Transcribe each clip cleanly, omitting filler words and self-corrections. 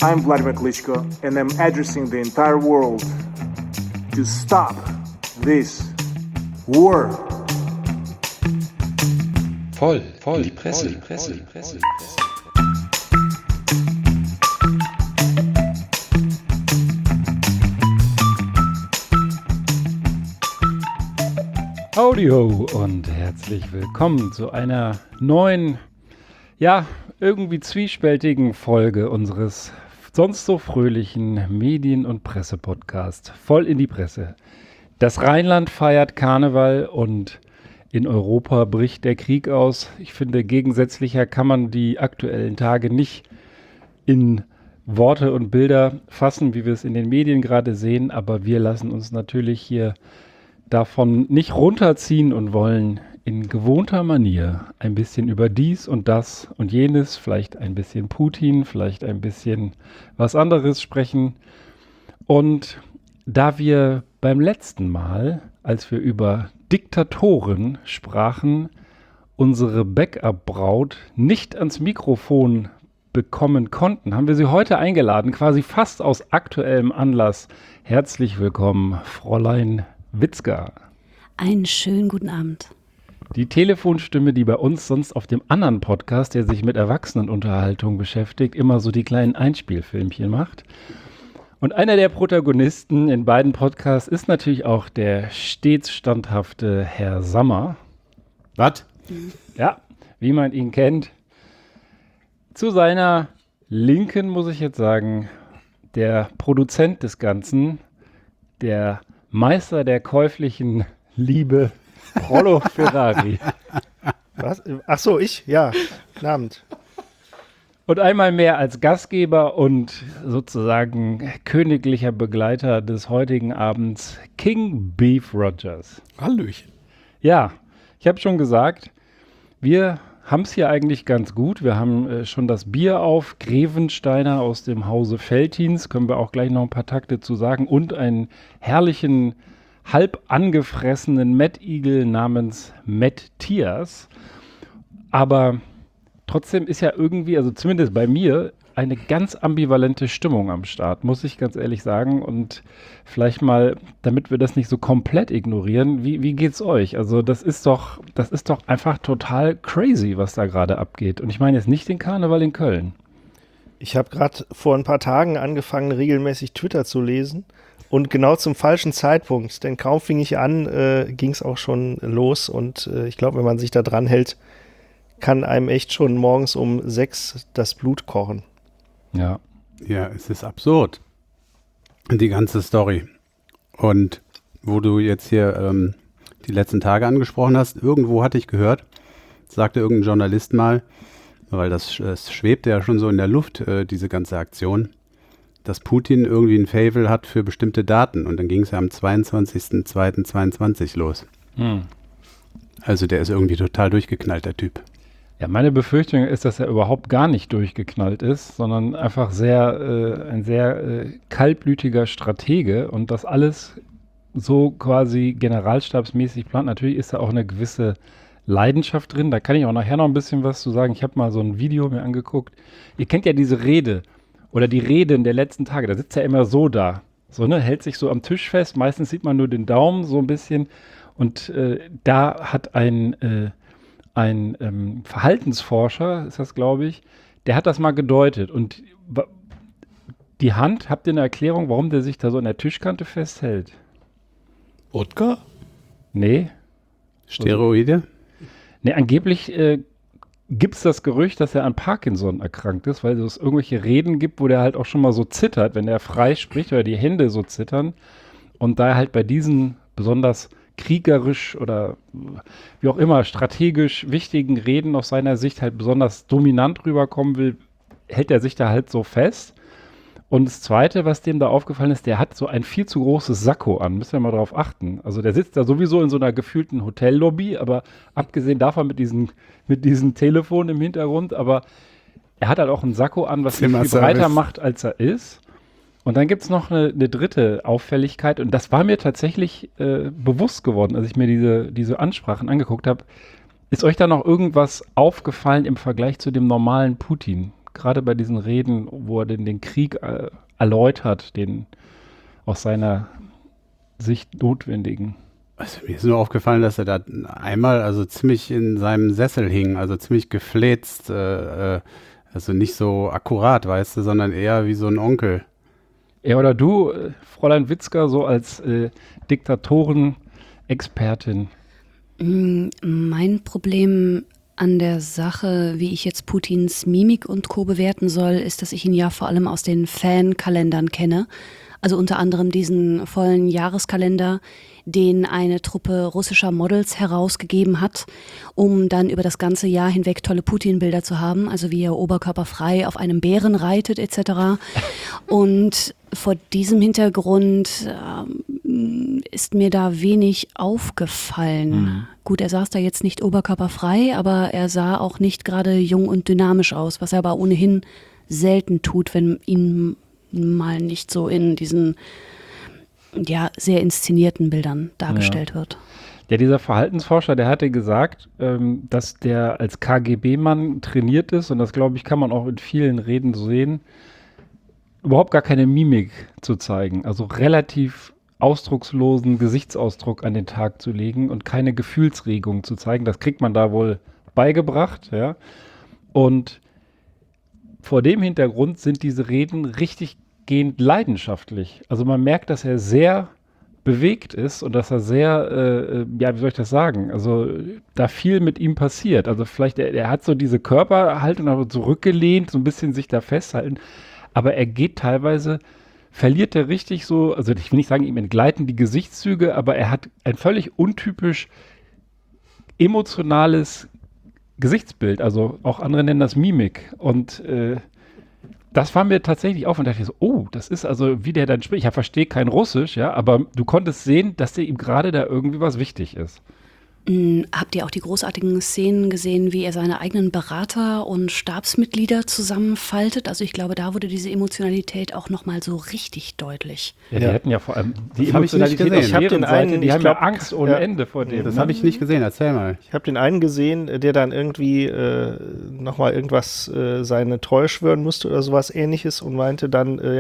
I'm Vladimir Klitschko, and I'm addressing the entire world to stop this war. Voll, die Presse. Audio und herzlich willkommen zu einer neuen, irgendwie zwiespältigen Folge unseres sonst so fröhlichen Medien- und Presse-Podcast. Voll in die Presse. Das Rheinland feiert Karneval und in Europa bricht der Krieg aus. Ich finde, gegensätzlicher kann man die aktuellen Tage nicht in Worte und Bilder fassen, wie wir es in den Medien gerade sehen. Aber wir lassen uns natürlich hier davon nicht runterziehen und wollen in gewohnter Manier ein bisschen über dies und das und jenes, vielleicht ein bisschen Putin, vielleicht ein bisschen was anderes sprechen. Und da wir beim letzten Mal, als wir über Diktatoren sprachen, unsere Backup-Braut nicht ans Mikrofon bekommen konnten, haben wir sie heute eingeladen, quasi fast aus aktuellem Anlass. Herzlich willkommen, Fräulein Witzka. Einen schönen guten Abend. Die Telefonstimme, die bei uns sonst auf dem anderen Podcast, der sich mit Erwachsenenunterhaltung beschäftigt, immer so die kleinen Einspielfilmchen macht. Und einer der Protagonisten in beiden Podcasts ist natürlich auch der stets standhafte Herr Sammer. Was? Ja, wie man ihn kennt. Zu seiner Linken muss ich jetzt sagen, der Produzent des Ganzen, der Meister der käuflichen Liebe, Rollo Ferrari. Was? Ach so, ich? Ja, guten Abend. Und einmal mehr als Gastgeber und sozusagen königlicher Begleiter des heutigen Abends, King Beef Rogers. Hallöchen. Ja, ich habe schon gesagt, wir haben es hier eigentlich ganz gut. Wir haben schon das Bier auf, Grevensteiner aus dem Hause Veltins, können wir auch gleich noch ein paar Takte zu sagen, und einen herrlichen, halb angefressenen Mettigel namens Matthias. Aber trotzdem ist ja irgendwie, also zumindest bei mir, eine ganz ambivalente Stimmung am Start, muss ich ganz ehrlich sagen. Und vielleicht mal, damit wir das nicht so komplett ignorieren, wie geht's euch? Also das ist doch einfach total crazy, was da gerade abgeht. Und ich meine jetzt nicht den Karneval in Köln. Ich habe gerade vor ein paar Tagen angefangen, regelmäßig Twitter zu lesen. Und genau zum falschen Zeitpunkt, denn kaum fing ich an, ging es auch schon los. Und ich glaube, wenn man sich da dran hält, kann einem echt schon morgens um 6 das Blut kochen. Ja. Ja, es ist absurd, die ganze Story. Und wo du jetzt hier die letzten Tage angesprochen hast, irgendwo hatte ich gehört, sagte irgendein Journalist mal, weil das schwebte ja schon so in der Luft, diese ganze Aktion, dass Putin irgendwie ein Faible hat für bestimmte Daten. Und dann ging es ja am 22.02.22 los. Also der ist irgendwie total durchgeknallt, der Typ. Ja, meine Befürchtung ist, dass er überhaupt gar nicht durchgeknallt ist, sondern einfach ein sehr kaltblütiger Stratege und das alles so quasi generalstabsmäßig plant. Natürlich ist da auch eine gewisse Leidenschaft drin. Da kann ich auch nachher noch ein bisschen was zu sagen. Ich habe mal so ein Video mir angeguckt. Ihr kennt ja diese Rede oder die Reden der letzten Tage. Da sitzt er immer so da, so, ne, hält sich so am Tisch fest. Meistens sieht man nur den Daumen so ein bisschen. Und da hat ein Verhaltensforscher, ist das, glaube ich, der hat das mal gedeutet. Und die Hand, habt ihr eine Erklärung, warum der sich da so an der Tischkante festhält? Wodka? Nee. Steroide? Nee, angeblich gibt es das Gerücht, dass er an Parkinson erkrankt ist, weil es irgendwelche Reden gibt, wo der halt auch schon mal so zittert, wenn er frei spricht oder die Hände so zittern. Und da er halt bei diesen besonders kriegerisch oder wie auch immer strategisch wichtigen Reden aus seiner Sicht halt besonders dominant rüberkommen will, hält er sich da halt so fest. Und das Zweite, was dem da aufgefallen ist, der hat so ein viel zu großes Sakko an. Müssen wir mal drauf achten. Also der sitzt da sowieso in so einer gefühlten Hotellobby, aber abgesehen davon mit diesem Telefon im Hintergrund, aber er hat halt auch ein Sakko an, was ihn viel breiter macht, als er ist. Und dann gibt es noch eine dritte Auffälligkeit und das war mir tatsächlich bewusst geworden, als ich mir diese Ansprachen angeguckt habe. Ist euch da noch irgendwas aufgefallen im Vergleich zu dem normalen Putin? gerade bei diesen Reden, wo er den Krieg erläutert, den aus seiner Sicht notwendigen. Also mir ist nur aufgefallen, dass er da einmal also ziemlich in seinem Sessel hing, also ziemlich gefläzt, also nicht so akkurat, weißt du, sondern eher wie so ein Onkel. Ja, oder du, Fräulein Witzka, so als Diktatoren-Expertin. Mein Problem an der Sache, wie ich jetzt Putins Mimik und Co. bewerten soll, ist, dass ich ihn ja vor allem aus den Fankalendern kenne. Also unter anderem diesen vollen Jahreskalender, den eine Truppe russischer Models herausgegeben hat, um dann über das ganze Jahr hinweg tolle Putin-Bilder zu haben, also wie er oberkörperfrei auf einem Bären reitet etc. Und vor diesem Hintergrund ist mir da wenig aufgefallen. Gut, er saß da jetzt nicht oberkörperfrei, aber er sah auch nicht gerade jung und dynamisch aus, was er aber ohnehin selten tut, wenn ihn mal nicht so in diesen sehr inszenierten Bildern dargestellt wird. Ja, dieser Verhaltensforscher, der hatte gesagt, dass der als KGB-Mann trainiert ist und das, glaube ich, kann man auch in vielen Reden sehen, überhaupt gar keine Mimik zu zeigen, also relativ ausdruckslosen Gesichtsausdruck an den Tag zu legen und keine Gefühlsregung zu zeigen. Das kriegt man da wohl beigebracht, ja. Und vor dem Hintergrund sind diese Reden richtig gehend leidenschaftlich. Also man merkt, dass er sehr bewegt ist und dass er sehr, wie soll ich das sagen, also da viel mit ihm passiert. Also vielleicht, er hat so diese Körperhaltung aber zurückgelehnt, so ein bisschen sich da festhalten, aber er geht teilweise, verliert er richtig so, also ich will nicht sagen, ihm entgleiten die Gesichtszüge, aber er hat ein völlig untypisch emotionales Gesichtsbild, also auch andere nennen das Mimik und das war mir tatsächlich auf und dachte ich so, oh, das ist also, wie der dann spricht. Ich verstehe kein Russisch, ja, aber du konntest sehen, dass ihm gerade da irgendwie was wichtig ist. Habt ihr auch die großartigen Szenen gesehen, wie er seine eigenen Berater und Stabsmitglieder zusammenfaltet? Also ich glaube, da wurde diese Emotionalität auch nochmal so richtig deutlich. Ja, die hätten ja vor allem die Das hab ich nicht Emotionalität gesehen. auf Ich hab deren den Seite, einen, die ich haben glaub, ja Angst ohne ja. Ende vor dem. Das ne? habe ich nicht gesehen, erzähl mal. Ich habe den einen gesehen, der dann irgendwie nochmal irgendwas seine Treue schwören musste oder sowas Ähnliches und meinte dann, sie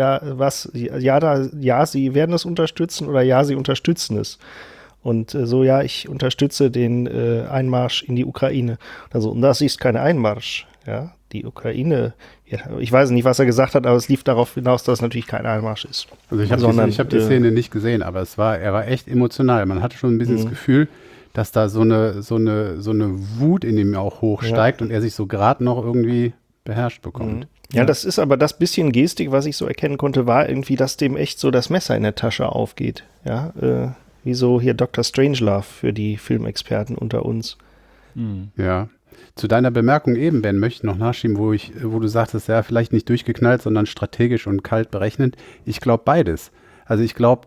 werden es unterstützen oder ja, sie unterstützen es. Und ich unterstütze den Einmarsch in die Ukraine. Also, und das ist kein Einmarsch, ja, die Ukraine. Ja, ich weiß nicht, was er gesagt hat, aber es lief darauf hinaus, dass es natürlich kein Einmarsch ist. Also ich habe die Szene nicht gesehen, aber er war echt emotional. Man hatte schon ein bisschen das Gefühl, dass da so eine Wut in ihm auch hochsteigt und er sich so gerade noch irgendwie beherrscht bekommt. Ja, das ist aber das bisschen Gestik, was ich so erkennen konnte, war irgendwie, dass dem echt so das Messer in der Tasche aufgeht. Ja, wie so hier Dr. Strangelove für die Filmexperten unter uns. Ja. Zu deiner Bemerkung eben, Ben, möchte ich noch nachschieben, wo du sagtest, ja, vielleicht nicht durchgeknallt, sondern strategisch und kalt berechnend. Ich glaube beides. Also ich glaube,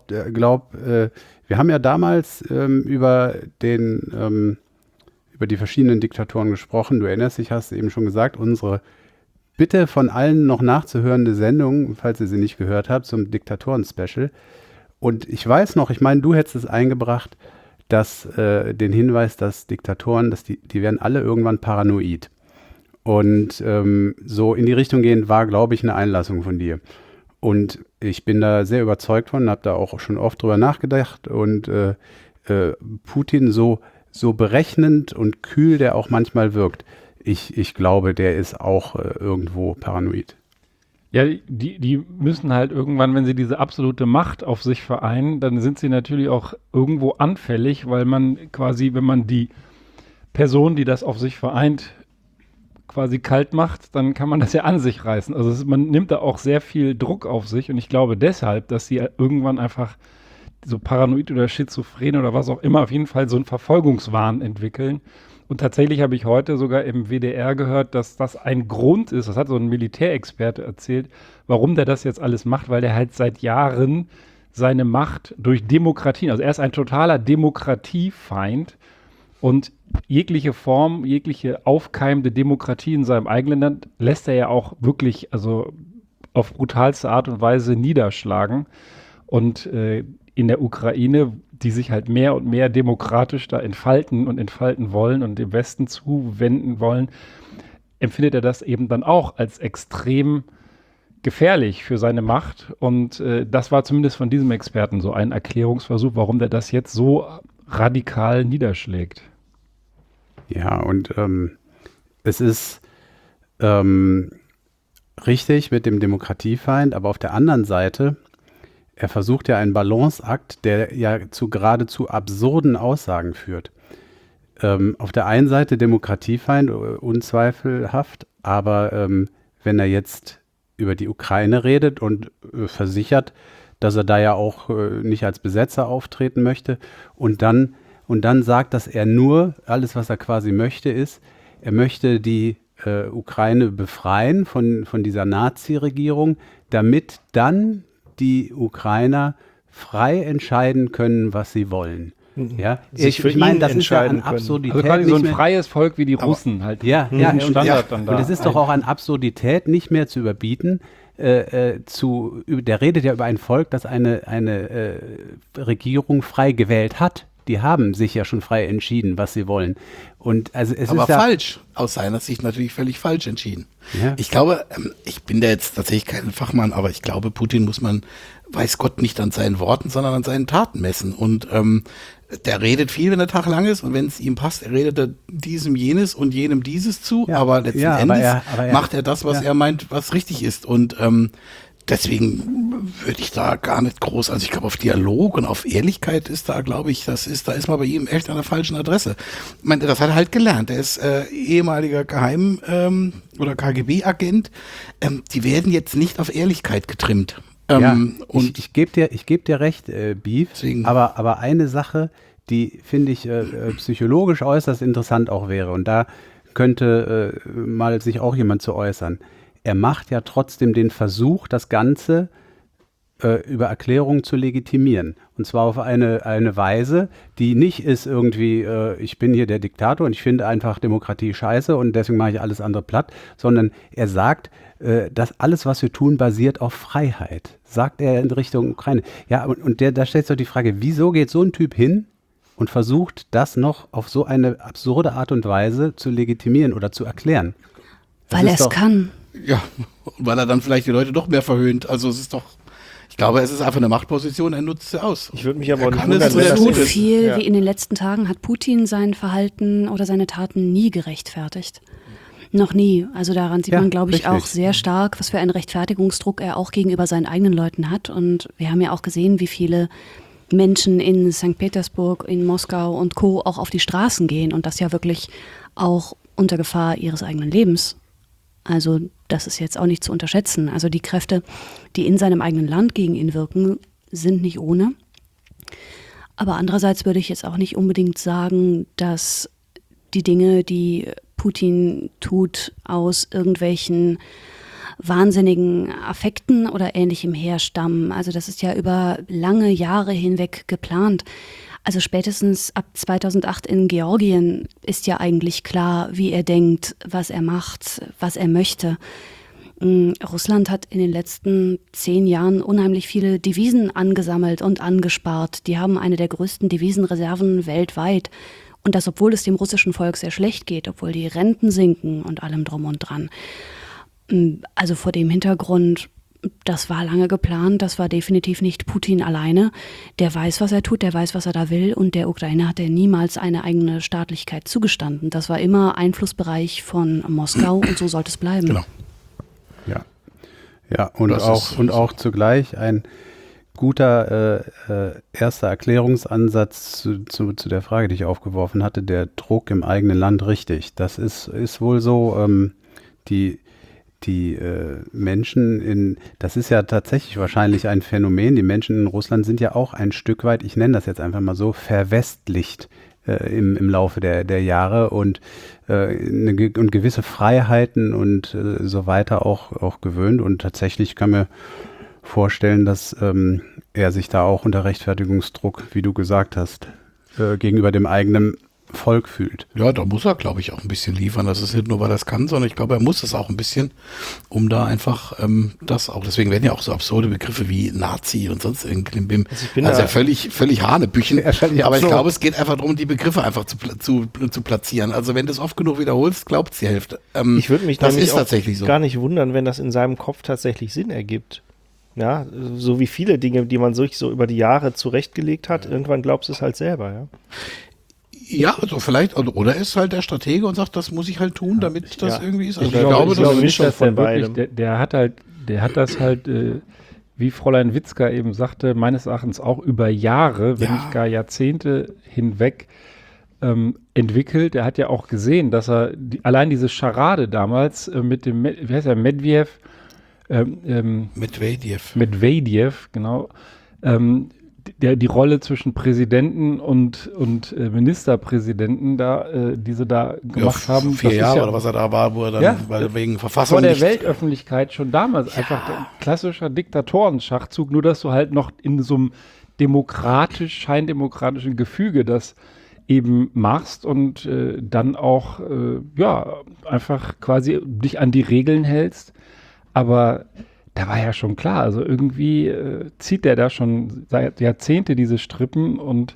wir haben ja damals über die verschiedenen Diktatoren gesprochen. Du erinnerst dich, hast eben schon gesagt, unsere bitte von allen noch nachzuhörende Sendung, falls ihr sie nicht gehört habt, zum Diktatoren-Special. Und ich weiß noch, ich meine, du hättest es eingebracht, dass den Hinweis, dass Diktatoren, die werden alle irgendwann paranoid. Und so in die Richtung gehend war, glaube ich, eine Einlassung von dir. Und ich bin da sehr überzeugt von, habe da auch schon oft drüber nachgedacht. Und Putin so berechnend und kühl, der auch manchmal wirkt, ich glaube, der ist auch irgendwo paranoid. Ja, die müssen halt irgendwann, wenn sie diese absolute Macht auf sich vereinen, dann sind sie natürlich auch irgendwo anfällig, weil man quasi, wenn man die Person, die das auf sich vereint, quasi kalt macht, dann kann man das ja an sich reißen. Also man nimmt da auch sehr viel Druck auf sich und ich glaube deshalb, dass sie irgendwann einfach so paranoid oder schizophren oder was auch immer auf jeden Fall so einen Verfolgungswahn entwickeln. Und tatsächlich habe ich heute sogar im WDR gehört, dass das ein Grund ist, das hat so ein Militärexperte erzählt, warum der das jetzt alles macht, weil der halt seit Jahren seine Macht durch Demokratien, also er ist ein totaler Demokratiefeind und jegliche Form, jegliche aufkeimende Demokratie in seinem eigenen Land lässt er ja auch wirklich, also auf brutalste Art und Weise niederschlagen. Und in der Ukraine, die sich halt mehr und mehr demokratisch da entfalten wollen und dem Westen zuwenden wollen, empfindet er das eben dann auch als extrem gefährlich für seine Macht. Und das war zumindest von diesem Experten so ein Erklärungsversuch, warum der das jetzt so radikal niederschlägt. Ja, und es ist richtig mit dem Demokratiefeind, aber auf der anderen Seite, er versucht ja einen Balanceakt, der ja zu geradezu absurden Aussagen führt. Auf der einen Seite Demokratiefeind, unzweifelhaft, aber wenn er jetzt über die Ukraine redet und versichert, dass er da ja auch nicht als Besetzer auftreten möchte und dann sagt, dass er nur, alles was er quasi möchte ist, er möchte die Ukraine befreien von dieser Nazi-Regierung, damit dann die Ukrainer frei entscheiden können, was sie wollen. Ja, Sich für ich meine, ihn das ist ja entscheiden an können. Absurdität. Also quasi so ein nicht mehr- freies Volk wie die Russen halt. Ja, diesen und Standard dann da. Und es ist doch auch an Absurdität nicht mehr zu überbieten. Der redet ja über ein Volk, das eine Regierung frei gewählt hat. Die haben sich ja schon frei entschieden, was sie wollen. Und also es Aber ist ja falsch. Aus seiner Sicht natürlich völlig falsch entschieden. Ja. Ich glaube, ich bin da jetzt tatsächlich kein Fachmann, aber ich glaube, Putin muss man, weiß Gott, nicht an seinen Worten, sondern an seinen Taten messen. Und der redet viel, wenn der Tag lang ist, und wenn es ihm passt, er redet er diesem jenes und jenem dieses zu, Ja, aber letzten ja, aber Endes er- macht er das, was ja. er meint, was richtig ist. Und deswegen würde ich da gar nicht groß, also ich glaube, auf Dialog und auf Ehrlichkeit ist da, glaube ich, da ist man bei ihm echt an der falschen Adresse. Ich meine, das hat er halt gelernt. Er ist ehemaliger Geheim- oder KGB-Agent. Die werden jetzt nicht auf Ehrlichkeit getrimmt. Und ich gebe dir recht, Beef, Deswegen- aber eine Sache, die finde ich psychologisch äußerst interessant auch wäre, und da könnte mal sich auch jemand zu äußern. Er macht ja trotzdem den Versuch, das Ganze über Erklärungen zu legitimieren. Und zwar auf eine Weise, die nicht ist irgendwie, ich bin hier der Diktator und ich finde einfach Demokratie scheiße und deswegen mache ich alles andere platt, sondern er sagt, dass alles, was wir tun, basiert auf Freiheit. Sagt er in Richtung Ukraine. Ja, und da stellt sich doch die Frage, wieso geht so ein Typ hin und versucht, das noch auf so eine absurde Art und Weise zu legitimieren oder zu erklären? Das Weil ist er es doch- kann. Ja, weil er dann vielleicht die Leute doch mehr verhöhnt. Also es ist doch, ich glaube, es ist einfach eine Machtposition, er nutzt sie aus. Ich würde mich aber Er auch nicht kann es wundern, zu wenn der das So Tut ist. es. viel Ja. wie in den letzten Tagen hat Putin sein Verhalten oder seine Taten nie gerechtfertigt. Noch nie. Also daran sieht Ja, man, glaube ich, richtig. auch sehr stark, was für einen Rechtfertigungsdruck er auch gegenüber seinen eigenen Leuten hat. Und wir haben ja auch gesehen, wie viele Menschen in St. Petersburg, in Moskau und Co. auch auf die Straßen gehen und das ja wirklich auch unter Gefahr ihres eigenen Lebens. Also das ist jetzt auch nicht zu unterschätzen. Also die Kräfte, die in seinem eigenen Land gegen ihn wirken, sind nicht ohne. Aber andererseits würde ich jetzt auch nicht unbedingt sagen, dass die Dinge, die Putin tut, aus irgendwelchen wahnsinnigen Affekten oder Ähnlichem herstammen. Also das ist ja über lange Jahre hinweg geplant. Also spätestens ab 2008 in Georgien ist ja eigentlich klar, wie er denkt, was er macht, was er möchte. Russland hat in den letzten 10 Jahren unheimlich viele Devisen angesammelt und angespart. Die haben eine der größten Devisenreserven weltweit. Und das, obwohl es dem russischen Volk sehr schlecht geht, obwohl die Renten sinken und allem drum und dran. Also vor dem Hintergrund, das war lange geplant, das war definitiv nicht Putin alleine. Der weiß, was er tut, der weiß, was er da will, und der Ukraine hat er niemals eine eigene Staatlichkeit zugestanden. Das war immer Einflussbereich von Moskau und so sollte es bleiben. Genau. Ja, und Das auch, ist- auch zugleich ein guter erster Erklärungsansatz zu der Frage, die ich aufgeworfen hatte, der Druck im eigenen Land, richtig. Das ist wohl so, die Menschen das ist ja tatsächlich wahrscheinlich ein Phänomen, die Menschen in Russland sind ja auch ein Stück weit, ich nenne das jetzt einfach mal so, verwestlicht im Laufe der Jahre und und gewisse Freiheiten und so weiter auch gewöhnt, und tatsächlich kann mir vorstellen, dass er sich da auch unter Rechtfertigungsdruck, wie du gesagt hast, gegenüber dem eigenen Volk fühlt. Ja, da muss er, glaube ich, auch ein bisschen liefern. Das ist nicht nur, weil er es kann, sondern ich glaube, er muss es auch ein bisschen, um da einfach das auch. Deswegen werden ja auch so absurde Begriffe wie Nazi und sonst irgendwie. Also ja völlig Hanebüchen. Ja, völlig aber ich absurd. glaube, es geht einfach darum, die Begriffe einfach zu platzieren. Also wenn du es oft genug wiederholst, glaubt es die Hälfte. Ich würde mich das nämlich ist auch tatsächlich so. gar nicht wundern, wenn das in seinem Kopf tatsächlich Sinn ergibt. Ja, so wie viele Dinge, die man sich so über die Jahre zurechtgelegt hat, irgendwann glaubst du es halt selber, ja. Ja, also vielleicht, oder er ist halt der Stratege und sagt, das muss ich halt tun, damit das irgendwie ist. Also ich glaube, das ist nicht, dass von der wirklich, der hat das halt, wie Fräulein Witzka eben sagte, meines Erachtens auch über Jahre, wenn nicht gar Jahrzehnte hinweg entwickelt. Er hat ja auch gesehen, dass er allein diese Scharade damals mit dem, wie heißt er, Medvedev, genau, die Rolle zwischen Präsidenten und Ministerpräsidenten die sie da gemacht haben. 4 Jahre oder was er da war, wo er dann weil wegen Verfassung vor der nicht Weltöffentlichkeit schon damals einfach ein klassischer Diktatorenschachzug, nur dass du halt noch in so einem scheindemokratischen Gefüge das eben machst und dann auch einfach quasi dich an die Regeln hältst. Aber da war ja schon klar, also irgendwie zieht der da schon seit Jahrzehnte diese Strippen und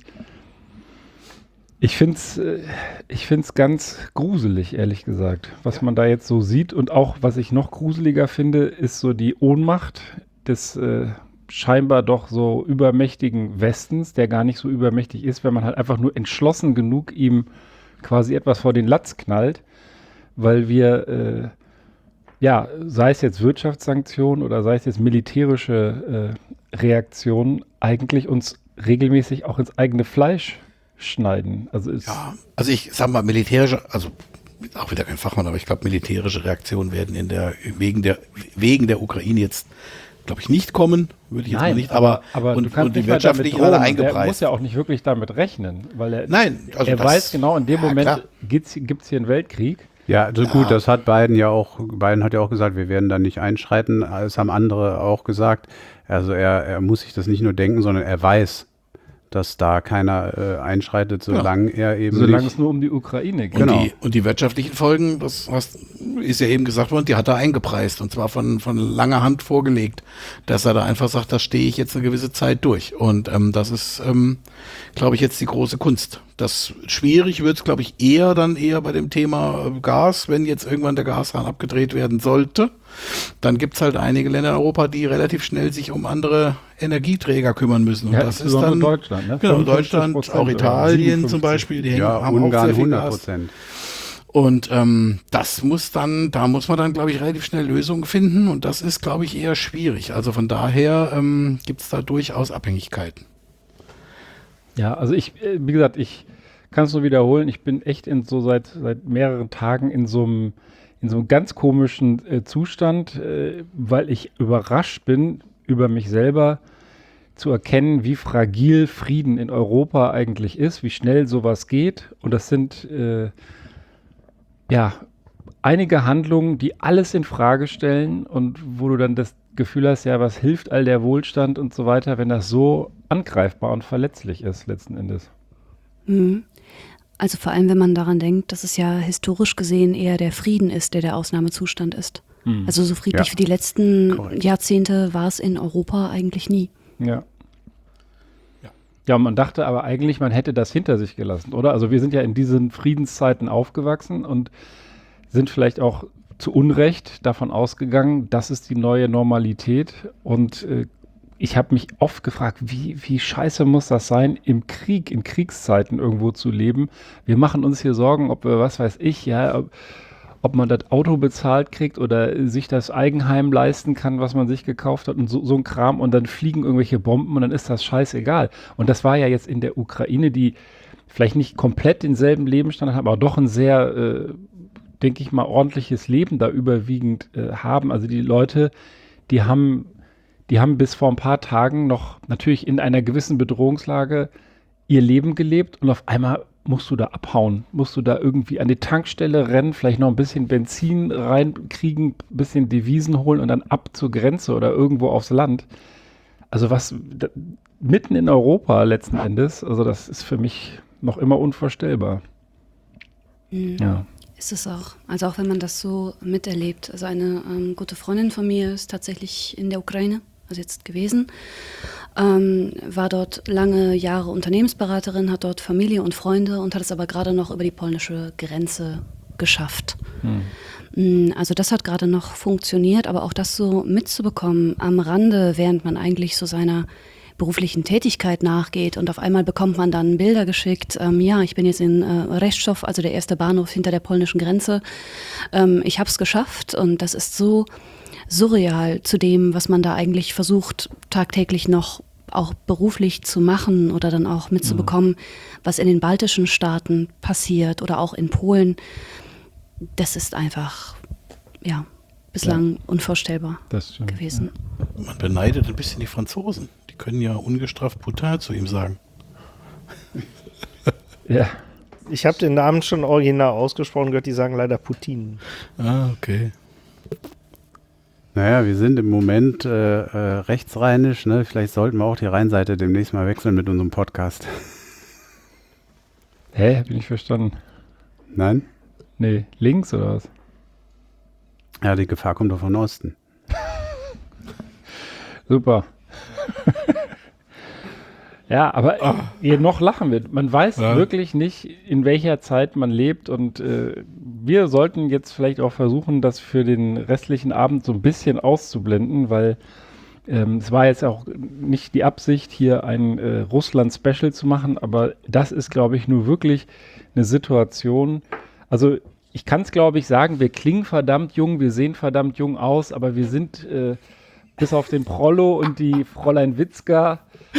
ich find's ganz gruselig, ehrlich gesagt, was man da jetzt so sieht. Und auch, was ich noch gruseliger finde, ist so die Ohnmacht des scheinbar doch so übermächtigen Westens, der gar nicht so übermächtig ist, wenn man halt einfach nur entschlossen genug ihm quasi etwas vor den Latz knallt, weil wir sei es jetzt Wirtschaftssanktionen oder sei es jetzt militärische Reaktionen, eigentlich uns regelmäßig auch ins eigene Fleisch schneiden. Also ich sag mal, militärische, also auch wieder kein Fachmann, aber ich glaube, militärische Reaktionen werden wegen der Ukraine jetzt, glaube ich, nicht kommen, würde ich jetzt mal nicht, aber und die wirtschaftlichen alle eingepreist. Er muss ja auch nicht wirklich damit rechnen, weil er weiß genau, in dem Moment gibt es hier einen Weltkrieg. Ja, also gut, das hat Biden hat ja auch gesagt, wir werden da nicht einschreiten. Das haben andere auch gesagt. Also er muss sich das nicht nur denken, sondern er weiß, dass da keiner einschreitet, solange es nur um die Ukraine geht. Genau. Und die wirtschaftlichen Folgen, das ist ja eben gesagt worden, die hat er eingepreist und zwar von langer Hand vorgelegt, dass er da einfach sagt, da stehe ich jetzt eine gewisse Zeit durch. Und das ist, glaube ich, jetzt die große Kunst. Das schwierig wird es, glaube ich, eher bei dem Thema Gas, wenn jetzt irgendwann der Gashahn abgedreht werden sollte. Dann gibt es halt einige Länder in Europa, die relativ schnell sich um andere Energieträger kümmern müssen. Und das ist dann Deutschland, ne? Genau, Deutschland, auch Italien zum Beispiel, die haben Ungarn auch sehr viel 100%. Und da muss man dann, glaube ich, relativ schnell Lösungen finden. Und das ist, glaube ich, eher schwierig. Also von daher gibt es da durchaus Abhängigkeiten. Ja, also wie gesagt, ich kann es nur wiederholen, ich bin echt seit mehreren Tagen in so einem ganz komischen Zustand, weil ich überrascht bin, über mich selber zu erkennen, wie fragil Frieden in Europa eigentlich ist, wie schnell sowas geht. Und das sind einige Handlungen, die alles in Frage stellen und wo du dann das Gefühl hast, ja, was hilft all der Wohlstand und so weiter, wenn das so angreifbar und verletzlich ist letzten Endes. Mhm. Also vor allem, wenn man daran denkt, dass es ja historisch gesehen eher der Frieden ist, der Ausnahmezustand ist. Mhm. Also so friedlich wie die letzten Jahrzehnte war es in Europa eigentlich nie. Ja. Ja, und man dachte aber eigentlich, man hätte das hinter sich gelassen, oder? Also wir sind ja in diesen Friedenszeiten aufgewachsen und sind vielleicht auch zu Unrecht davon ausgegangen, das ist die neue Normalität. Und ich habe mich oft gefragt, wie scheiße muss das sein, im Krieg, in Kriegszeiten irgendwo zu leben. Wir machen uns hier Sorgen, ob wir, was weiß ich, ob man das Auto bezahlt kriegt oder sich das Eigenheim leisten kann, was man sich gekauft hat und so ein Kram. Und dann fliegen irgendwelche Bomben und dann ist das scheißegal. Und das war ja jetzt in der Ukraine, die vielleicht nicht komplett denselben Lebensstandard haben, aber doch ein sehr denke ich mal, ordentliches Leben da überwiegend haben. Also die Leute, die haben bis vor ein paar Tagen noch natürlich in einer gewissen Bedrohungslage ihr Leben gelebt und auf einmal musst du da abhauen, musst du da irgendwie an die Tankstelle rennen, vielleicht noch ein bisschen Benzin reinkriegen, ein bisschen Devisen holen und dann ab zur Grenze oder irgendwo aufs Land. Also mitten in Europa letzten Endes, also das ist für mich noch immer unvorstellbar. Ja. Ist es auch. Also auch wenn man das so miterlebt. Also eine gute Freundin von mir ist tatsächlich in der Ukraine, also jetzt gewesen, war dort lange Jahre Unternehmensberaterin, hat dort Familie und Freunde und hat es aber gerade noch über die polnische Grenze geschafft. Also das hat gerade noch funktioniert, aber auch das so mitzubekommen am Rande, während man eigentlich so seiner beruflichen Tätigkeit nachgeht und auf einmal bekommt man dann Bilder geschickt. Ja, ich bin jetzt in Reszów, also der erste Bahnhof hinter der polnischen Grenze. Ich habe es geschafft und das ist so surreal zu dem, was man da eigentlich versucht, tagtäglich noch auch beruflich zu machen oder dann auch mitzubekommen, was in den baltischen Staaten passiert oder auch in Polen. Das ist einfach, ja, bislang unvorstellbar Das stimmt. gewesen. Man beneidet ein bisschen die Franzosen. Die können ja ungestraft brutal zu ihm sagen. Ja. Ich habe den Namen schon original ausgesprochen gehört, die sagen leider Putin. Ah, okay. Naja, wir sind im Moment rechtsrheinisch, ne? Vielleicht sollten wir auch die Rheinseite demnächst mal wechseln mit unserem Podcast. Hä? Hab ich nicht verstanden. Nein? Nee, links oder was? Ja, die Gefahr kommt doch von Osten. Super. Ja, aber hier noch lachen wir. Man weiß wirklich nicht, in welcher Zeit man lebt und wir sollten jetzt vielleicht auch versuchen, das für den restlichen Abend so ein bisschen auszublenden, weil es war jetzt auch nicht die Absicht, hier ein Russland-Special zu machen, aber das ist, glaube ich, nur wirklich eine Situation. Also ich kann es, glaube ich, sagen, wir klingen verdammt jung, wir sehen verdammt jung aus, aber wir sind bis auf den Prollo und die Fräulein Witzka,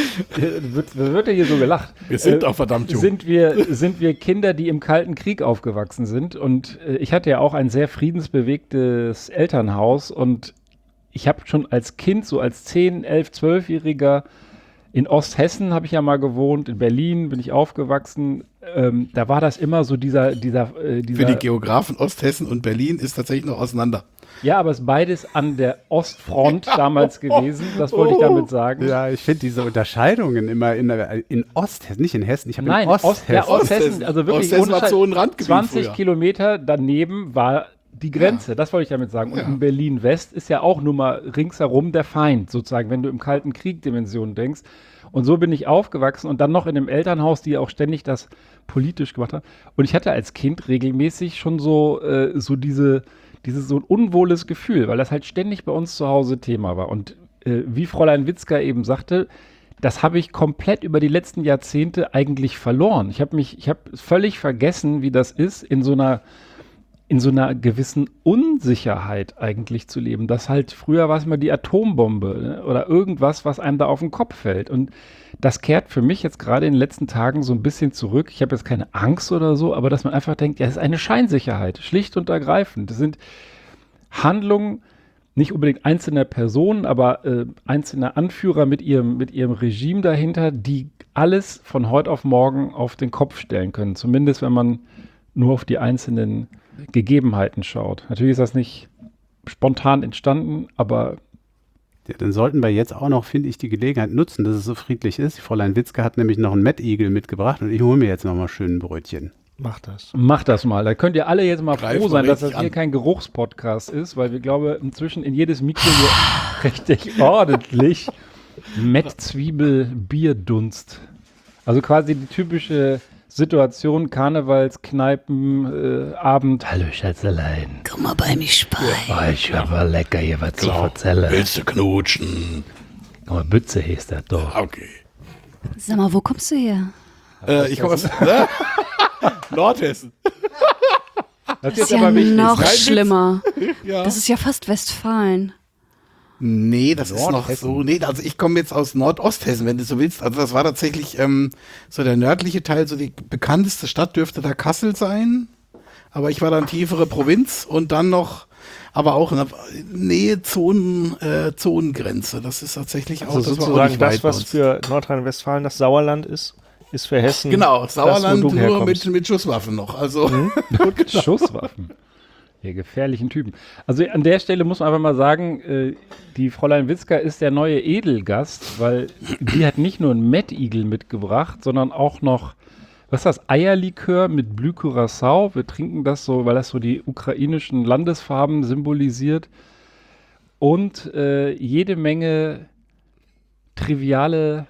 wird ja hier so gelacht. Wir sind auch verdammt jung. Sind wir Kinder, die im Kalten Krieg aufgewachsen sind. Und ich hatte ja auch ein sehr friedensbewegtes Elternhaus. Und ich habe schon als Kind, so als 10-, 11-, 12-Jähriger, in Osthessen habe ich ja mal gewohnt, in Berlin bin ich aufgewachsen. Da war das immer so dieser Für die Geografen Osthessen und Berlin ist tatsächlich noch auseinander. Ja, aber es ist beides an der Ostfront damals gewesen. Das wollte ich damit sagen. Ja, ich finde diese Unterscheidungen immer in Osthessen, nicht in Hessen. Ich habe in Osthessen. Osthessen, also wirklich Osthessen war ohne so ein Randgebiet 20 früher. Kilometer daneben war die Grenze. Das wollte ich damit sagen. Und in Berlin-West ist ja auch nur mal ringsherum der Feind, sozusagen, wenn du im Kalten Krieg-Dimensionen denkst. Und so bin ich aufgewachsen und dann noch in einem Elternhaus, die ja auch ständig das politisch gemacht haben. Und ich hatte als Kind regelmäßig schon so dieses so ein unwohles Gefühl, weil das halt ständig bei uns zu Hause Thema war. Und wie Fräulein Witzka eben sagte, das habe ich komplett über die letzten Jahrzehnte eigentlich verloren. Ich habe völlig vergessen, wie das ist, in so einer gewissen Unsicherheit eigentlich zu leben. Das halt, früher war es mal die Atombombe, ne? Oder irgendwas, was einem da auf den Kopf fällt. Und das kehrt für mich jetzt gerade in den letzten Tagen so ein bisschen zurück. Ich habe jetzt keine Angst oder so, aber dass man einfach denkt, ja, es ist eine Scheinsicherheit, schlicht und ergreifend. Das sind Handlungen, nicht unbedingt einzelner Personen, aber einzelner Anführer mit ihrem Regime dahinter, die alles von heute auf morgen auf den Kopf stellen können. Zumindest, wenn man nur auf die einzelnen Gegebenheiten schaut. Natürlich ist das nicht spontan entstanden, aber Ja, dann sollten wir jetzt auch noch, finde ich, die Gelegenheit nutzen, dass es so friedlich ist. Die Fräulein Witzke hat nämlich noch einen Mettigel mitgebracht und ich hole mir jetzt noch mal schön ein Brötchen. Macht das mal. Da könnt ihr alle jetzt mal Greif froh mal sein, dass das richtig hier an. kein Geruchspodcast ist, weil wir, glaube inzwischen in jedes Mikro hier richtig ordentlich Mettzwiebel-Bierdunst. Also quasi die typische Situation, Karnevalskneipen, Abend. Hallo Schätzelein. Komm mal bei mich speien. Oh, ich habe lecker hier was zu erzählen. Willst du knutschen? Aber Bütze hieß das doch. Okay. Sag mal, wo kommst du her? Ich komme aus Nordhessen. Das Das ist ja noch Kein Witz. schlimmer. Ja. Das ist ja fast Westfalen. Nee, das ist noch so. Nee, also ich komme jetzt aus Nordosthessen, wenn du so willst. Also das war tatsächlich so der nördliche Teil, so die bekannteste Stadt dürfte da Kassel sein. Aber ich war dann tiefere Provinz und dann noch, aber auch in der Nähe Zonengrenze. Das ist tatsächlich auch, Also das war auch sozusagen nicht weit das, bei was uns. für Nordrhein-Westfalen das Sauerland ist für Hessen. Genau, das, Sauerland wo du nur herkommst. mit Schusswaffen noch. Also Schusswaffen. Ihr gefährlichen Typen. Also an der Stelle muss man einfach mal sagen, die Fräulein Witzka ist der neue Edelgast, weil die hat nicht nur einen Mettigel mitgebracht, sondern auch noch Was ist das? Eierlikör mit Blü Curacao. Wir trinken das so, weil das so die ukrainischen Landesfarben symbolisiert. Und jede Menge triviale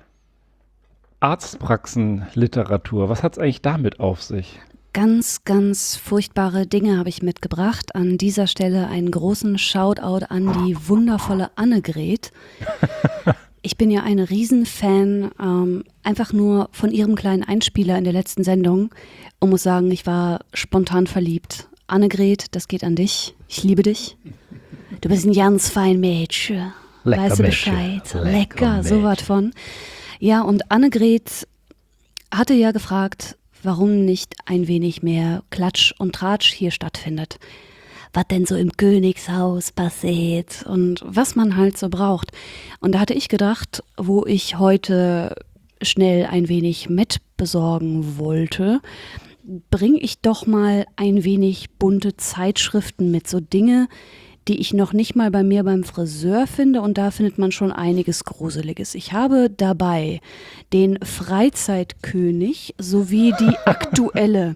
Arztpraxenliteratur. Was hat es eigentlich damit auf sich? Ganz, ganz furchtbare Dinge habe ich mitgebracht. An dieser Stelle einen großen Shoutout an die wundervolle Annegret. Ich bin ja ein Riesenfan, einfach nur von ihrem kleinen Einspieler in der letzten Sendung und muss sagen, ich war spontan verliebt. Annegret, das geht an dich. Ich liebe dich. Du bist ein ganz fein Mädchen. Lecker Weißt du Mädchen. Bescheid? Lecker Lecker, so was von. Ja, und Annegret hatte ja gefragt, warum nicht ein wenig mehr Klatsch und Tratsch hier stattfindet. Was denn so im Königshaus passiert und was man halt so braucht. Und da hatte ich gedacht, wo ich heute schnell ein wenig Met besorgen wollte, bringe ich doch mal ein wenig bunte Zeitschriften mit, so Dinge, die ich noch nicht mal bei mir beim Friseur finde, und da findet man schon einiges Gruseliges. Ich habe dabei den Freizeitkönig sowie die aktuelle.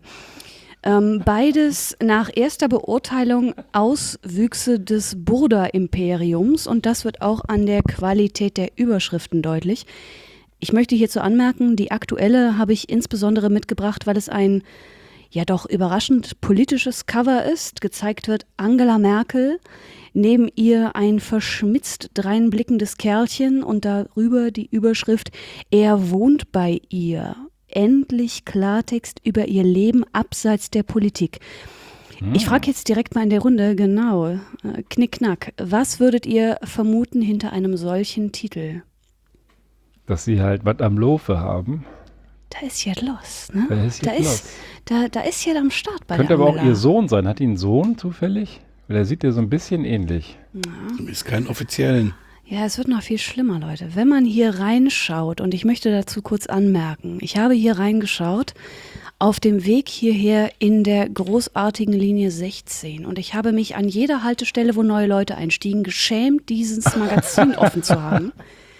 Beides nach erster Beurteilung Auswüchse des Burda-Imperiums, und das wird auch an der Qualität der Überschriften deutlich. Ich möchte hierzu anmerken, die aktuelle habe ich insbesondere mitgebracht, weil es ein ja doch überraschend politisches Cover ist. Gezeigt wird Angela Merkel, neben ihr ein verschmitzt dreinblickendes Kerlchen und darüber die Überschrift „Er wohnt bei ihr. Endlich Klartext über ihr Leben abseits der Politik." Ich frage jetzt direkt mal in der Runde, genau, Knickknack, was würdet ihr vermuten hinter einem solchen Titel? Dass sie halt was am Laufe haben. Da ist ja los, ne? Da ist ja los. Da ist ja am Start bei Könnte der aber auch Angela. ihr Sohn sein. Hat die einen Sohn zufällig? Weil der sieht ja so ein bisschen ähnlich. Ist keinen offiziellen. Ja, es wird noch viel schlimmer, Leute. Wenn man hier reinschaut, und ich möchte dazu kurz anmerken, ich habe hier reingeschaut auf dem Weg hierher in der großartigen Linie 16, und ich habe mich an jeder Haltestelle, wo neue Leute einstiegen, geschämt, dieses Magazin offen zu haben.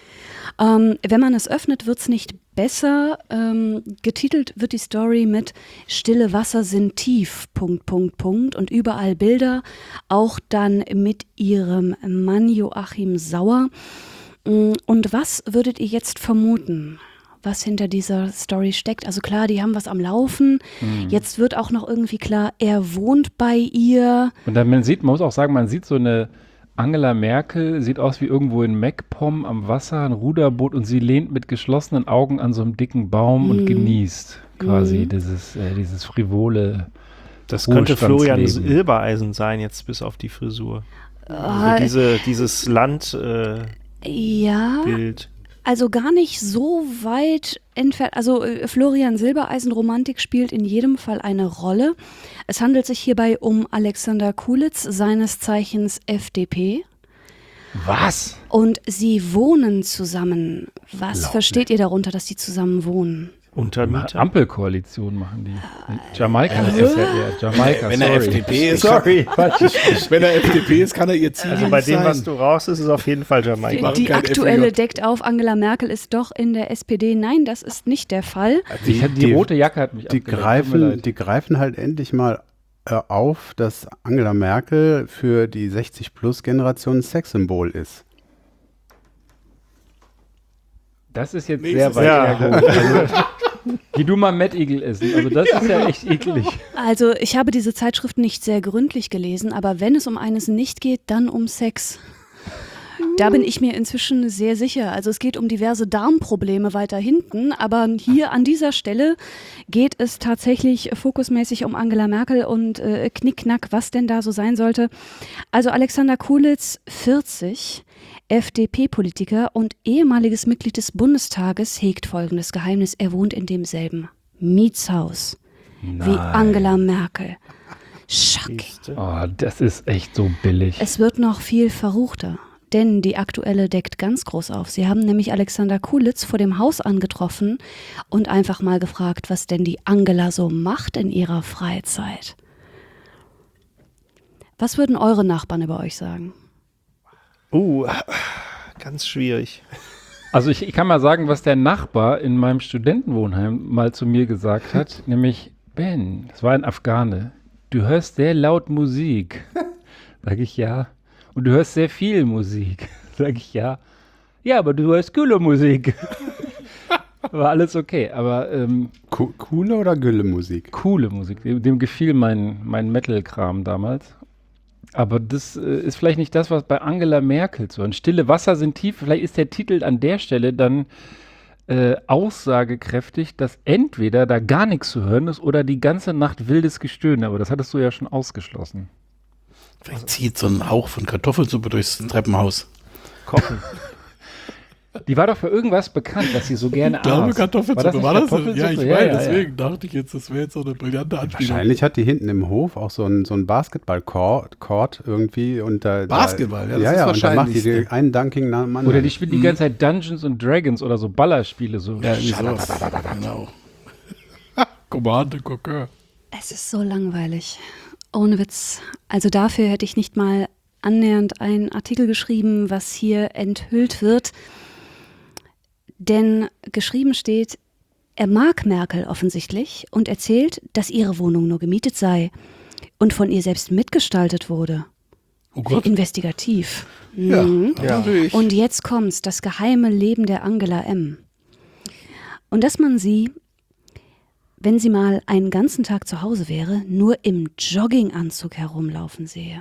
Wenn man es öffnet, wird es nicht besser. Getitelt wird die Story mit „Stille Wasser sind tief, .. Und überall Bilder, auch dann mit ihrem Mann Joachim Sauer. Und was würdet ihr jetzt vermuten, was hinter dieser Story steckt? Also klar, die haben was am Laufen. Jetzt wird auch noch irgendwie klar, er wohnt bei ihr. Und dann man muss auch sagen, man sieht so eine Angela Merkel, sieht aus wie irgendwo in MacPom am Wasser, ein Ruderboot, und sie lehnt mit geschlossenen Augen an so einem dicken Baum und genießt quasi dieses frivole Das könnte Florian Ruhestandsleben. Silbereisen sein, jetzt bis auf die Frisur. Also dieses Landbild. Ja. Also gar nicht so weit entfernt. Also Florian Silbereisen, Romantik spielt in jedem Fall eine Rolle. Es handelt sich hierbei um Alexander Kulitz, seines Zeichens FDP. Was? Und sie wohnen zusammen. Was Glaub versteht ihr darunter, dass die zusammen wohnen? Untermieter. Ampelkoalition machen die. Jamaika ist ja eher Jamaika, Wenn er sorry. FDP ist, Sorry. wenn er FDP ist, kann er ihr Ziel Also bei dem, was du rauchst, ist es auf jeden Fall Jamaika. machen Die kein aktuelle FDJ. deckt auf, Angela Merkel ist doch in der SPD. Nein, das ist nicht der Fall. Die rote Jacke hat mich Die abgelenkt, tut mir leid. greifen halt endlich mal auf, dass Angela Merkel für die 60-Plus-Generation ein Sexsymbol ist. Das ist jetzt Nächstes sehr weit Jahr. hergeholt. Also, geh du mal Mad Eagle essen. Also das ist ja echt eklig. Also ich habe diese Zeitschrift nicht sehr gründlich gelesen, aber wenn es um eines nicht geht, dann um Sex. Da bin ich mir inzwischen sehr sicher. Also es geht um diverse Darmprobleme weiter hinten, aber hier an dieser Stelle geht es tatsächlich fokusmäßig um Angela Merkel und Knickknack, was denn da so sein sollte. Also Alexander Kulitz, 40, FDP-Politiker und ehemaliges Mitglied des Bundestages, hegt folgendes Geheimnis: Er wohnt in demselben Mietshaus wie Angela Merkel. Schocking. Oh, das ist echt so billig. Es wird noch viel verruchter, denn die aktuelle deckt ganz groß auf. Sie haben nämlich Alexander Kulitz vor dem Haus angetroffen und einfach mal gefragt, was denn die Angela so macht in ihrer Freizeit. Was würden eure Nachbarn über euch sagen? Ganz schwierig. Also ich kann mal sagen, was der Nachbar in meinem Studentenwohnheim mal zu mir gesagt hat, nämlich, Ben, das war ein Afghane, du hörst sehr laut Musik. Sag ich, ja. Und du hörst sehr viel Musik. Sag ich, ja. Ja, aber du hörst coole Musik. War alles okay, aber Coole oder Gülle-Musik? coole Musik. Dem gefiel mein Metal-Kram damals. Aber das ist vielleicht nicht das, was bei Angela Merkel so. Und Stille Wasser sind tief. Vielleicht ist der Titel an der Stelle dann aussagekräftig, dass entweder da gar nichts zu hören ist oder die ganze Nacht wildes Gestöhne. Aber das hattest du ja schon ausgeschlossen. Vielleicht zieht so ein Hauch von Kartoffelsuppe durchs Treppenhaus. Kochen. Die war doch für irgendwas bekannt, was sie so gerne Ich glaube, aß. Kartoffelsuppe war das? Ja, ich Ja, meine, ja, deswegen dachte ich jetzt, das wäre jetzt so eine brillante Anspielung. Wahrscheinlich hat die hinten im Hof auch so ein Basketball-Court irgendwie. Und Basketball, ja, das ist und da macht wahrscheinlich. die einen Dunking nach dem anderen. Oder die spielt die ganze Zeit Dungeons and Dragons oder so Ballerspiele. So. Ja, irgendwie sowas. Genau. Commande Coqueur. Es ist so langweilig. Ohne Witz. Also dafür hätte ich nicht mal annähernd einen Artikel geschrieben, was hier enthüllt wird. Denn geschrieben steht, er mag Merkel offensichtlich und erzählt, dass ihre Wohnung nur gemietet sei und von ihr selbst mitgestaltet wurde. Oh Wie Gott. investigativ. Ja, Mhm. natürlich. Und jetzt kommt's, das geheime Leben der Angela M. Und dass man sie, wenn sie mal einen ganzen Tag zu Hause wäre, nur im Jogginganzug herumlaufen sehe.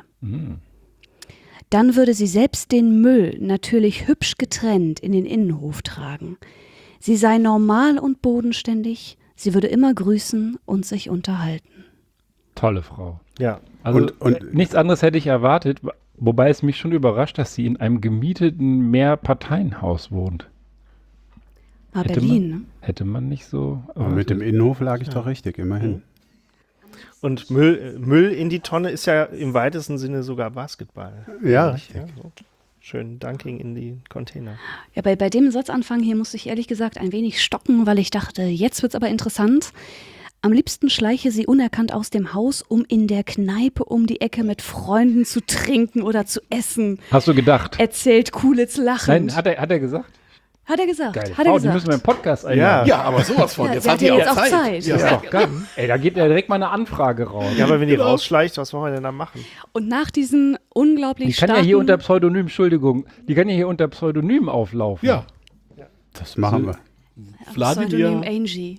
Dann würde sie selbst den Müll natürlich hübsch getrennt in den Innenhof tragen. Sie sei normal und bodenständig, sie würde immer grüßen und sich unterhalten. Tolle Frau. Ja. Also Und- nichts anderes hätte ich erwartet, wobei es mich schon überrascht, dass sie in einem gemieteten Mehrparteienhaus wohnt. Ah, Hätte Berlin, ne? Hätte man nicht so. Aber mit dem Innenhof lag ich doch richtig, immerhin. Und Müll in die Tonne ist ja im weitesten Sinne sogar Basketball. Ja, richtig. So. Schön Dunking in die Container. Ja, bei dem Satzanfang hier musste ich ehrlich gesagt ein wenig stocken, weil ich dachte, jetzt wird's aber interessant. Am liebsten schleiche sie unerkannt aus dem Haus, um in der Kneipe um die Ecke mit Freunden zu trinken oder zu essen. Hast du gedacht? Erzählt Kulitz lachend. Nein, hat er gesagt? Hat er gesagt. Geil. Hat er Frau, die gesagt. müssen wir im Podcast einladen. Ja, aber sowas von. Ja, Jetzt sie hat die ja auch jetzt Zeit. Das ist doch geil. Ey, da geht ja direkt mal eine Anfrage raus. Ja, aber wenn die rausschleicht, was wollen wir denn da machen? Und nach diesen unglaublich Die kann starken... ja hier unter Pseudonym, Entschuldigung, die kann ja hier unter Pseudonym auflaufen. Ja, Das machen wir. Pseudonym Wladimir. Angie.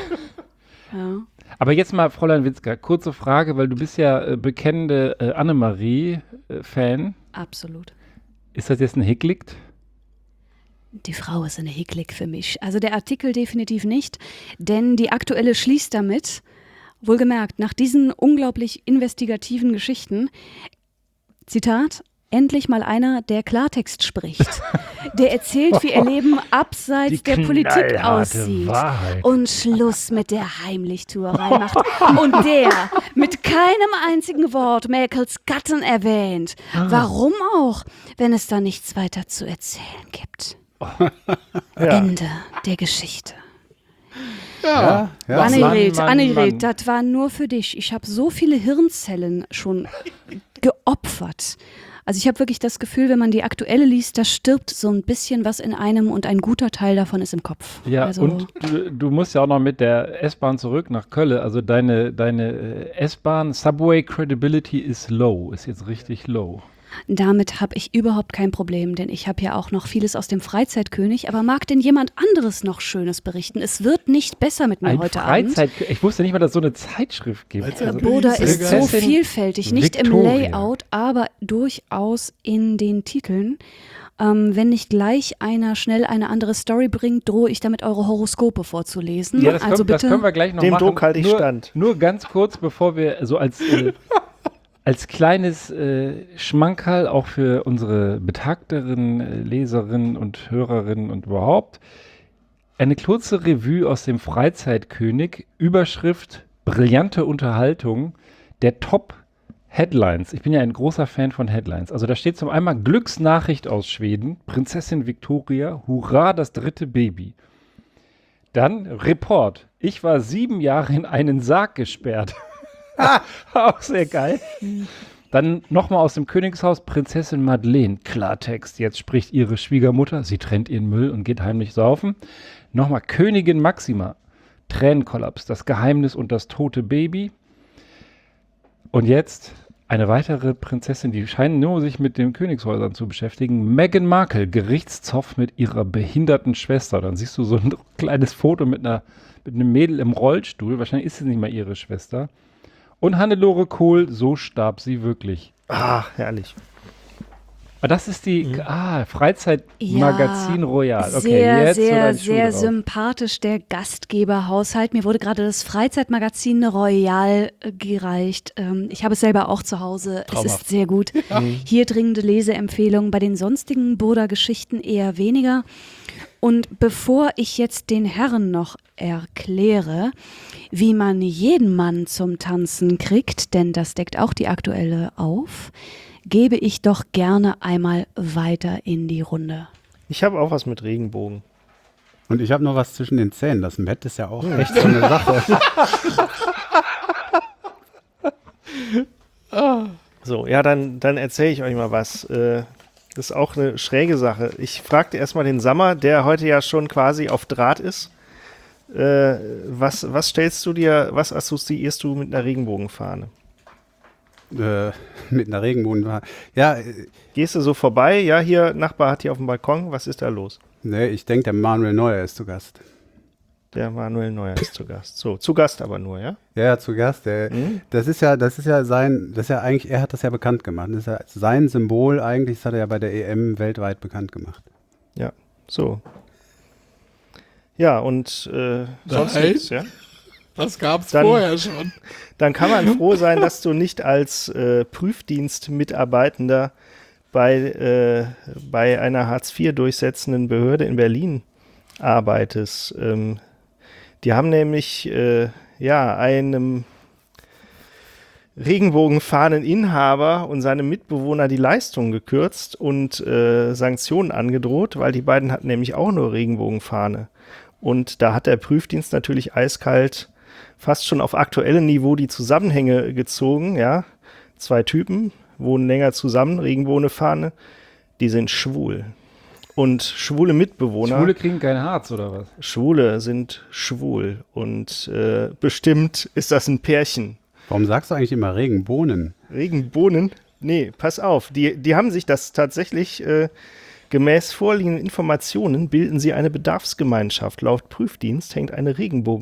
Ja. Aber jetzt mal, Fräulein Witzka, kurze Frage, weil du bist ja bekennende Annemarie-Fan. Absolut. Ist das jetzt ein Hicklicht? Die Frau ist eine Hicklig für mich. Also der Artikel definitiv nicht, denn die aktuelle schließt damit, wohlgemerkt, nach diesen unglaublich investigativen Geschichten, Zitat, endlich mal einer, der Klartext spricht. Der erzählt, wie ihr Leben abseits der Politik aussieht. Wahrheit. Und Schluss mit der Heimlichtuerei macht. Und der mit keinem einzigen Wort Merkels Gatten erwähnt. Warum auch, wenn es da nichts weiter zu erzählen gibt. Ende der Geschichte. Ja, Annegret, Mann. das war nur für dich. Ich habe so viele Hirnzellen schon geopfert. Also ich habe wirklich das Gefühl, wenn man die aktuelle liest, da stirbt so ein bisschen was in einem und ein guter Teil davon ist im Kopf. Ja, also, und du musst ja auch noch mit der S-Bahn zurück nach Köln. Also deine S-Bahn Subway Credibility ist low, ist jetzt richtig low. damit habe ich überhaupt kein Problem, denn ich habe ja auch noch vieles aus dem Freizeitkönig, aber mag denn jemand anderes noch Schönes berichten? Es wird nicht besser mit mir heute Abend. Ich wusste nicht mal, dass es so eine Zeitschrift gibt. Boda ist so Prinzessin vielfältig, nicht im Victoria. Layout, aber durchaus in den Titeln. Wenn nicht gleich einer schnell eine andere Story bringt, drohe ich damit, eure Horoskope vorzulesen. Ja, das, also das bitte. können wir gleich noch Dem machen. Druck halte ich nur, stand. Nur ganz kurz, bevor wir so als kleines Schmankerl auch für unsere betagteren Leserinnen und Hörerinnen und überhaupt eine kurze Revue aus dem Freizeitkönig, Überschrift brillante Unterhaltung der Top-Headlines. Ich bin ja ein großer Fan von Headlines. Also da steht zum einen Glücksnachricht aus Schweden, Prinzessin Victoria, hurra, das dritte Baby. Dann Report, ich war 7 Jahre in einen Sarg gesperrt. Auch sehr geil. Dann nochmal aus dem Königshaus, Prinzessin Madeleine, Klartext. Jetzt spricht ihre Schwiegermutter, sie trennt ihren Müll und geht heimlich saufen. Nochmal Königin Maxima, Tränenkollaps, das Geheimnis und das tote Baby. Und jetzt eine weitere Prinzessin, die scheinen nur sich mit den Königshäusern zu beschäftigen. Meghan Markle, Gerichtszoff mit ihrer behinderten Schwester. Dann siehst du so ein kleines Foto mit einem Mädel im Rollstuhl. Wahrscheinlich ist es nicht mal ihre Schwester. Und Hannelore Kohl, so starb sie wirklich. Ach, herrlich. Aber das ist die Freizeitmagazin Royal. Okay, sehr, jetzt wird sehr, ein Schuh sehr drauf. sympathisch, der Gastgeberhaushalt. Mir wurde gerade das Freizeitmagazin Royal gereicht. Ich habe es selber auch zu Hause. Es ist sehr gut. Hier dringende Leseempfehlungen, bei den sonstigen Burda-Geschichten eher weniger. Und bevor ich jetzt den Herren noch erkläre, wie man jeden Mann zum Tanzen kriegt, denn das deckt auch die aktuelle auf, gebe ich doch gerne einmal weiter in die Runde. Ich habe auch was mit Regenbogen. Und ich habe noch was zwischen den Zähnen. Das Bett ist ja auch echt so eine Sache. So, ja, dann erzähle ich euch mal was. Das ist auch eine schräge Sache. Ich fragte erstmal den Sammer, der heute ja schon quasi auf Draht ist. Was assoziierst du mit einer Regenbogenfahne? Mit einer Regenbogenfahne. Ja, Gehst du so vorbei? Ja, hier, Nachbar hat hier auf dem Balkon. Was ist da los? nee, ich denke, der Manuel Neuer ist zu Gast. Der Manuel Neuer ist zu Gast. So, zu Gast aber nur, ja? Ja, zu Gast. Das ist ja eigentlich, er hat das ja bekannt gemacht. Das ist ja sein Symbol eigentlich, das hat er ja bei der EM weltweit bekannt gemacht. Ja, so. Ja, und sonst Nein. nichts, ja? Das gab's Dann- vorher schon. Dann kann man froh sein, dass du nicht als Prüfdienstmitarbeitender bei einer Hartz-IV durchsetzenden Behörde in Berlin arbeitest. Die haben nämlich einem Regenbogenfahneninhaber und seinem Mitbewohner die Leistung gekürzt und Sanktionen angedroht, weil die beiden hatten nämlich auch nur Regenbogenfahne. Und da hat der Prüfdienst natürlich eiskalt fast schon auf aktuellem Niveau die Zusammenhänge gezogen, ja. 2 Typen wohnen länger zusammen, Regenbogenfahne, die sind schwul. Und schwule Mitbewohner. Schwule kriegen kein Harz, oder was? Schwule sind schwul. Und bestimmt ist das ein Pärchen. Warum sagst du eigentlich immer Regenbohnen? Regenbohnen? Nee, pass auf. Die haben sich das tatsächlich gemäß vorliegenden Informationen bilden sie eine Bedarfsgemeinschaft. Laut Prüfdienst hängt eine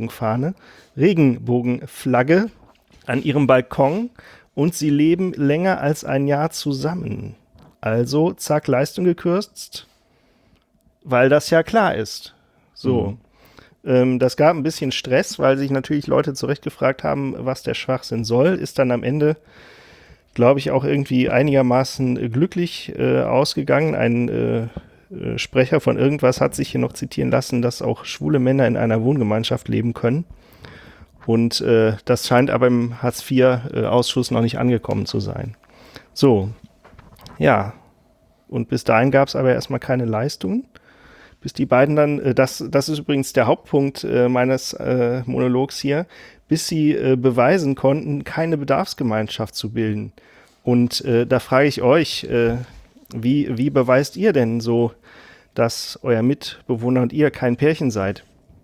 Regenbogenflagge an ihrem Balkon und sie leben länger als ein Jahr zusammen. Also, zack, Leistung gekürzt, weil das ja klar ist. So. Das gab ein bisschen Stress, weil sich natürlich Leute zurechtgefragt haben, was der Schwachsinn soll. Ist dann am Ende, glaube ich, auch irgendwie einigermaßen glücklich ausgegangen. Ein Sprecher von irgendwas hat sich hier noch zitieren lassen, dass auch schwule Männer in einer Wohngemeinschaft leben können. Und das scheint aber im Hartz-IV-Ausschuss noch nicht angekommen zu sein. So, ja. Und bis dahin gab es aber erstmal keine Leistungen. Bis die beiden dann, das ist übrigens der Hauptpunkt meines Monologs hier, bis sie beweisen konnten, keine Bedarfsgemeinschaft zu bilden. Und da frage ich euch, wie beweist ihr denn so, dass euer Mitbewohner und ihr kein Pärchen seid?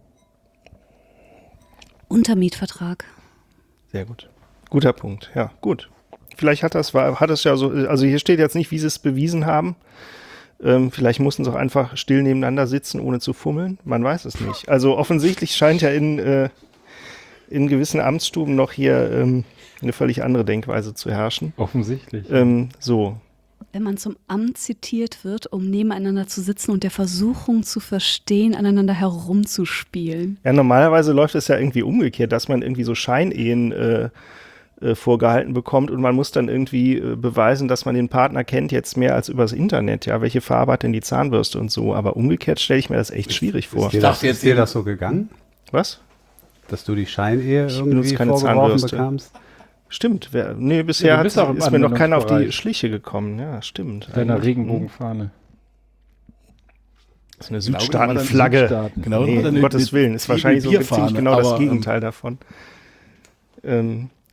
Untermietvertrag. Sehr gut. Guter Punkt, ja, gut. Vielleicht hat es ja so, also hier steht jetzt nicht, wie sie es bewiesen haben. Vielleicht mussten sie auch einfach still nebeneinander sitzen, ohne zu fummeln. Man weiß es nicht. Also offensichtlich scheint ja in gewissen Amtsstuben noch hier eine völlig andere Denkweise zu herrschen. Offensichtlich. So. Wenn man zum Amt zitiert wird, um nebeneinander zu sitzen und der Versuchung zu verstehen, aneinander herumzuspielen. Ja, normalerweise läuft es ja irgendwie umgekehrt, dass man irgendwie so Scheinehen vorgehalten bekommt und man muss dann irgendwie beweisen, dass man den Partner kennt jetzt mehr als übers Internet. Ja, welche Farbe hat denn die Zahnbürste und so. Aber umgekehrt stelle ich mir das echt schwierig vor. Ist dir das so gegangen? Was? Dass du die Scheinehe Ich irgendwie benutze keine vorgeworfen Zahnbürste. bekamst? Stimmt. Bisher du bist auch im ist mir noch keiner auf die Anwendungsbereich. Schliche gekommen. Ja, stimmt. Deiner Eigentlich. Regenbogenfahne. Das ist eine Genau, Südstaatenflagge. Südstaaten. Genau, Nee, oder um Gottes Willen. Ist wahrscheinlich so Bierfahne, ziemlich genau das aber, Gegenteil davon.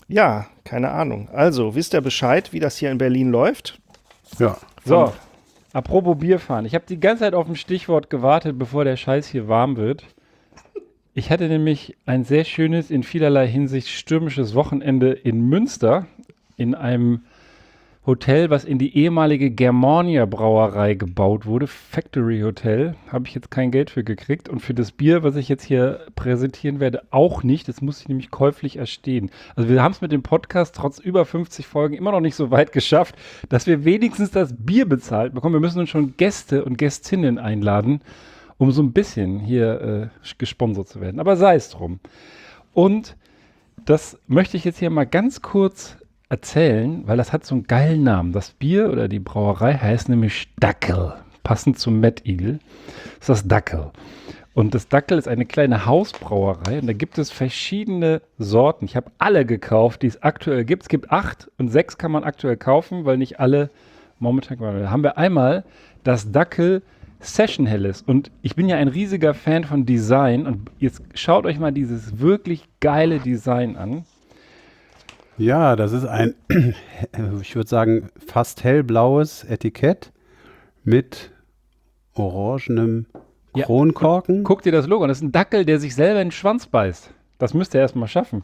Ja, keine Ahnung. Also, wisst ihr Bescheid, wie das hier in Berlin läuft? Ja. So, apropos Bierfahren. Ich habe die ganze Zeit auf ein Stichwort gewartet, bevor der Scheiß hier warm wird. Ich hatte nämlich ein sehr schönes, in vielerlei Hinsicht stürmisches Wochenende in Münster in einem Hotel, was in die ehemalige Germania Brauerei gebaut wurde. Factory Hotel. Habe ich jetzt kein Geld für gekriegt. Und für das Bier, was ich jetzt hier präsentieren werde, auch nicht. Das muss ich nämlich käuflich erstehen. Also wir haben es mit dem Podcast trotz über 50 Folgen immer noch nicht so weit geschafft, dass wir wenigstens das Bier bezahlt bekommen. Wir müssen uns schon Gäste und Gästinnen einladen, um so ein bisschen hier gesponsert zu werden. Aber sei es drum. Und das möchte ich jetzt hier mal ganz kurz erzählen, weil das hat so einen geilen Namen. Das Bier oder die Brauerei heißt nämlich Dackel, passend zum Mad Eagle. Das ist das Dackel. Und das Dackel ist eine kleine Hausbrauerei und da gibt es verschiedene Sorten. Ich habe alle gekauft, die es aktuell gibt. Es gibt 8 und 6 kann man aktuell kaufen, weil nicht alle momentan. Da haben wir einmal das Dackel Session Helles und ich bin ja ein riesiger Fan von Design und jetzt schaut euch mal dieses wirklich geile Design an. Ja, das ist ein, ich würde sagen, fast hellblaues Etikett mit orangenem Kronkorken. Guck dir das Logo an. Das ist ein Dackel, der sich selber in den Schwanz beißt. Das müsst ihr erstmal schaffen.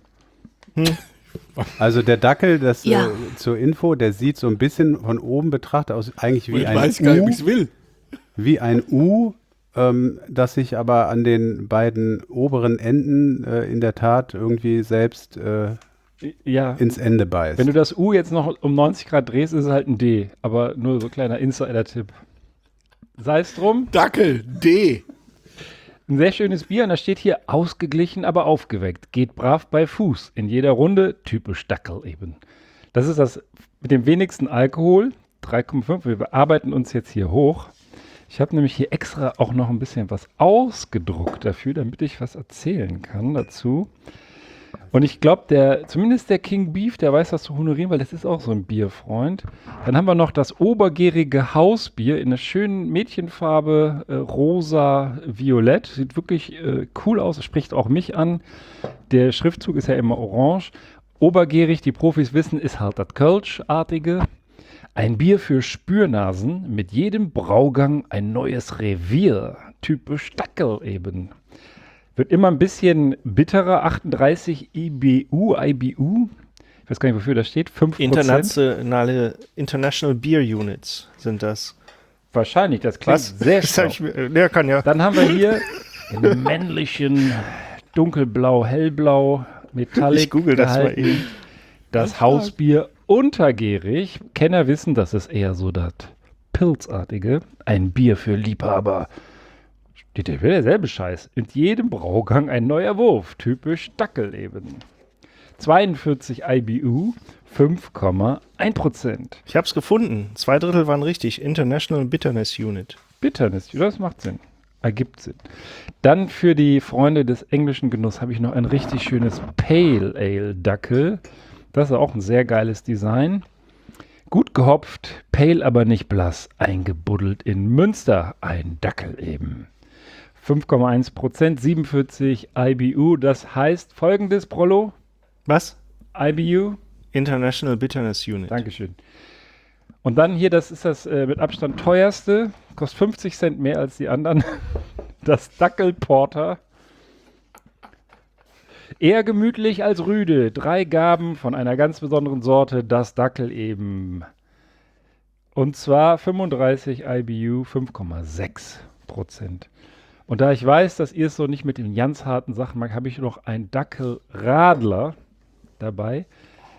Also der Dackel, das Ja. zur Info, der sieht so ein bisschen von oben betrachtet aus, eigentlich wie Ich ein weiß gar nicht, ob U, ich es will. wie ein U, das sich aber an den beiden oberen Enden in der Tat irgendwie selbst Ja. ins Ende beißt. Wenn du das U jetzt noch um 90 Grad drehst, ist es halt ein D. Aber nur so kleiner Insider-Tipp. Sei es drum. Dackel, D. Ein sehr schönes Bier und da steht hier ausgeglichen, aber aufgeweckt. Geht brav bei Fuß. In jeder Runde typisch Dackel eben. Das ist das mit dem wenigsten Alkohol. 3,5. Wir arbeiten uns jetzt hier hoch. Ich habe nämlich hier extra auch noch ein bisschen was ausgedruckt dafür, damit ich was erzählen kann dazu. Und ich glaube, zumindest der King Beef, der weiß das zu honorieren, weil das ist auch so ein Bierfreund. Dann haben wir noch das obergärige Hausbier in einer schönen Mädchenfarbe, rosa-violett. Sieht wirklich cool aus, spricht auch mich an. Der Schriftzug ist ja immer orange. Obergärig, die Profis wissen, ist halt das Kölsch-artige. Ein Bier für Spürnasen, mit jedem Braugang ein neues Revier. Typisch Dackel eben. Wird immer ein bisschen bitterer, 38 IBU. Ich weiß gar nicht, wofür das steht, 5%. International Beer Units sind das. Wahrscheinlich, das klingt sehr Das hab schlau. der kann ja. Dann haben wir hier in männlichen dunkelblau, hellblau, Metallic Ich google das mal gehalten. eben. Das Hausbier untergärig. Kenner wissen, das ist eher so das Pilzartige. Ein Bier für Liebhaber. Steht ja wieder derselbe Scheiß. In jedem Braugang ein neuer Wurf. Typisch Dackel eben. 42 IBU, 5,1%. Ich habe es gefunden. 2/3 waren richtig. International Bitterness Unit. Bitterness, das macht Sinn. Ergibt Sinn. Dann für die Freunde des englischen Genusses habe ich noch ein richtig schönes Pale Ale Dackel. Das ist auch ein sehr geiles Design. Gut gehopft, pale aber nicht blass. Eingebuddelt in Münster. Ein Dackel eben. 5,1%, 47 IBU. Das heißt folgendes, Prollo. Was? IBU. International Bitterness Unit. Dankeschön. Und dann hier, das ist das mit Abstand teuerste. Kostet 50 Cent mehr als die anderen. Das Dackel Porter. Eher gemütlich als rüde. 3 Gaben von einer ganz besonderen Sorte. Das Dackel eben. Und zwar 35 IBU, 5,6%. Und da ich weiß, dass ihr es so nicht mit den ganz harten Sachen mag, habe ich noch ein Dackel Radler dabei.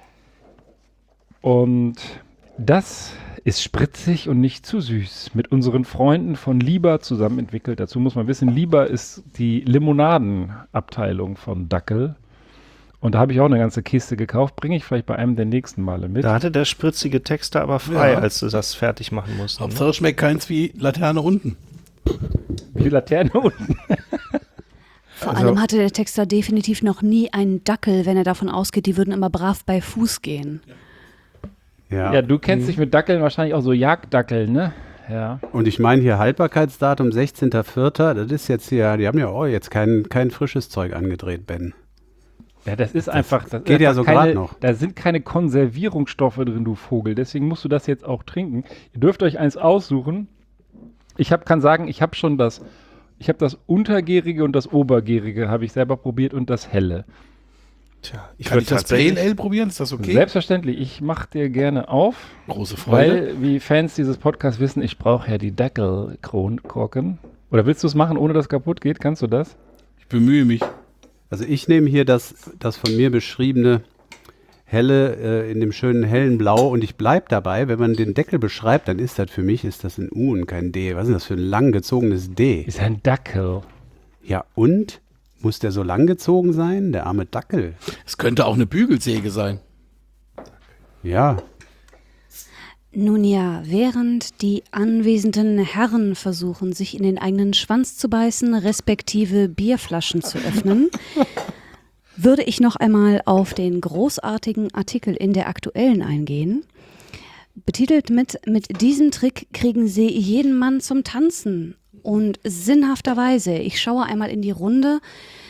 Und das ist spritzig und nicht zu süß. Mit unseren Freunden von Liba zusammen entwickelt. Dazu muss man wissen, Liba ist die Limonadenabteilung von Dackel. Und da habe ich auch eine ganze Kiste gekauft. Bringe ich vielleicht bei einem der nächsten Male mit. Da hatte der spritzige Texter aber frei, Ja. als du das fertig machen musst. Hauptsache schmeckt keins wie Laterne unten. Wie die Laterne unten. Vor allem hatte der Texter definitiv noch nie einen Dackel, wenn er davon ausgeht, die würden immer brav bei Fuß gehen. Ja, du kennst dich mit Dackeln wahrscheinlich auch so Jagddackeln, ne? Ja. Und ich meine hier Haltbarkeitsdatum 16.04. Das ist jetzt hier, die haben ja auch jetzt kein frisches Zeug angedreht, Ben. Ja, das ist einfach. Das geht ist ja einfach so grad noch. Da sind keine Konservierungsstoffe drin, du Vogel. Deswegen musst du das jetzt auch trinken. Ihr dürft euch eins aussuchen. Kann sagen, ich habe das Untergärige und das Obergärige habe ich selber probiert und das Helle. Tja, Kann ich das Pale Ale probieren? Ist das okay? Selbstverständlich, ich mache dir gerne auf, Große Freude. weil, wie Fans dieses Podcasts wissen, ich brauche ja die Dackelkorken. Oder willst du es machen, ohne dass es kaputt geht? Kannst du das? Ich bemühe mich. Also ich nehme hier das von mir beschriebene helle in dem schönen hellen Blau und ich bleibe dabei, wenn man den Deckel beschreibt, dann ist das für mich ein U und kein D. Was ist denn das für ein lang gezogenes D? Ist ein Dackel. Ja und? Muss der so lang gezogen sein? Der arme Dackel. Es könnte auch eine Bügelsäge sein. Ja. Nun ja, während die anwesenden Herren versuchen, sich in den eigenen Schwanz zu beißen, respektive Bierflaschen zu öffnen, würde ich noch einmal auf den großartigen Artikel in der Aktuellen eingehen. Betitelt mit diesem Trick kriegen Sie jeden Mann zum Tanzen. Und sinnhafterweise, ich schaue einmal in die Runde.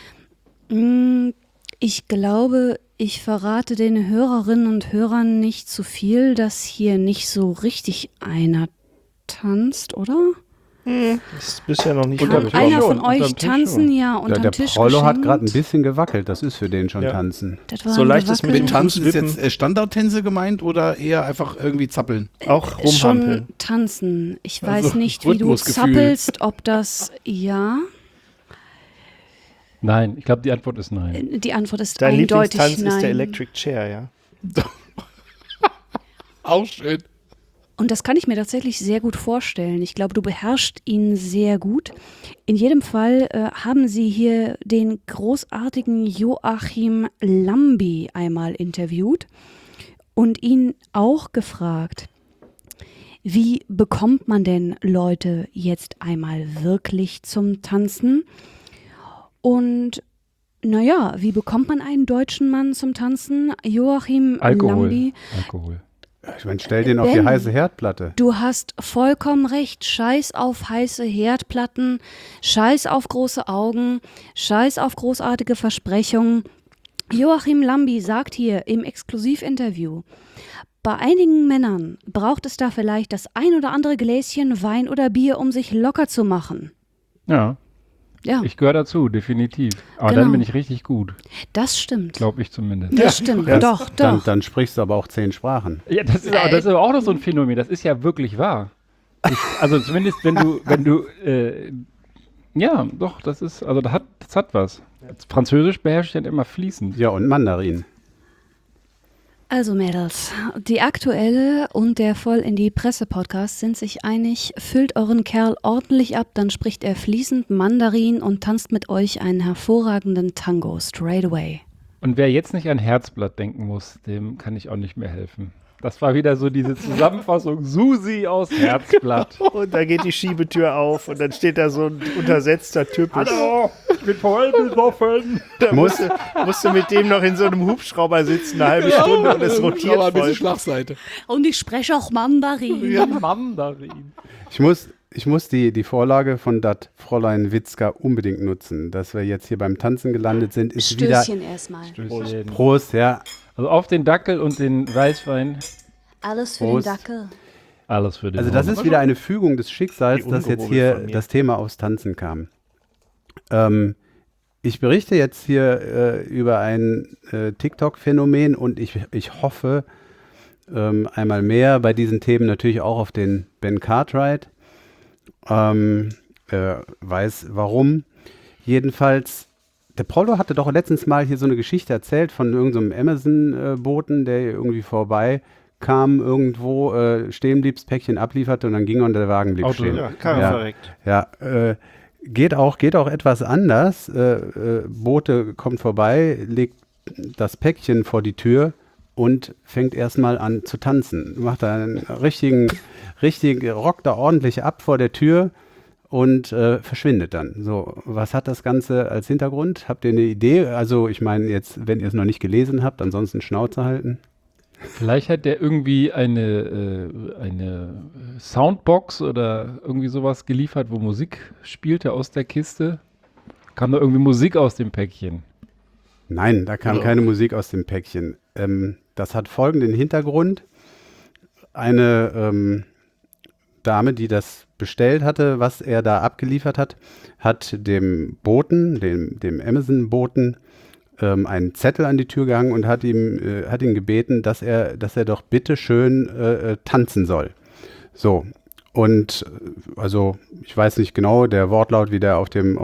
Ich glaube, ich verrate den Hörerinnen und Hörern nicht zu viel, dass hier nicht so richtig einer tanzt, oder? Das ist bisher noch nicht Unterm Kann Tisch vorgekommen. einer von schon, unterm euch Tisch tanzen? schon. Ja, unterm Der Tisch Prollo hat geschenkt. gerade ein bisschen gewackelt. Das ist für den schon Ja. Tanzen. Das war So ein leichtes Gewackel. Mit Tanzen ist Wippen. jetzt Standardtänze gemeint oder eher einfach irgendwie zappeln? Auch rumhampeln. Schon tanzen. Ich weiß Also, nicht, wie du Rhythmusgefühl. zappelst, ob das ja. Nein, ich glaube, die Antwort ist nein. Die Antwort ist Dein eindeutig Lieblingstanz nein. ist der Electric Chair, ja. Auch schön. Und das kann ich mir tatsächlich sehr gut vorstellen. Ich glaube, du beherrschst ihn sehr gut. In jedem Fall haben sie hier den großartigen Joachim Lambi einmal interviewt und ihn auch gefragt, wie bekommt man denn Leute jetzt einmal wirklich zum Tanzen? Und naja, wie bekommt man einen deutschen Mann zum Tanzen? Joachim Alkohol. Lambi. Alkohol. Ich meine, stell den auf die Ben. heiße Herdplatte. Du hast vollkommen recht. Scheiß auf heiße Herdplatten, scheiß auf große Augen, scheiß auf großartige Versprechungen. Joachim Lambi sagt hier im Exklusivinterview, bei einigen Männern braucht es da vielleicht das ein oder andere Gläschen Wein oder Bier, um sich locker zu machen. Ja, Ja, ich gehöre dazu, definitiv. Aber Genau. dann bin ich richtig gut, das stimmt. glaube ich zumindest. Das stimmt, Ja, doch, Dann, doch. dann sprichst du aber auch 10 Sprachen. Ja, das ist aber auch noch so ein Phänomen. Das ist ja wirklich wahr. Also zumindest wenn du, ja, doch, das hat was. Französisch beherrsche ich dann immer fließend. Ja, und Mandarin. Also Mädels, die Aktuelle und der Voll in die Presse-Podcast sind sich einig, füllt euren Kerl ordentlich ab, dann spricht er fließend Mandarin und tanzt mit euch einen hervorragenden Tango straight away. Und wer jetzt nicht an Herzblatt denken muss, dem kann ich auch nicht mehr helfen. Das war wieder so diese Zusammenfassung Susi aus Herzblatt. Und da geht die Schiebetür auf und dann steht da so ein untersetzter Typ. Hallo, ich bin voll besoffen. Da musst du mit dem noch in so einem Hubschrauber sitzen, eine halbe Stunde und es rotiert Aber ein bisschen voll. Schlagseite. Und ich spreche auch Mandarin. Mandarin. Ich muss die Vorlage von dat Fräulein Witzka unbedingt nutzen. Dass wir jetzt hier beim Tanzen gelandet sind, ist Stößchen erstmal. Stößchen. wieder Prost, ja. Also auf den Dackel und den Weißwein. Alles für Prost. den Dackel. Alles für den Also das ist wieder eine Fügung des Schicksals, Wie dass jetzt ungehobelt hier von mir. das Thema aufs Tanzen kam. Ich berichte jetzt hier über ein TikTok-Phänomen und ich hoffe einmal mehr bei diesen Themen natürlich auch auf den Ben Cartwright. Weiß warum. Jedenfalls, der Prollo hatte doch letztens mal hier so eine Geschichte erzählt von irgendeinem Amazon-Boten, der hier irgendwie vorbei kam, irgendwo stehen blieb, das Päckchen ablieferte und dann ging er und der Wagen blieb Auto, stehen. Ja, Karre Ja. verreckt. Ja, geht auch etwas anders. Bote kommt vorbei, legt das Päckchen vor die Tür und fängt erstmal an zu tanzen. Macht da einen rockt da ordentlich ab vor der Tür und verschwindet dann. So, was hat das Ganze als Hintergrund? Habt ihr eine Idee? Also ich meine jetzt, wenn ihr es noch nicht gelesen habt, ansonsten Schnauze halten. Vielleicht hat der irgendwie eine Soundbox oder irgendwie sowas geliefert, wo Musik spielte aus der Kiste. Kam da irgendwie Musik aus dem Päckchen. Nein, da kam Oder? keine Musik aus dem Päckchen. Das hat folgenden Hintergrund. Eine Dame, die das bestellt hatte, was er da abgeliefert hat, hat dem Boten, dem Amazon-Boten, einen Zettel an die Tür gehangen und hat ihn gebeten, dass er doch bitte schön tanzen soll. So, und also ich weiß nicht genau der Wortlaut, wie der auf dem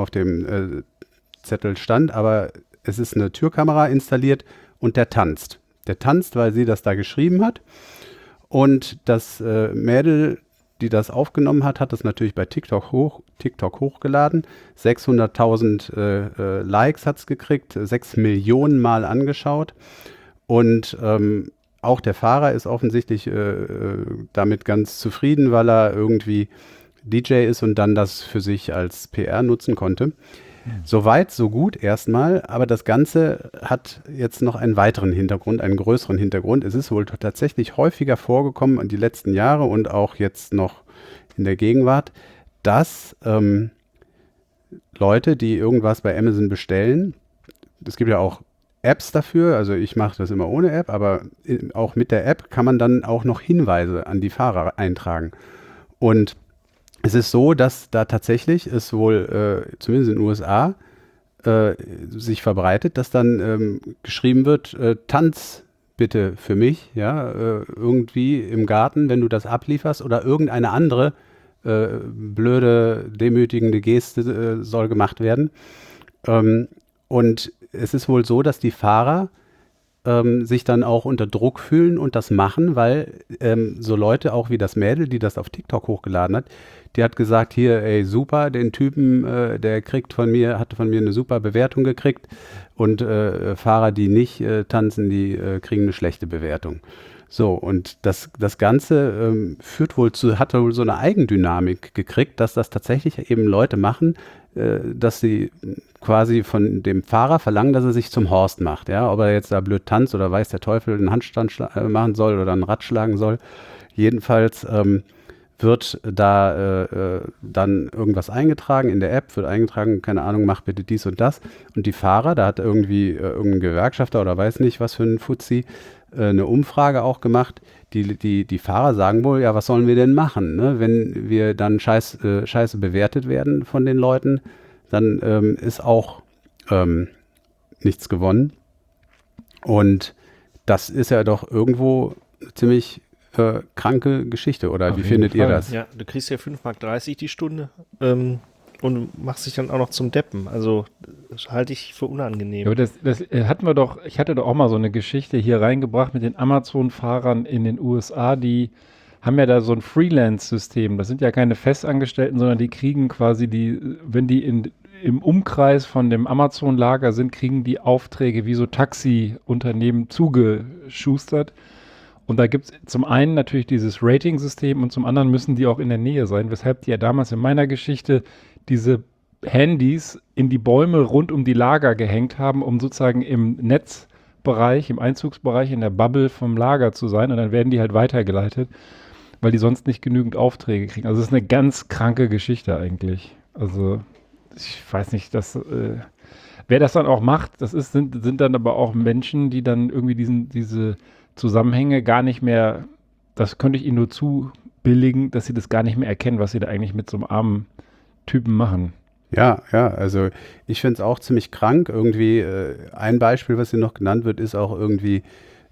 Zettel stand, aber es ist eine Türkamera installiert und der tanzt. Der tanzt, weil sie das da geschrieben hat. Und das Mädel, die das aufgenommen hat, hat das natürlich bei TikTok hochgeladen. 600.000 Likes hat es gekriegt, 6 Millionen Mal angeschaut. Und auch der Fahrer ist offensichtlich damit ganz zufrieden, weil er irgendwie DJ ist und dann das für sich als PR nutzen konnte. Soweit, so gut erstmal, aber das Ganze hat jetzt noch einen weiteren Hintergrund, einen größeren Hintergrund. Es ist wohl tatsächlich häufiger vorgekommen in die letzten Jahre und auch jetzt noch in der Gegenwart, dass Leute, die irgendwas bei Amazon bestellen, es gibt ja auch Apps dafür, also ich mache das immer ohne App, aber auch mit der App kann man dann auch noch Hinweise an die Fahrer eintragen. Und es ist so, dass da tatsächlich es wohl, zumindest in den USA, sich verbreitet, dass dann geschrieben wird, tanz bitte für mich, ja, irgendwie im Garten, wenn du das ablieferst oder irgendeine andere blöde, demütigende Geste soll gemacht werden. Und es ist wohl so, dass die Fahrer sich dann auch unter Druck fühlen und das machen, weil so Leute auch wie das Mädel, die das auf TikTok hochgeladen hat, die hat gesagt, hier, ey, super, den Typen, der hatte von mir eine super Bewertung gekriegt und Fahrer, die nicht tanzen, die kriegen eine schlechte Bewertung. So, und das Ganze hat wohl so eine Eigendynamik gekriegt, dass das tatsächlich eben Leute machen, dass sie quasi von dem Fahrer verlangen, dass er sich zum Horst macht. Ja? Ob er jetzt da blöd tanzt oder weiß der Teufel einen Handstand machen soll oder ein Rad schlagen soll. Jedenfalls wird da dann irgendwas eingetragen, in der App wird eingetragen, keine Ahnung, mach bitte dies und das. Und die Fahrer, da hat irgendwie irgendein Gewerkschafter oder weiß nicht was für ein Fuzzi, eine Umfrage auch gemacht. Die Fahrer sagen wohl, ja, was sollen wir denn machen? Ne? Wenn wir dann scheiße bewertet werden von den Leuten, dann ist auch nichts gewonnen. Und das ist ja doch irgendwo eine ziemlich kranke Geschichte, oder Auf wie jeden findet ihr Fall. das? Ja, du kriegst ja 5,30 Mark die Stunde und machst dich dann auch noch zum Deppen. Also das halte ich für unangenehm. Ja, aber das hatten wir doch, ich hatte doch auch mal so eine Geschichte hier reingebracht mit den Amazon-Fahrern in den USA, die haben ja da so ein Freelance-System. Das sind ja keine Festangestellten, sondern die kriegen quasi wenn die im Umkreis von dem Amazon-Lager sind, kriegen die Aufträge wie so Taxi-Unternehmen zugeschustert. Und da gibt es zum einen natürlich dieses Rating-System und zum anderen müssen die auch in der Nähe sein, weshalb die ja damals in meiner Geschichte diese Handys in die Bäume rund um die Lager gehängt haben, um sozusagen im Netzbereich, im Einzugsbereich, in der Bubble vom Lager zu sein. Und dann werden die halt weitergeleitet, weil die sonst nicht genügend Aufträge kriegen. Also es ist eine ganz kranke Geschichte eigentlich. Also ich weiß nicht, wer das dann auch macht, sind dann aber auch Menschen, die dann irgendwie diese Zusammenhänge gar nicht mehr, das könnte ich ihnen nur zubilligen, dass sie das gar nicht mehr erkennen, was sie da eigentlich mit so einem armen Typen machen. Ja, also ich finde es auch ziemlich krank. Irgendwie ein Beispiel, was hier noch genannt wird, ist auch irgendwie,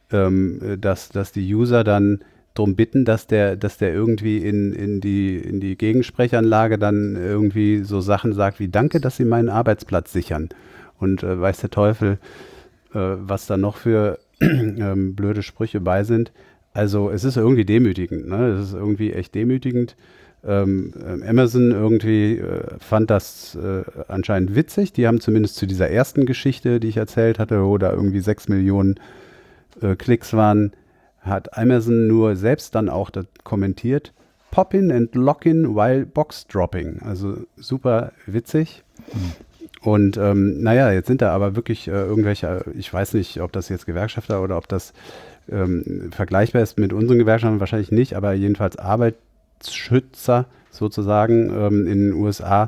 dass die User dann darum bitten, dass der irgendwie in die Gegensprechanlage dann irgendwie so Sachen sagt wie Danke, dass Sie meinen Arbeitsplatz sichern. Und weiß der Teufel, was da noch für blöde Sprüche bei sind. Also es ist irgendwie demütigend, ne? Es ist irgendwie echt demütigend. Amazon irgendwie fand das anscheinend witzig. Die haben zumindest zu dieser ersten Geschichte, die ich erzählt hatte, wo da irgendwie 6 Millionen Klicks waren, hat Amazon nur selbst dann auch kommentiert, Pop in and lock in while box dropping. Also super witzig. Und naja, jetzt sind da aber wirklich irgendwelche, ich weiß nicht, ob das jetzt Gewerkschafter oder ob das vergleichbar ist mit unseren Gewerkschaften, wahrscheinlich nicht, aber jedenfalls Arbeitsschützer sozusagen in den USA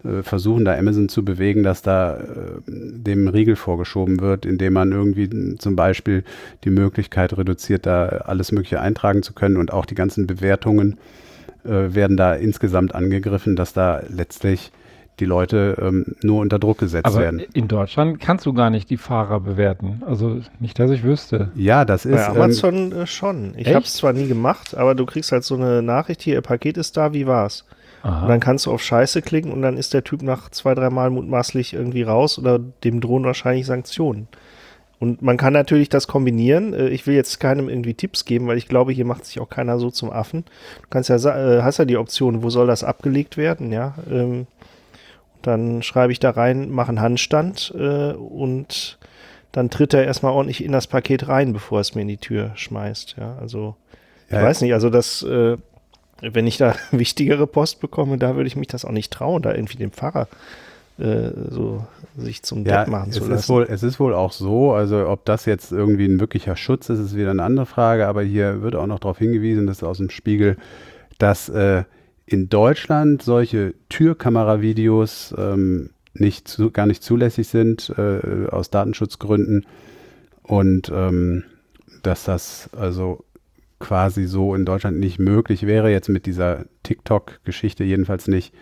versuchen da Amazon zu bewegen, dass da dem Riegel vorgeschoben wird, indem man irgendwie zum Beispiel die Möglichkeit reduziert, da alles Mögliche eintragen zu können und auch die ganzen Bewertungen werden da insgesamt angegriffen, dass da letztlich die Leute nur unter Druck gesetzt werden. Aber in Deutschland kannst du gar nicht die Fahrer bewerten. Also nicht, dass ich wüsste. Ja, das ist... Bei Amazon schon. Ich habe es zwar nie gemacht, aber du kriegst halt so eine Nachricht, hier, Ihr Paket ist da, wie war's? Aha. Und dann kannst du auf Scheiße klicken und dann ist der Typ nach 2-3 Mal mutmaßlich irgendwie raus oder dem drohen wahrscheinlich Sanktionen. Und man kann natürlich das kombinieren. Ich will jetzt keinem irgendwie Tipps geben, weil ich glaube, hier macht sich auch keiner so zum Affen. Du kannst ja hast ja die Option, wo soll das abgelegt werden, ja. Dann schreibe ich da rein, mache einen Handstand und dann tritt er erstmal ordentlich in das Paket rein, bevor er es mir in die Tür schmeißt, ja. Also ich weiß nicht, also das wenn ich da wichtigere Post bekomme, da würde ich mich das auch nicht trauen, da irgendwie dem Pfarrer so sich zum Depp machen zu lassen. Es ist wohl auch so, also ob das jetzt irgendwie ein wirklicher Schutz ist, ist wieder eine andere Frage, aber hier wird auch noch darauf hingewiesen, das ist aus dem Spiegel, dass in Deutschland solche Türkameravideos gar nicht zulässig sind aus Datenschutzgründen und dass das also quasi so in Deutschland nicht möglich wäre, jetzt mit dieser TikTok-Geschichte jedenfalls nicht.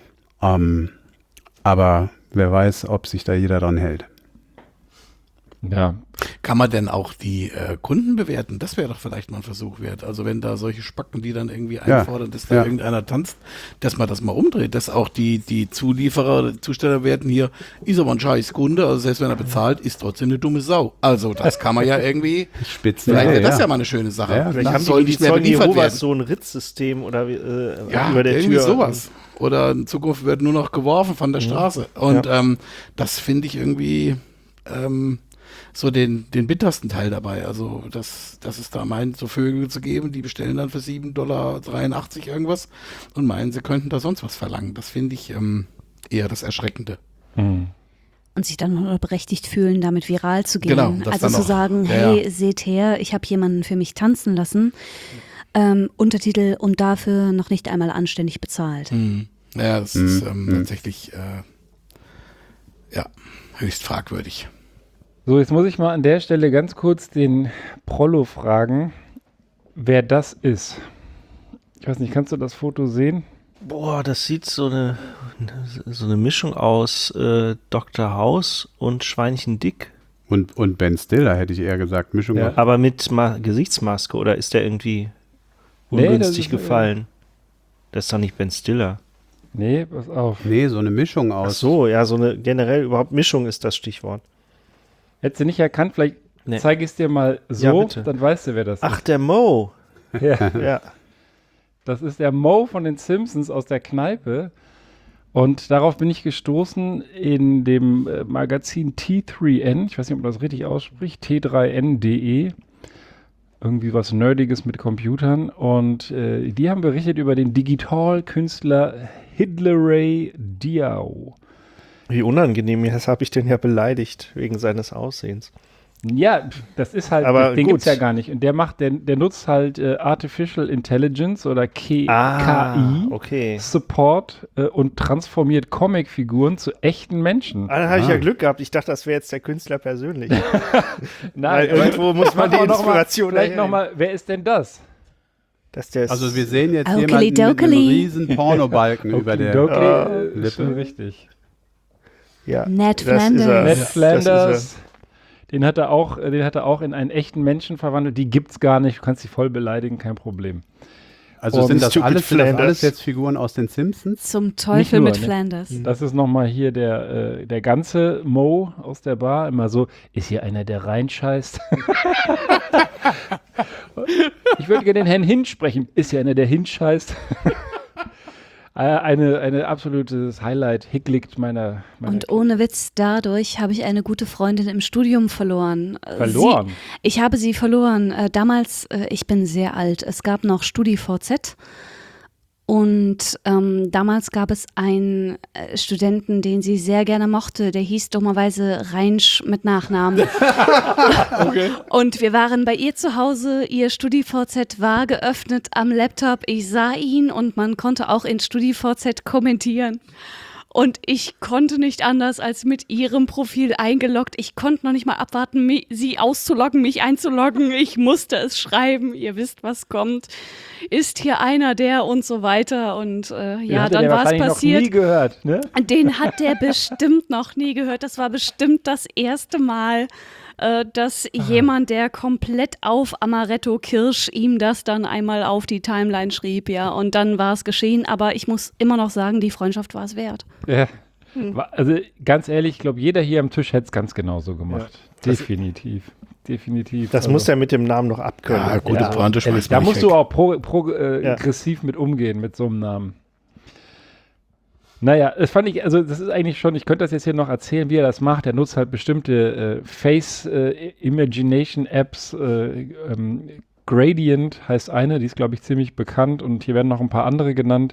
Aber wer weiß, ob sich da jeder dran hält. Ja. Kann man denn auch die Kunden bewerten? Das wäre doch vielleicht mal ein Versuch wert. Also wenn da solche Spacken, die dann irgendwie einfordern, dass da irgendeiner tanzt, dass man das mal umdreht, dass auch die Zulieferer oder Zusteller werden hier, ist aber ein scheiß Kunde, also selbst wenn er bezahlt, ist trotzdem eine dumme Sau. Also das kann man ja irgendwie, Spitzen. vielleicht wäre das ja mal eine schöne Sache. Ja, Vielleicht haben soll die nicht mehr beliefert werden. so ein Ritzsystem oder Ja, über der irgendwie Tür. sowas. Oder in Zukunft wird nur noch geworfen von der Straße. Und das finde ich irgendwie so den bittersten Teil dabei. Also, dass es da meint, so Vögel zu geben, die bestellen dann für $7,83 irgendwas und meinen, sie könnten da sonst was verlangen. Das finde ich eher das Erschreckende. Hm. Und sich dann berechtigt fühlen, damit viral zu gehen. Genau, das also dann zu noch. sagen, hey, seht her, ich habe jemanden für mich tanzen lassen. Untertitel und dafür noch nicht einmal anständig bezahlt. Ja, das ist tatsächlich höchst fragwürdig. So, jetzt muss ich mal an der Stelle ganz kurz den Prollo fragen, wer das ist. Ich weiß nicht, kannst du das Foto sehen? Boah, das sieht so eine Mischung aus Dr. House und Schweinchen Dick. Und Ben Stiller, hätte ich eher gesagt, Mischung. Ja. Aber mit Gesichtsmaske oder ist der irgendwie ungünstig gefallen? Das ist doch nicht Ben Stiller. Nee, pass auf. Nee, so eine Mischung Ach aus. so, ja, so eine generell überhaupt Mischung ist das Stichwort. Hättest du nicht erkannt, vielleicht zeige ich es dir mal so, Ja, bitte. dann weißt du, wer das Ach, der Mo. ist. Ja. Ja. Das ist der Mo von den Simpsons aus der Kneipe. Und darauf bin ich gestoßen in dem Magazin T3N. Ich weiß nicht, ob man das richtig ausspricht. T3N.de. Irgendwie was Nerdiges mit Computern. Und die haben berichtet über den Digitalkünstler Hidley Diao. Wie unangenehm, jetzt habe ich den ja beleidigt wegen seines Aussehens. Ja, das ist halt, Aber den gut. gibt's ja gar nicht. Und der nutzt halt Artificial Intelligence oder KI, okay. Support und transformiert Comicfiguren zu echten Menschen. Ah, dann habe ich ja Glück gehabt. Ich dachte, das wäre jetzt der Künstler persönlich. Nein, Weil irgendwo muss man die Inspiration Vielleicht hernehmen. nochmal, wer ist denn das? Dass der Also wir sehen jetzt Okeli jemanden mit einem dokeli. riesen Pornobalken über der Okidoki, ist schon Lippe. richtig. ja, Ned das ist Flanders. er. Ned Das ist Flanders, den hat er auch in einen echten Menschen verwandelt. Die gibt's gar nicht. Du kannst sie voll beleidigen, kein Problem. Also Oh, sind das Stupid alles Flanders. jetzt Figuren aus den Simpsons? Zum Teufel nur, mit ne? Flanders. Das ist nochmal hier der ganze Mo aus der Bar. Immer so, ist hier einer, der reinscheißt? Ich würde gerne den Herrn Hinsch sprechen. Ist hier einer, der hinscheißt? Eine absolutes Highlight, Hicklick meiner Und ohne Witz, dadurch habe ich eine gute Freundin im Studium verloren. Verloren? Ich habe sie verloren. Damals, ich bin sehr alt, es gab noch StudiVZ. Und damals gab es einen Studenten, den sie sehr gerne mochte. Der hieß dummerweise Reinsch mit Nachnamen. Okay. Und wir waren bei ihr zu Hause. Ihr StudiVZ war geöffnet am Laptop. Ich sah ihn und man konnte auch in StudiVZ kommentieren. Und ich konnte nicht anders als mit ihrem Profil eingeloggt. Ich konnte noch nicht mal abwarten, sie auszuloggen, mich einzuloggen. Ich musste es schreiben. Ihr wisst, was kommt. Ist hier einer der und so weiter. Und ja, dann war es passiert. Noch nie gehört, ne? Den hat der bestimmt noch nie gehört. Das war bestimmt das erste Mal, dass jemand, der komplett auf Amaretto Kirsch, ihm das dann einmal auf die Timeline schrieb, ja, und dann war es geschehen, aber ich muss immer noch sagen, die Freundschaft war es wert. Ja. Also ganz ehrlich, ich glaube, jeder hier am Tisch hätte es ganz genauso gemacht. Ja. Definitiv. Das muss er mit dem Namen noch abkönnen. Ja, gute Pointe schmeißt da man musst nicht du weg. auch aggressiv mit umgehen, mit so einem Namen. Naja, das fand ich, also das ist eigentlich schon, ich könnte das jetzt hier noch erzählen, wie er das macht. Er nutzt halt bestimmte Face-Imagination-Apps. Gradient heißt eine, die ist, glaube ich, ziemlich bekannt. Und hier werden noch ein paar andere genannt.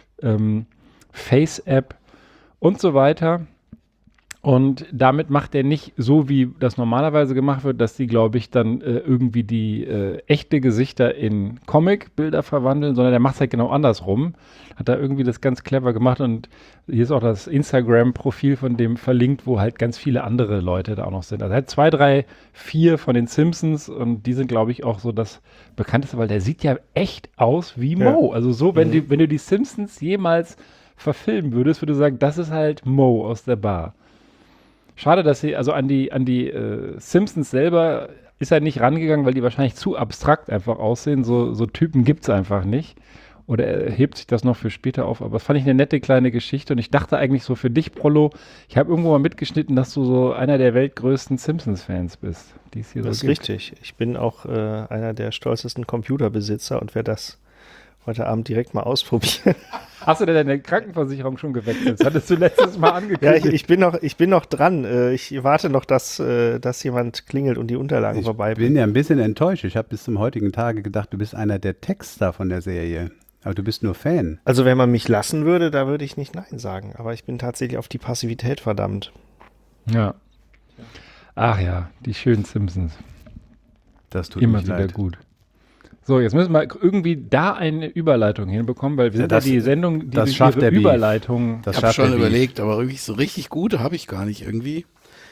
Face-App und so weiter. Und damit macht er nicht so, wie das normalerweise gemacht wird, dass die, glaube ich, dann irgendwie die echte Gesichter in Comic-Bilder verwandeln, sondern er macht es halt genau andersrum. Hat da irgendwie das ganz clever gemacht und hier ist auch das Instagram-Profil von dem verlinkt, wo halt ganz viele andere Leute da auch noch sind. Also er hat 2, 3, 4 von den Simpsons und die sind, glaube ich, auch so das Bekannteste, weil der sieht ja echt aus wie Moe. Also so, wenn du die Simpsons jemals verfilmen würdest du sagen, das ist halt Moe aus der Bar. Schade, dass sie, also an die Simpsons selber ist er nicht rangegangen, weil die wahrscheinlich zu abstrakt einfach aussehen. So Typen gibt es einfach nicht. Oder er hebt sich das noch für später auf. Aber das fand ich eine nette kleine Geschichte. Und ich dachte eigentlich so für dich, Prollo, ich habe irgendwo mal mitgeschnitten, dass du so einer der weltgrößten Simpsons-Fans bist, die es hier so gibt. Das ist richtig. Ich bin auch einer der stolzesten Computerbesitzer und werde das heute Abend direkt mal ausprobieren. Hast du denn deine Krankenversicherung schon gewechselt? Das hattest du letztes Mal angekündigt. Ja, ich bin noch dran. Ich warte noch, dass jemand klingelt und die Unterlagen vorbeibringt. Ich bin ja ein bisschen enttäuscht. Ich habe bis zum heutigen Tage gedacht, du bist einer der Texter von der Serie. Aber du bist nur Fan. Also wenn man mich lassen würde, da würde ich nicht Nein sagen. Aber ich bin tatsächlich auf die Passivität verdammt. Ja. Ach ja, die schönen Simpsons. Das tut immer mir wieder leid. gut. So, jetzt müssen wir irgendwie da eine Überleitung hinbekommen, weil wir sind ja die Sendung, die das durch schafft ihre der Beef. Überleitung. Das Ich habe schafft schon der Beef. überlegt, aber wirklich so richtig gute habe ich gar nicht irgendwie.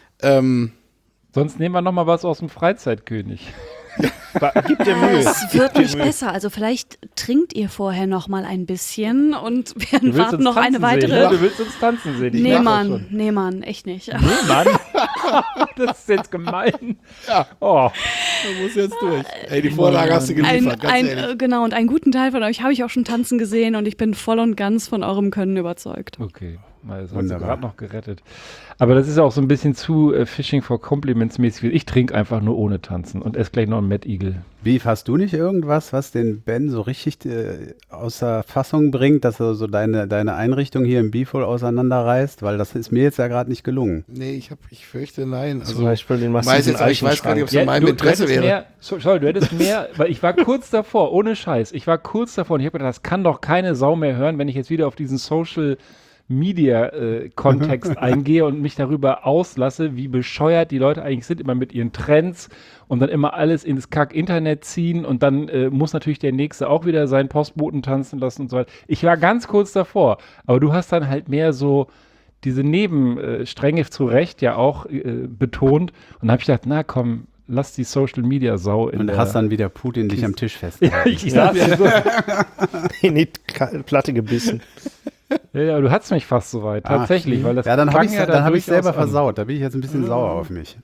Sonst nehmen wir noch mal was aus dem Freizeitkönig. Gib dir Mühe. Es wird nicht besser. Also vielleicht trinkt ihr vorher noch mal ein bisschen und wir warten noch eine weitere. Sehen, ne? Du willst uns tanzen sehen. Nee, Mann, echt nicht. Nee, Mann. Das ist jetzt gemein. Ja. Oh. Da muss jetzt durch. Ey, die Vorlage hast du geliefert, ganz ehrlich. Genau, und einen guten Teil von euch habe ich auch schon tanzen gesehen und ich bin voll und ganz von eurem Können überzeugt. Okay, das hat Wunderbar. gerade noch gerettet. Aber das ist auch so ein bisschen zu Fishing for Compliments mäßig. Ich trinke einfach nur ohne tanzen und esse gleich noch einen Mad Eagle. Beef, hast du nicht irgendwas, was den Ben so richtig außer Fassung bringt, dass er so deine Einrichtung hier im Beef wohl auseinanderreißt? Weil das ist mir jetzt ja gerade nicht gelungen. Nee, ich fürchte nein. Also, Zum Beispiel den ich weiß massiven gar nicht, ob es in Ja, meinem Interesse hättest wäre. mehr, du hättest mehr, weil ich war kurz davor, ohne Scheiß, ich war kurz davor und ich habe gedacht, das kann doch keine Sau mehr hören, wenn ich jetzt wieder auf diesen Social Media Kontext eingehe und mich darüber auslasse, wie bescheuert die Leute eigentlich sind, immer mit ihren Trends und dann immer alles ins Kack-Internet ziehen und dann muss natürlich der Nächste auch wieder seinen Postboten tanzen lassen und so weiter. Ich war ganz kurz davor, aber du hast dann halt mehr so diese Nebenstränge zu Recht ja auch betont und dann habe ich gedacht, na komm, lass die Social Media Sau in Und der... hast dann wieder Putin dich am Tisch ja, festgehalten. ich saß hier so, in die Platte gebissen. ja, du hattest mich fast so weit, tatsächlich, weil das Ja, dann habe ich klang dann hab ich durchaus selber an. versaut. Da bin ich jetzt ein bisschen sauer auf mich.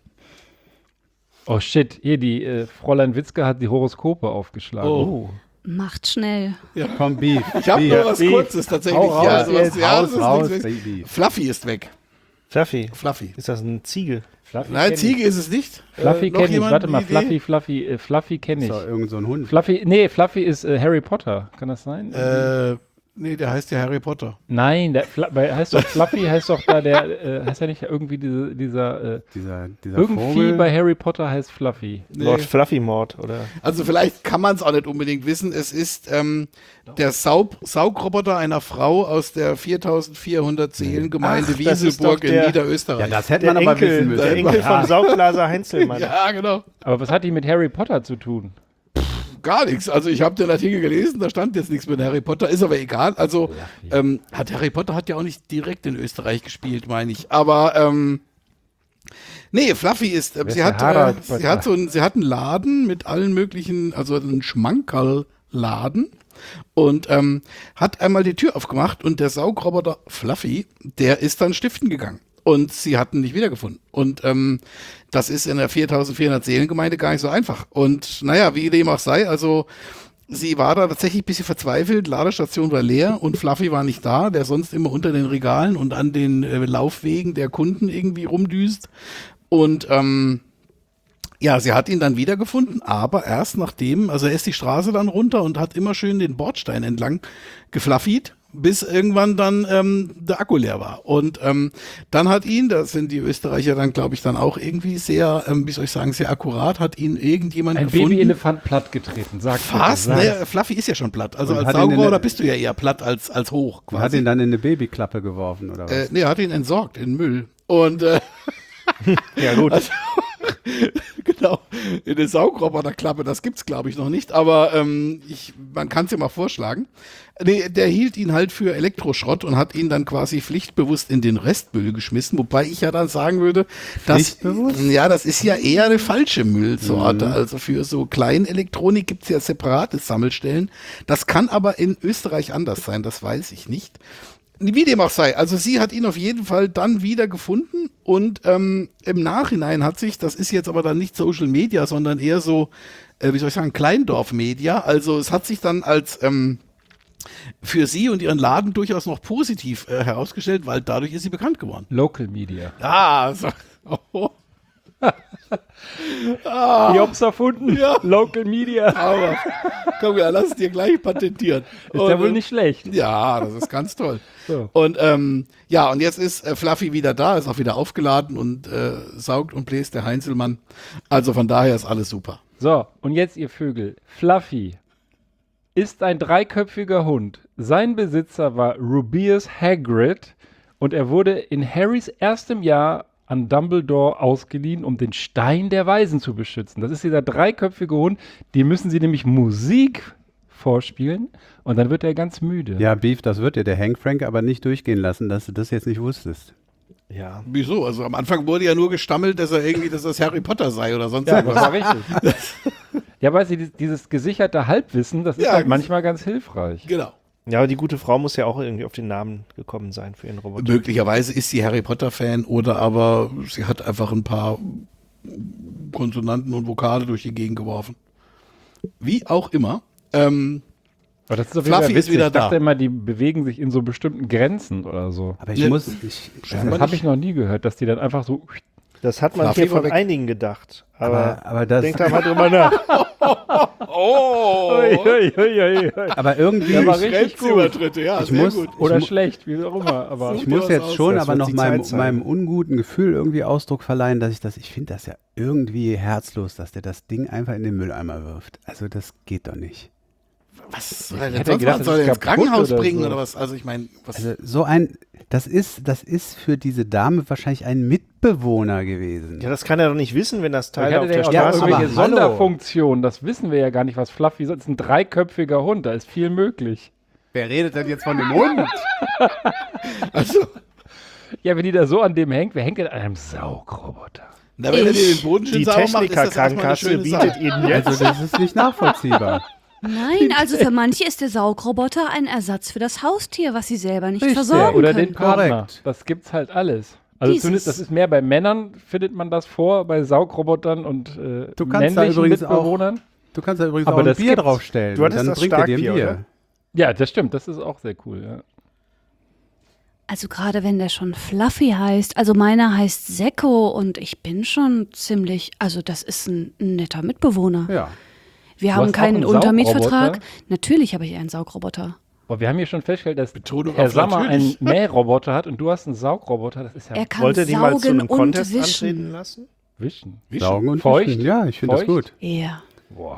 Oh shit, hier die Fräulein Witzke hat die Horoskope aufgeschlagen. Oh. Macht schnell. Komm, Beef. Ich habe Beef. nur was Kurzes tatsächlich. Hau raus, Ja, sowas, jetzt. ja, das Raus, ist raus, nichts. Baby. Fluffy ist weg. Fluffy. Fluffy. Ist das ein Ziegel? Fluffy Nein, kenn Ziege ist es nicht. Fluffy Noch kenne ich, jemand warte mal, eine Idee? Fluffy kenne ich. So, irgend so ein Hund. Fluffy ist Harry Potter, kann das sein? Nee, der heißt ja Harry Potter. Nein, heißt doch Fluffy, heißt doch da der, heißt ja nicht irgendwie dieser Dieser irgendwie Vogel. bei Harry Potter heißt Fluffy. Lord Fluffy Mord, oder? Also vielleicht kann man es auch nicht unbedingt wissen. Es ist der Saugroboter einer Frau aus der 4400 Seelengemeinde Ach, das ist Wieselburg doch der- in Niederösterreich. Ja, das hätte man aber wissen müssen. Der Enkel von Saugblaser Heinzelmann. Ja, genau. Aber was hat die mit Harry Potter zu tun? gar nichts. Also ich habe den Artikel gelesen, da stand jetzt nichts mit Harry Potter, ist aber egal. Also Harry Potter hat ja auch nicht direkt in Österreich gespielt, meine ich. Aber nee, Fluffy ist, sie hat einen Laden mit allen möglichen, also einen Schmankerl-Laden und hat einmal die Tür aufgemacht und der Saugroboter Fluffy, der ist dann stiften gegangen. Und sie hatten nicht wiedergefunden. Und das ist in der 4400 Seelengemeinde gar nicht so einfach. Und naja, wie dem auch sei, also sie war da tatsächlich ein bisschen verzweifelt, Ladestation war leer und Fluffy war nicht da, der sonst immer unter den Regalen und an den Laufwegen der Kunden irgendwie rumdüst. Und ja, sie hat ihn dann wiedergefunden, aber erst nachdem, also er ist die Straße dann runter und hat immer schön den Bordstein entlang gefluffied, bis irgendwann dann der Akku leer war. Und dann hat ihn, da sind die Österreicher dann, glaube ich, dann auch irgendwie sehr, wie soll ich sagen, sehr akkurat, hat ihn irgendjemand gefunden. Ein Babyelefant plattgetreten, sagt fast, ne, Fluffy ist ja schon platt. Also als Saugroboter bist du ja eher platt als hoch quasi. Hat ihn dann in eine Babyklappe geworfen, oder was? Nee, hat ihn entsorgt in Müll. Und Ja, gut. Also, genau, in der Saugroboterklappe, das gibt's glaube ich noch nicht, aber man kann es ja mal vorschlagen. Nee, der hielt ihn halt für Elektroschrott und hat ihn dann quasi pflichtbewusst in den Restmüll geschmissen, wobei ich ja dann sagen würde, das ist ja eher eine falsche Müllsorte. Also für so Kleinelektronik gibt's ja separate Sammelstellen. Das kann aber in Österreich anders sein, das weiß ich nicht. Wie dem auch sei, also sie hat ihn auf jeden Fall dann wieder gefunden und im Nachhinein hat sich, das ist jetzt aber dann nicht Social Media, sondern eher so, wie soll ich sagen, Kleindorf-Media, also es hat sich dann als für sie und ihren Laden durchaus noch positiv herausgestellt, weil dadurch ist sie bekannt geworden. Local Media. Ah, so, oh. Ich hab's erfunden. Ja. Local Media. Aber komm, ja, lass es dir gleich patentieren. Ist ja wohl nicht schlecht. Ja, das ist ganz toll. So. Und ja, und jetzt ist Fluffy wieder da, ist auch wieder aufgeladen und saugt und bläst der Heinzelmann. Also von daher ist alles super. So, und jetzt ihr Vögel. Fluffy ist ein dreiköpfiger Hund. Sein Besitzer war Rubeus Hagrid und er wurde in Harrys erstem Jahr an Dumbledore ausgeliehen, um den Stein der Weisen zu beschützen. Das ist dieser dreiköpfige Hund, die müssen sie nämlich Musik vorspielen und dann wird er ganz müde. Ja, Beef, das wird dir der Hank Frank aber nicht durchgehen lassen, dass du das jetzt nicht wusstest. Ja. Wieso? Also am Anfang wurde ja nur gestammelt, dass das Harry Potter sei oder sonst Ja, das irgendwas. war richtig. Ja, weißt du, dieses gesicherte Halbwissen, das ist Ja, halt manchmal ganz hilfreich. Genau. Ja, aber die gute Frau muss ja auch irgendwie auf den Namen gekommen sein für ihren Roboter. Möglicherweise ist sie Harry Potter-Fan oder aber sie hat einfach ein paar Konsonanten und Vokale durch die Gegend geworfen. Wie auch immer. Aber das ist auf jeden Fall Fluffy ist witzig. wieder Ich dachte da. immer, die bewegen sich in so bestimmten Grenzen oder so. Aber Ja, Das habe ich noch nie gehört, dass die dann einfach so. Das hat man Fluffy hier war von weg. einigen gedacht. aber das, denkt da mal drüber nach. Oh! aber irgendwie, Der war richtig gut. Übertritte, ja, Ich sehr muss- gut. Oder mu- schlecht, wie auch immer. Aber ich muss jetzt schon Das aber wird noch die Zeit sein. meinem unguten Gefühl irgendwie Ausdruck verleihen, dass ich finde das ja irgendwie herzlos, dass der das Ding einfach in den Mülleimer wirft. Also das geht doch nicht. Was soll er denn hätte sonst gedacht, machen? Soll das er ist ins kaputt Krankenhaus oder bringen so. oder was? Also ich meine, was? Also das ist für diese Dame wahrscheinlich ein Mitbewohner gewesen. Ja, das kann er doch nicht wissen, wenn das Teil ich auf hatte der ja auch Straße irgendwelche aber hallo. Sonderfunktionen. Das wissen wir ja gar nicht, was Fluffy ist. Das ist ein dreiköpfiger Hund, da ist viel möglich. Wer redet denn jetzt von dem Hund? Also, Ja, wenn die da so an dem hängt, wer hängt denn an einem Saugroboter? na, wenn er dir den Boden schön Die sauber macht, ist das erstmal eine Technikerkrankenkasse schöne bietet Sache. Ihnen jetzt. Also das ist nicht nachvollziehbar. Nein, also für manche ist der Saugroboter ein Ersatz für das Haustier, was sie selber nicht Richtig. versorgen Oder können. den Partner. Korrekt. Das gibt's halt alles. Also Dieses- zumindest, das ist mehr bei Männern, findet man das vor, bei Saugrobotern und Du kannst da männlichen übrigens auch- Mitbewohnern. Du kannst da übrigens Aber auch ein das Bier gibt's. draufstellen. Du hattest und dann das bringt er dir ein Starkbier, Bier. oder? Ja, das stimmt, das ist auch sehr cool. Ja. Also gerade wenn der schon Fluffy heißt, also meiner heißt Sekko und ich bin schon ziemlich, also das ist ein netter Mitbewohner. Ja. Wir Du haben hast auch keinen einen Untermietvertrag. Saugroboter? Natürlich habe ich einen Saugroboter. Aber wir haben hier schon festgestellt, dass Betonung Herr auf Sammer einen natürlich. Mähroboter hat und du hast einen Saugroboter. Das ist ja Er kann Wollt ihr die mal zu saugen einem und Contest wischen. antreten lassen? Wischen. Saugen und Feucht? Fischen. Ja, ich finde das Feucht? gut. Ja. Boah.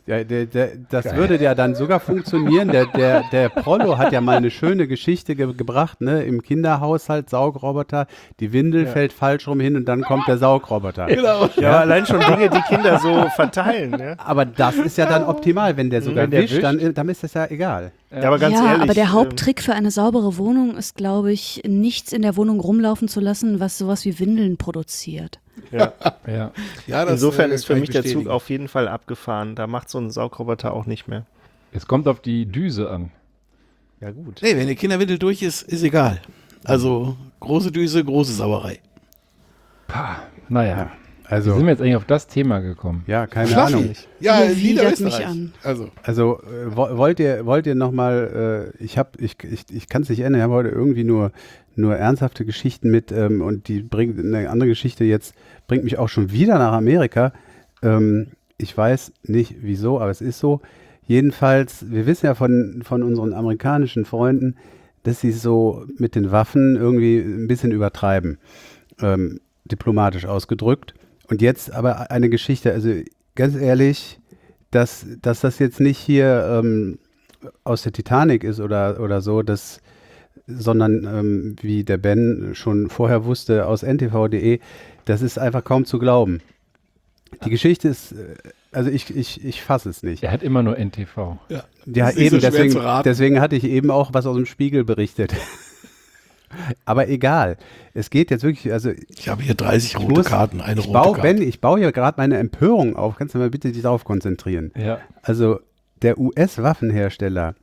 Ja, das würde ja dann sogar funktionieren. Der Prollo hat ja mal eine schöne Geschichte gebracht, ne? Im Kinderhaushalt, Saugroboter, die Windel fällt falsch rum hin und dann kommt der Saugroboter. Genau. Ja, allein schon Dinge, die Kinder so verteilen. Ne? Aber das ist ja dann optimal, wenn der sogar Wenn der wischt, dann ist das ja egal. Ja, aber ganz ja, ehrlich. aber der Haupttrick für eine saubere Wohnung ist, glaube ich, nichts in der Wohnung rumlaufen zu lassen, was sowas wie Windeln produziert. Ja. Ja. Ja, das, Insofern ist für kann ich mich der Zug bestätigen. auf jeden Fall abgefahren. Da macht so ein Saugroboter auch nicht mehr. Es kommt auf die Düse an. Ja, gut. Nee, wenn die Kinderwindel durch ist egal. Also große Düse, große Sauerei. Naja, wie Also, sind wir jetzt eigentlich auf das Thema gekommen? ja, keine Fluffy. Ahnung. Ja, Ihr widert mich Niederösterreich. an. Also, Wollt ihr noch mal, ich kann es nicht ändern, ich habe heute irgendwie nur ernsthafte Geschichten mit und die bringt eine andere Geschichte jetzt, bringt mich auch schon wieder nach Amerika. Ich weiß nicht wieso, aber es ist so. Jedenfalls, wir wissen ja von unseren amerikanischen Freunden, dass sie so mit den Waffen irgendwie ein bisschen übertreiben, diplomatisch ausgedrückt. Und jetzt aber eine Geschichte, also ganz ehrlich, dass das jetzt nicht hier aus der Titanic ist oder so, sondern wie der Ben schon vorher wusste aus ntv.de, das ist einfach kaum zu glauben. Die Geschichte ist, also ich fasse es nicht. Er hat immer nur NTV. ja. Ja, ist nicht eben, so schwer zu raten. deswegen hatte ich eben auch was aus dem Spiegel berichtet. Aber egal, es geht jetzt wirklich, also Ich habe hier 30 rote Karten, eine ich rote baue, Karte. Ben, ich baue hier gerade meine Empörung auf. Kannst du mal bitte dich darauf konzentrieren? Ja. Also der US-Waffenhersteller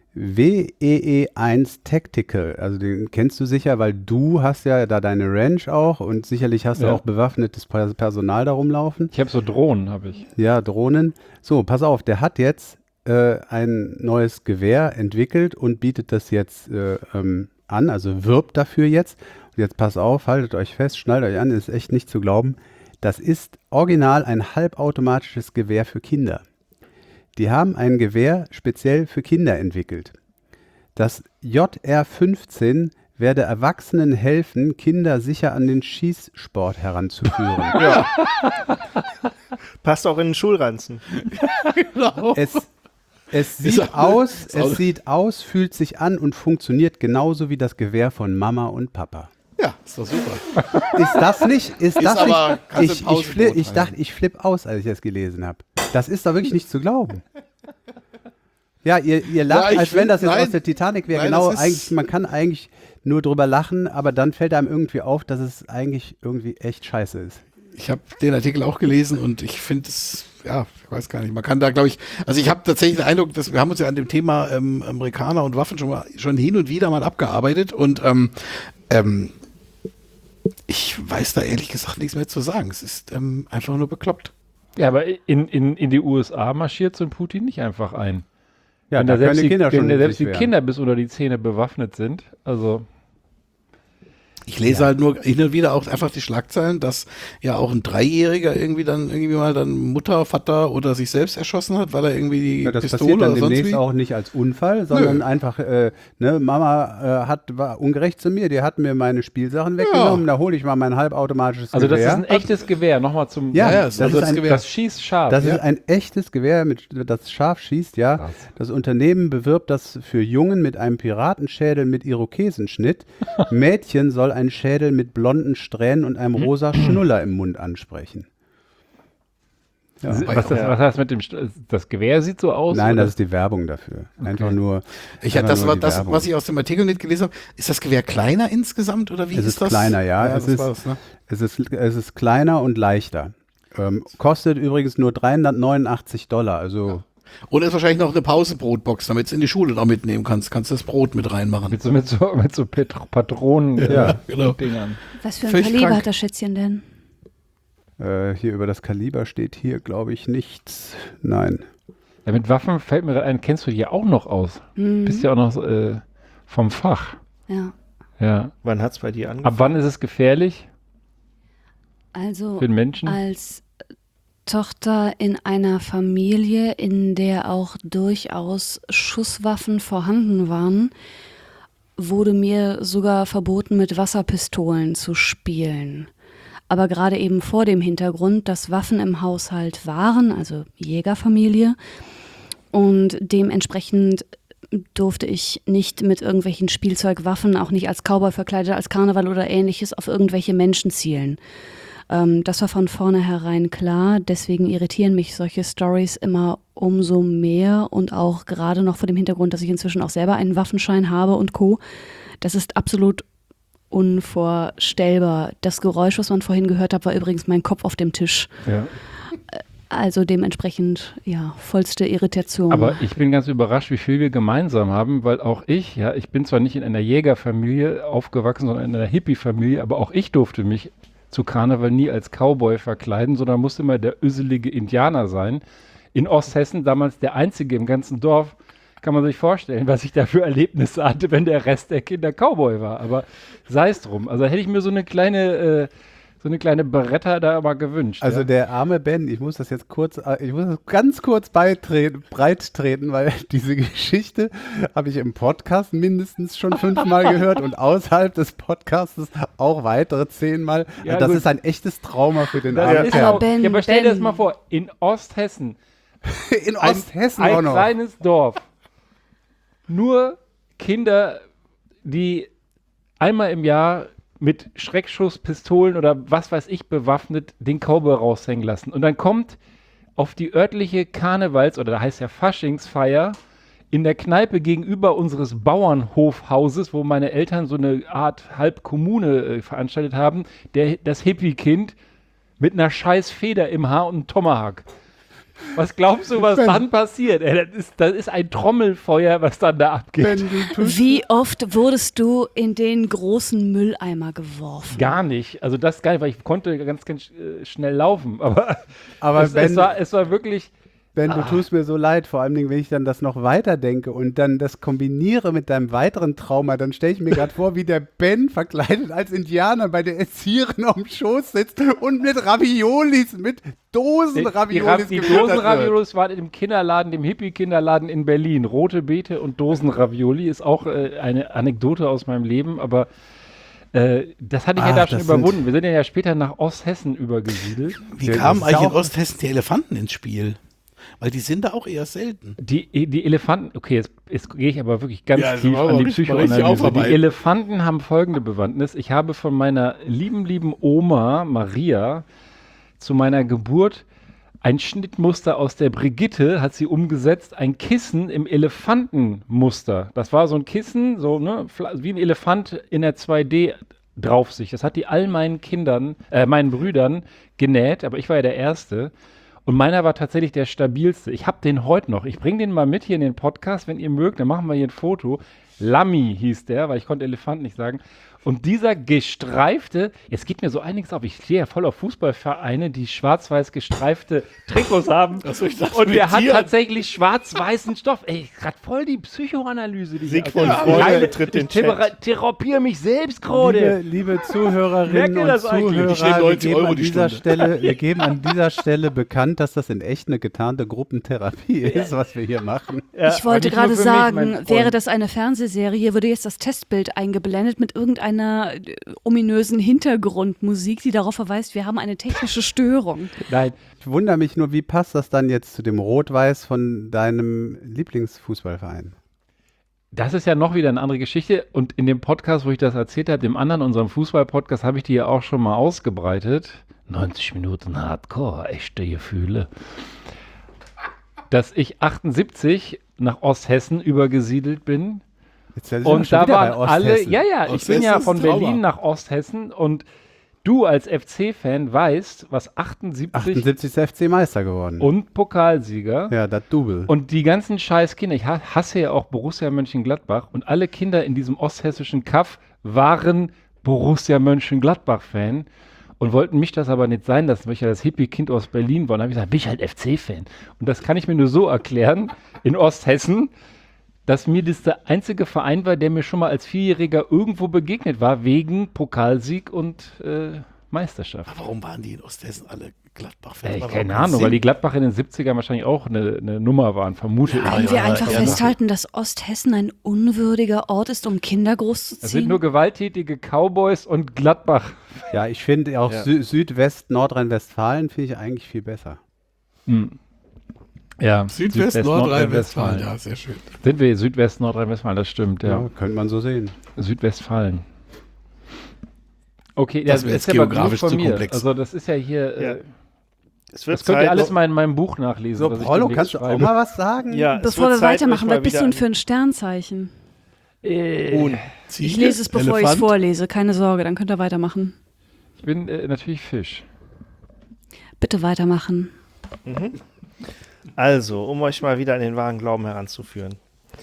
WEE-1 Tactical, also den kennst du sicher, weil du hast ja da deine Ranch auch und sicherlich hast du Ja. auch bewaffnetes Personal da rumlaufen. Ich habe so Drohnen, habe ich. Ja, Drohnen. So, pass auf, der hat jetzt ein neues Gewehr entwickelt und bietet das jetzt an, also wirbt dafür jetzt. Und jetzt pass auf, haltet euch fest, schnallt euch an, ist echt nicht zu glauben. Das ist original ein halbautomatisches Gewehr für Kinder. Die haben ein Gewehr speziell für Kinder entwickelt. Das JR-15 werde Erwachsenen helfen, Kinder sicher an den Schießsport heranzuführen. Passt auch in den Schulranzen. Es sieht aus, fühlt sich an und funktioniert genauso wie das Gewehr von Mama und Papa. Ja, ist doch super. Ist das nicht? aber- kannst du im Pausenbrot Ich dachte, ich flippe aus, als ich das gelesen habe. Das ist doch wirklich nicht zu glauben. Ja, ihr lacht, Ja, als wenn das jetzt nein, aus der Titanic wäre. nein, Genau, das ist- eigentlich, man kann eigentlich nur drüber lachen, aber dann fällt einem irgendwie auf, dass es eigentlich irgendwie echt scheiße ist. Ich habe den Artikel auch gelesen und ich finde es, ja, ich weiß gar nicht, man kann da, glaube ich, also ich habe tatsächlich den Eindruck, dass wir haben uns ja an dem Thema Amerikaner und Waffen schon hin und wieder mal abgearbeitet und ich weiß da ehrlich gesagt nichts mehr zu sagen. Es ist einfach nur bekloppt. Ja, aber in die USA marschiert so ein Putin nicht einfach ein. Ja, wenn da da selbst, können die Kinder wenn schon da selbst die sich wehren. Kinder bis unter die Zähne bewaffnet sind. Also, Ich lese halt nur hin und wieder auch einfach die Schlagzeilen, dass ja auch ein Dreijähriger irgendwie mal dann Mutter, Vater oder sich selbst erschossen hat, weil er irgendwie die Ja, das Pistole passiert dann oder sonst demnächst wie. auch nicht als Unfall, sondern einfach, Mama war ungerecht zu mir, die hat mir meine Spielsachen weggenommen, da hole ich mal mein halbautomatisches also das Gewehr. ist ein echtes Gewehr. Nochmal zum. Ja, Ja, das das ist ist ein Gewehr. Das schießt scharf. Das ja? ist ein echtes Gewehr, das scharf schießt, ja. Krass. Das Unternehmen bewirbt das für Jungen mit einem Piratenschädel mit Irokesenschnitt. Mädchen soll ein Schädel mit blonden Strähnen und einem rosa Schnuller im Mund ansprechen. Ja. Was heißt mit dem das Gewehr sieht so aus? Nein, oder? das ist die Werbung dafür. Einfach nur. Ich hatte einfach nur die das, Werbung. was ich aus dem Artikel nicht gelesen habe, ist das Gewehr kleiner insgesamt oder wie Es ist ist das? kleiner, ja. das es, ist, war's, ne? es ist kleiner und leichter. Kostet übrigens nur $389. Also Und ist wahrscheinlich noch eine Pausenbrotbox, damit du es in die Schule noch mitnehmen kannst. Kannst das Brot mit reinmachen. mit so Patronen. Ja, genau. Dingern. Was für ein Völlig Kaliber krank. hat das Schätzchen denn? hier über das Kaliber steht hier, glaube ich, nichts. Nein. Ja, mit Waffen fällt mir gerade ein, kennst du die ja auch noch aus? Bist ja auch noch vom Fach. Ja. Ja. Wann hat es bei dir Ab angefangen? wann ist es gefährlich Also für den Menschen? als Tochter in einer Familie, in der auch durchaus Schusswaffen vorhanden waren, wurde mir sogar verboten, mit Wasserpistolen zu spielen. aber gerade eben vor dem Hintergrund, dass Waffen im Haushalt waren, also Jägerfamilie. Und dementsprechend durfte ich nicht mit irgendwelchen Spielzeugwaffen, auch nicht als Cowboy verkleidet, als Karneval oder ähnliches, auf irgendwelche Menschen zielen. Das war von vornherein klar, deswegen irritieren mich solche Storys immer umso mehr und auch gerade noch vor dem Hintergrund, dass ich inzwischen auch selber einen Waffenschein habe und Co. Das ist absolut unvorstellbar. Das Geräusch, was man vorhin gehört hat, war übrigens mein Kopf auf dem Tisch. Ja. Also dementsprechend, ja, vollste Irritation. Aber ich bin ganz überrascht, wie viel wir gemeinsam haben, weil auch ich bin zwar nicht in einer Jägerfamilie aufgewachsen, sondern in einer Hippie-Familie, aber auch ich durfte mich zu Karneval nie als Cowboy verkleiden, sondern musste immer der öselige Indianer sein. In Osthessen, damals der einzige im ganzen Dorf, kann man sich vorstellen, was ich da für Erlebnisse hatte, wenn der Rest der Kinder Cowboy war. Aber sei es drum. Also hätte ich mir so eine kleine Beretta da mal gewünscht. Also der arme Ben, ich muss das ganz kurz breit treten, weil diese Geschichte habe ich im Podcast mindestens schon 5-mal gehört und außerhalb des Podcasts auch weitere 10-mal. Ja, das gut. ist ein echtes Trauma für den Das armen ist Kerl. auch, Ben, ja, aber stell dir das Ben. mal vor, in Osthessen, In Osthessen auch ein noch. kleines Dorf, nur Kinder, die einmal im Jahr mit Schreckschusspistolen oder was weiß ich bewaffnet den Cowboy raushängen lassen. Und dann kommt auf die örtliche Karnevals- oder da heißt ja Faschingsfeier in der Kneipe gegenüber unseres Bauernhofhauses, wo meine Eltern so eine Art Halbkommune veranstaltet haben, das Hippie-Kind mit einer scheiß Feder im Haar und einem Tomahawk. Was glaubst du, was dann passiert? Ey, das ist ein Trommelfeuer, was dann da abgeht. Ben, du tust Wie oft wurdest du in den großen Mülleimer geworfen? Gar nicht. Also das gar nicht, weil ich konnte ganz schnell laufen. Aber es Ben, war wirklich. Ben, du tust mir so leid, vor allem, wenn ich dann das noch weiterdenke und dann das kombiniere mit deinem weiteren Trauma, dann stelle ich mir gerade vor, wie der Ben verkleidet als Indianer bei der Erzieherin auf dem Schoß sitzt und mit Raviolis, mit Dosen-Raviolis Die gefüttert wird. Dosen-Raviolis waren im Kinderladen, dem Hippie-Kinderladen in Berlin. Rote Beete und Dosen-Ravioli ist auch eine Anekdote aus meinem Leben, aber das hatte ich ja da schon überwunden. Wir sind ja später nach Osthessen übergesiedelt. Wie Ja, kamen das ist ja eigentlich in auch- Osthessen die Elefanten ins Spiel? Weil die sind da auch eher selten. Die Elefanten, okay, jetzt gehe ich aber wirklich ganz Ja, das tief war aber an die richtig Psychoanalyse. Die aufarbeiten. Elefanten haben folgende Bewandtnis. Ich habe von meiner lieben Oma Maria zu meiner Geburt ein Schnittmuster aus der Brigitte, hat sie umgesetzt, ein Kissen im Elefantenmuster. Das war so ein Kissen, so ne, wie ein Elefant in der 2D Draufsicht. Das hat die all meinen Brüdern genäht, aber ich war ja der Erste. Und meiner war tatsächlich der stabilste. Ich habe den heute noch. Ich bringe den mal mit hier in den Podcast, wenn ihr mögt. Dann machen wir hier ein Foto. Lammy hieß der, weil ich konnte Elefant nicht sagen. Und dieser gestreifte, jetzt geht mir so einiges auf. Ich stehe ja voll auf Fußballvereine, die schwarz-weiß gestreifte Trikots haben. Ach so, ich dachte, Und der hat mit dir. tatsächlich schwarz-weißen Stoff. Ey, gerade voll die Psychoanalyse. Die Sigmund ich Freud tritt den Chat. therapiere mich selbst gerade. Liebe Zuhörerinnen Merkt ihr und das eigentlich? Zuhörer, Ich stehe 90 wir Euro die geben an dieser Stelle bekannt, dass das in echt eine getarnte Gruppentherapie ist, was wir hier machen. Ja, Ich wollte nicht nur gerade für mich, mein sagen, Freund. wäre das eine Fernsehserie, würde jetzt das Testbild eingeblendet mit irgendeiner ominösen Hintergrundmusik, die darauf verweist, wir haben eine technische Störung. Nein, Ich wundere mich nur, wie passt das dann jetzt zu dem Rot-Weiß von deinem Lieblingsfußballverein? das ist ja noch wieder eine andere Geschichte. Und in dem Podcast, wo ich das erzählt habe, dem anderen, unserem Fußball-Podcast, habe ich die ja auch schon mal ausgebreitet. 90 Minuten Hardcore, echte Gefühle. Dass ich 78 nach Osthessen übergesiedelt bin. Jetzt sind wir Und schon da wieder bei waren alle, Osthessen. ja, ich bin Osthessen ja ist von ein Trauma. Berlin nach Osthessen und du als FC-Fan weißt, was 78 78 ist der FC Meister geworden. und Pokalsieger Ja, das Double. und die ganzen scheiß Kinder, ich hasse ja auch Borussia Mönchengladbach und alle Kinder in diesem osthessischen Kaff waren Borussia Mönchengladbach-Fan und wollten mich das aber nicht sein lassen, weil ich ja das Hippie-Kind aus Berlin war. Und dann habe ich gesagt, bin ich halt FC-Fan. Und das kann ich mir nur so erklären, in Osthessen, dass mir das der einzige Verein war, der mir schon mal als Vierjähriger irgendwo begegnet war, wegen Pokalsieg und Meisterschaft. Warum waren die in Osthessen alle Gladbach-Fans? Ey, Warum keine keinen Ahnung, Sinn? weil die Gladbach in den 70ern wahrscheinlich auch eine Nummer waren, vermute ich. Können wir einfach ja, festhalten, dass Osthessen ein unwürdiger Ort ist, um Kinder Es sind großzuziehen? nur gewalttätige Cowboys und Gladbach-Fans Ja, ich finde auch Ja. Nordrhein-Westfalen finde ich eigentlich viel besser. Ja, Südwest, Nordrhein-Westfalen, ja, sehr schön. Sind wir Südwest, Nordrhein-Westfalen, das stimmt, ja. Ja, könnte man so sehen. Südwestfalen. Okay, Das wäre ist jetzt ja aber genug geografisch von zu mir. komplex. Also das ist ja hier, Ja. Es wird das könnt ihr Zeit, alles mal in meinem Buch nachlesen. So, was ich Prollo, demnächst kannst du auch schreibe. mal was sagen? ja, es Bevor wird wir Zeit, weitermachen, euch was mal bist du wieder denn für ein Sternzeichen? Huhn. Ich lese es, bevor ich es vorlese. Keine Sorge, dann könnt ihr weitermachen. Ich bin natürlich Fisch. Bitte weitermachen. Also, um euch mal wieder an den wahren Glauben heranzuführen.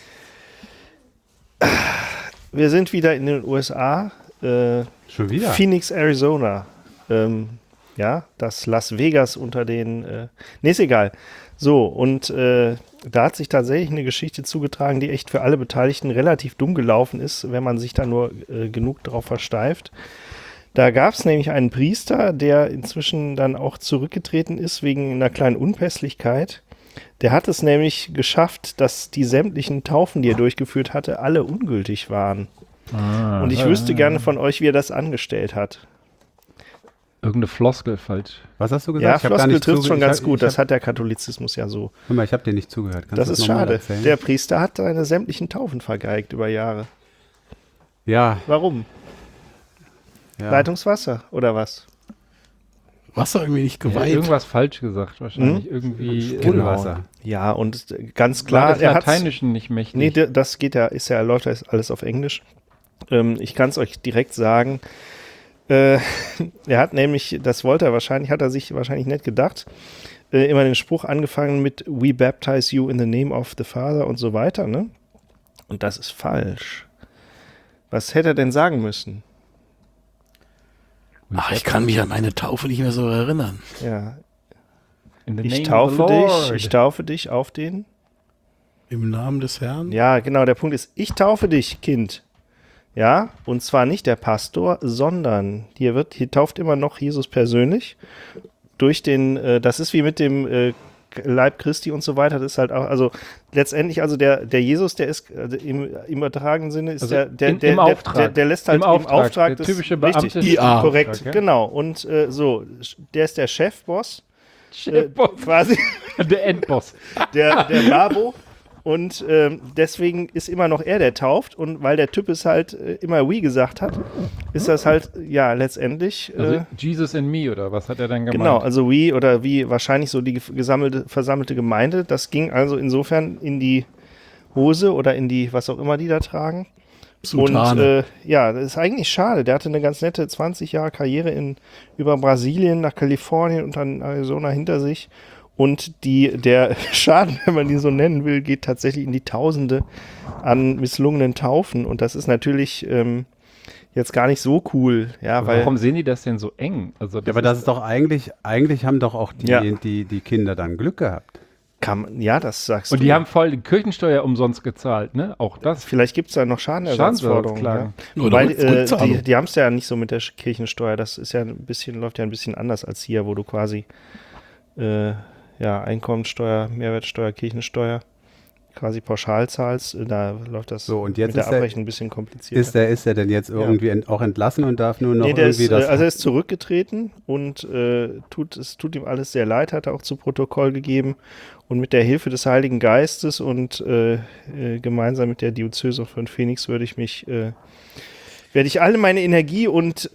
Wir sind wieder in den USA. Schon wieder? Phoenix, Arizona. Ja, das Las Vegas unter den. Nee, ist egal. So, und da hat sich tatsächlich eine Geschichte zugetragen, die echt für alle Beteiligten relativ dumm gelaufen ist, wenn man sich da nur genug drauf versteift. Da gab es nämlich einen Priester, der inzwischen dann auch zurückgetreten ist wegen einer kleinen Unpässlichkeit. Der hat es nämlich geschafft, dass die sämtlichen Taufen, die er durchgeführt hatte, alle ungültig waren. Und ich wüsste gerne von euch, wie er das angestellt hat. Irgendeine Floskel falsch. Was hast du gesagt? Ja, Ich hab gar Floskel nicht trifft schon zuge- ganz ich gut. hab- Das hat der Katholizismus ja so. Hör mal, ich habe dir nicht zugehört. Kannst Das du ist noch mal schade. erzählen? Der Priester hat seine sämtlichen Taufen vergeigt über Jahre. Ja, Warum? ja. Leitungswasser oder was? Wasser irgendwie nicht Ja, geweiht. irgendwas falsch gesagt, wahrscheinlich. Irgendwie. Grundwasser. Ja, und ganz Klar, klar, des er hat. Lateinischen nicht mächtig. Nee, das geht ja, läuft ja alles auf Englisch. Ich kann es euch direkt sagen. Er hat nämlich, hat er sich wahrscheinlich nicht gedacht, immer den Spruch angefangen mit "We baptize you in the name of the Father" und so weiter, ne? Und das ist falsch. Was hätte er denn sagen müssen? Ach, ich kann mich an meine Taufe nicht mehr so erinnern. Ja, In the ich name of the taufe dich auf den. Im Namen des Herrn? Ja, genau, der Punkt ist, ich taufe dich, Kind. Ja, und zwar nicht der Pastor, sondern hier tauft immer noch Jesus persönlich durch den, das ist wie mit dem Leib Christi und so weiter, das ist halt auch, also letztendlich, also der Jesus, der ist im übertragenen Sinne, ist Also der im Auftrag. der lässt halt Im Auftrag, der typische Beamte. richtig, IA. korrekt, Auftrag, ja? genau, und so, der ist der Chefboss, Chefboss. quasi, Der Endboss. der Babo. Und deswegen ist immer noch er, der tauft. Und weil der Typ es halt immer "we" gesagt hat, ist das halt, ja, letztendlich. Also Jesus and me, oder was hat er dann gemeint? Genau, also "we" oder wie wahrscheinlich so die versammelte Gemeinde. Das ging also insofern in die Hose oder in die, was auch immer die da tragen. Sultane. Und ja, das ist eigentlich schade. Der hatte eine ganz nette 20 Jahre Karriere über Brasilien nach Kalifornien und dann Arizona hinter sich. Und der Schaden, wenn man ihn so nennen will, geht tatsächlich in die Tausende an misslungenen Taufen. Und das ist natürlich jetzt gar nicht so cool. Ja, weil Warum sehen die das denn so eng? Also Ja, aber das ist doch eigentlich haben doch auch Ja. die Kinder dann Glück gehabt. ja, das sagst Und du. die haben voll die Kirchensteuer umsonst gezahlt, ne? Auch das. Vielleicht gibt es da noch Schadenersatzforderungen. Schadensersatzklagen. Ja. Oder Wobei, Rückzahlung. die haben es ja nicht so mit der Kirchensteuer. Das ist ja läuft ja ein bisschen anders als hier, wo du quasi Einkommensteuer, Mehrwertsteuer, Kirchensteuer quasi pauschal zahlst. Da läuft das So, und jetzt mit der ist er- Abrechnung ein bisschen komplizierter. Ist er denn jetzt irgendwie auch entlassen und darf nur noch Nee, der ist, irgendwie das... also er ist zurückgetreten und es tut ihm alles sehr leid, hat er auch zu Protokoll gegeben. Und mit der Hilfe des Heiligen Geistes und gemeinsam mit der Diözese von Phoenix werde ich alle meine Energie und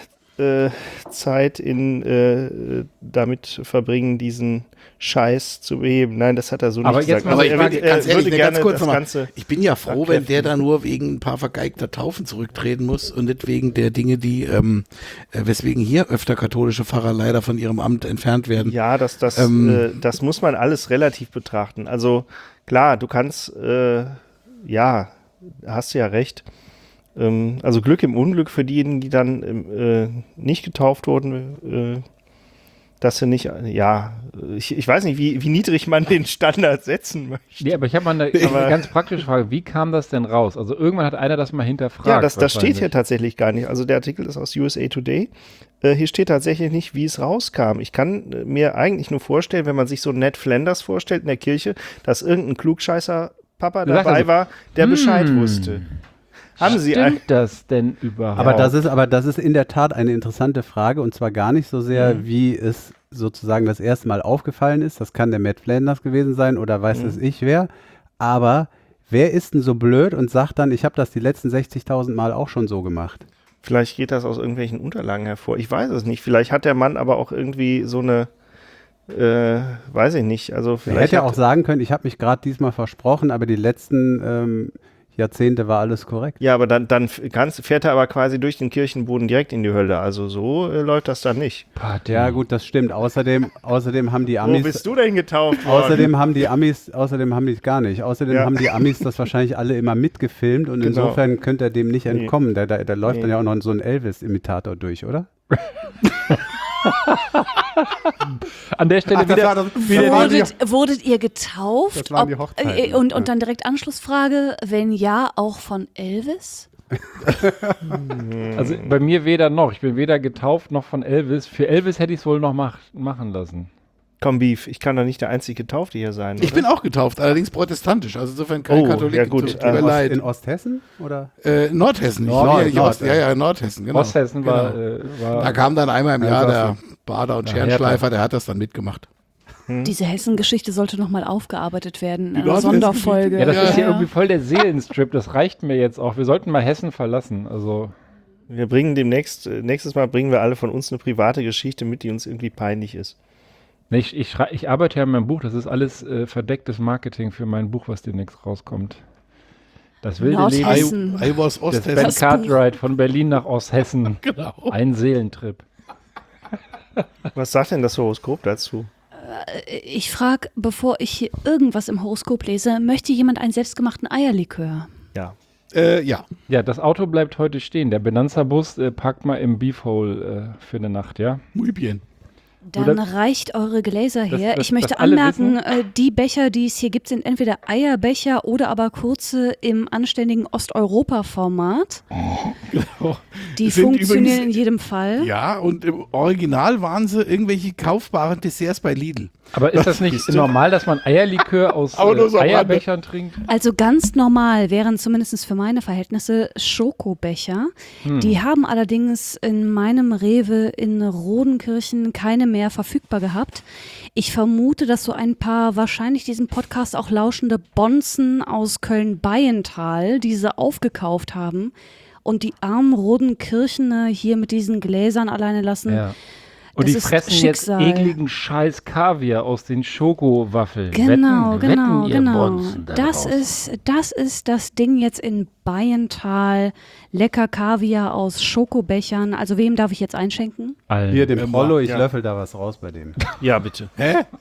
Zeit damit verbringen, diesen Scheiß zu beheben. Nein, das hat er so Aber nicht jetzt gesagt. mal- Aber Also ich er will, ganz ehrlich, würde ganz gerne kurz das nochmal. Ganze Ich bin ja froh, wenn der abkräftigen. da nur wegen ein paar vergeigter Taufen zurücktreten muss und nicht wegen der Dinge, die, weswegen hier öfter katholische Pfarrer leider von ihrem Amt entfernt werden. Ja, das muss man alles relativ betrachten. Also klar, du kannst, hast du ja recht. Also Glück im Unglück für diejenigen, die dann nicht getauft wurden, dass sie nicht, ich weiß nicht, wie niedrig man den Standard setzen möchte. Nee, aber ich habe mal eine ganz praktische Frage. Wie kam das denn raus? Also irgendwann hat einer das mal hinterfragt. Ja, das steht wahrscheinlich. hier tatsächlich gar nicht. Also der Artikel ist aus USA Today. Hier steht tatsächlich nicht, wie es rauskam. Ich kann mir eigentlich nur vorstellen, wenn man sich so Ned Flanders vorstellt in der Kirche, dass irgendein Klugscheißer Papa Du sagst dabei also, war, der Bescheid wusste. Haben Sie Stimmt das denn überhaupt? Aber das ist in der Tat eine interessante Frage und zwar gar nicht so sehr, wie es sozusagen das erste Mal aufgefallen ist. Das kann der Matt Flanders gewesen sein oder weiß es ich wer. Aber wer ist denn so blöd und sagt dann, ich habe das die letzten 60.000 Mal auch schon so gemacht? Vielleicht geht das aus irgendwelchen Unterlagen hervor. Ich weiß es nicht. Vielleicht hat der Mann aber auch irgendwie so eine, weiß ich nicht. Also Er vielleicht hätte ja auch sagen können, ich habe mich gerade diesmal versprochen, aber die letzten Jahrzehnte war alles korrekt. Ja, aber dann fährt er aber quasi durch den Kirchenboden direkt in die Hölle. Also so läuft das dann nicht. Ja gut, das stimmt. Außerdem haben die Amis... Wo bist du denn getauft worden? Außerdem haben die es gar nicht. Außerdem haben die Amis das wahrscheinlich alle immer mitgefilmt und Genau. insofern könnte er dem nicht entkommen. Da läuft dann ja auch noch so ein Elvis-Imitator durch, oder? An der Stelle Wurdet ihr getauft? Das waren die Hochzeiten. Und dann direkt Anschlussfrage, wenn ja, auch von Elvis? Also bei mir weder noch. Ich bin weder getauft noch von Elvis. Für Elvis hätte ich es wohl noch machen lassen. Komm, Beef, ich kann doch nicht der einzige Getaufte hier sein. Ich oder? bin auch getauft, allerdings protestantisch. Also insofern kein Katholik. ja gut. Tut mir leid. In Osthessen? Oder? Nordhessen. Nordhessen, genau. Osthessen war Da kam dann einmal im Jahr der Bader und Ja, Scherenschleifer, der hat das dann mitgemacht. Diese Hessen-Geschichte sollte nochmal aufgearbeitet werden in einer Nordhessen- Sonderfolge. Ja, das ist hier Ja. irgendwie voll der Seelenstrip. Das reicht mir jetzt auch. Wir sollten mal Hessen verlassen. Also Wir bringen nächstes Mal bringen wir alle von uns eine private Geschichte mit, die uns irgendwie peinlich ist. nee, ich arbeite ja in meinem Buch. Das ist alles verdecktes Marketing für mein Buch, was demnächst rauskommt. Das wilde Leben Nordhessen. I was des Osthessen. Ben Cartwright von Berlin nach Osthessen. Genau. Ein Seelentrip. Was sagt denn das Horoskop dazu? Ich frage, bevor ich hier irgendwas im Horoskop lese, möchte jemand einen selbstgemachten Eierlikör? Ja. Ja. Ja, das Auto bleibt heute stehen. Der Benanza-Bus parkt mal im Beefhole für eine Nacht, ja? Muy bien. Dann das- reicht eure Gläser her. das- Ich möchte das alle anmerken, die Becher, die es hier gibt, sind entweder Eierbecher oder aber kurze im anständigen Osteuropa-Format. Die Sind funktionieren übrigens- in jedem Fall. Ja, und im Original waren sie irgendwelche kaufbaren Desserts bei Lidl. Aber ist das nicht normal, dass man Eierlikör aus Aber nur so am Rande. Eierbechern trinkt? Also ganz normal wären zumindest für meine Verhältnisse Schokobecher. Die haben allerdings in meinem Rewe in Rodenkirchen keine mehr verfügbar gehabt. Ich vermute, dass so ein paar wahrscheinlich diesen Podcast auch lauschende Bonzen aus Köln-Beiental diese aufgekauft haben und die armen Rodenkirchener hier mit diesen Gläsern alleine lassen. Ja. Und Das die ist fressen Schicksal. jetzt ekligen Scheiß Kaviar aus den Schokowaffeln. Genau, wetten ihr genau. Bonzen da Das draußen. ist das Ding jetzt in Beiental. Lecker Kaviar aus Schokobechern. Also wem darf ich jetzt einschenken? Allen. Hier, dem Prollo, ich ja. löffel da was raus bei dem. Ja, bitte.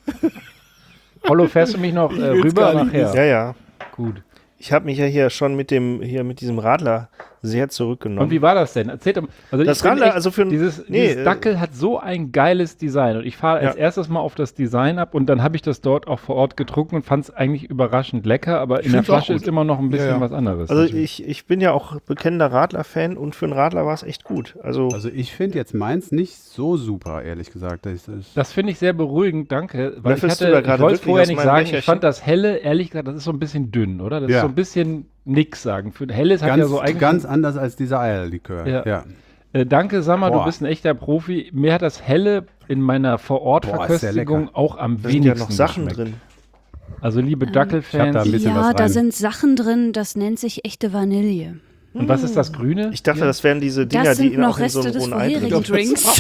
Rollo, fährst du mich noch rüber nachher? Ja, ja. Gut. Ich habe mich ja hier schon mit diesem Radler sehr zurückgenommen. Und wie war das denn? Erzählt doch mal. Also Das ich bin Radler, echt- also für ein- dieses nee, Dackel hat so ein geiles Design und ich fahre als Ja. erstes mal auf das Design ab und dann habe ich das dort auch vor Ort getrunken und fand es eigentlich überraschend lecker, aber in der find's auch Flasche gut. ist immer noch ein bisschen Ja, ja. was anderes. Also natürlich. ich bin ja auch bekennender Radler-Fan und für einen Radler war es echt gut. Also Ich finde jetzt meins nicht so super, ehrlich gesagt. Das finde ich sehr beruhigend, danke. Weil Löffelst ich du da wollte gerade es wirklich vorher aus nicht meinem sagen, ich Becherchen? fand das Helle, ehrlich gesagt, das ist so ein bisschen dünn, oder? Das ist Ja. so ein bisschen nix sagen. Für Helles hat ja so eigentlich... ganz anders als dieser Eierlikör. Ja. Danke, Sammer, du Boah. bist ein echter Profi. Mir hat das Helle in meiner Boah, ist sehr Vor-Ort-Verköstigung lecker. auch am da sind ja wenigsten noch Sachen geschmeckt. drin. Also liebe ich hab da Dackelfans. ein bisschen Ja, was da rein. sind Sachen drin, das nennt sich echte Vanille. Und was ist das Grüne? Ich dachte, das wären diese Dinger, Das die sind in, auch noch in so Reste einem des rohen Ei drin vorherigen sind. Drinks.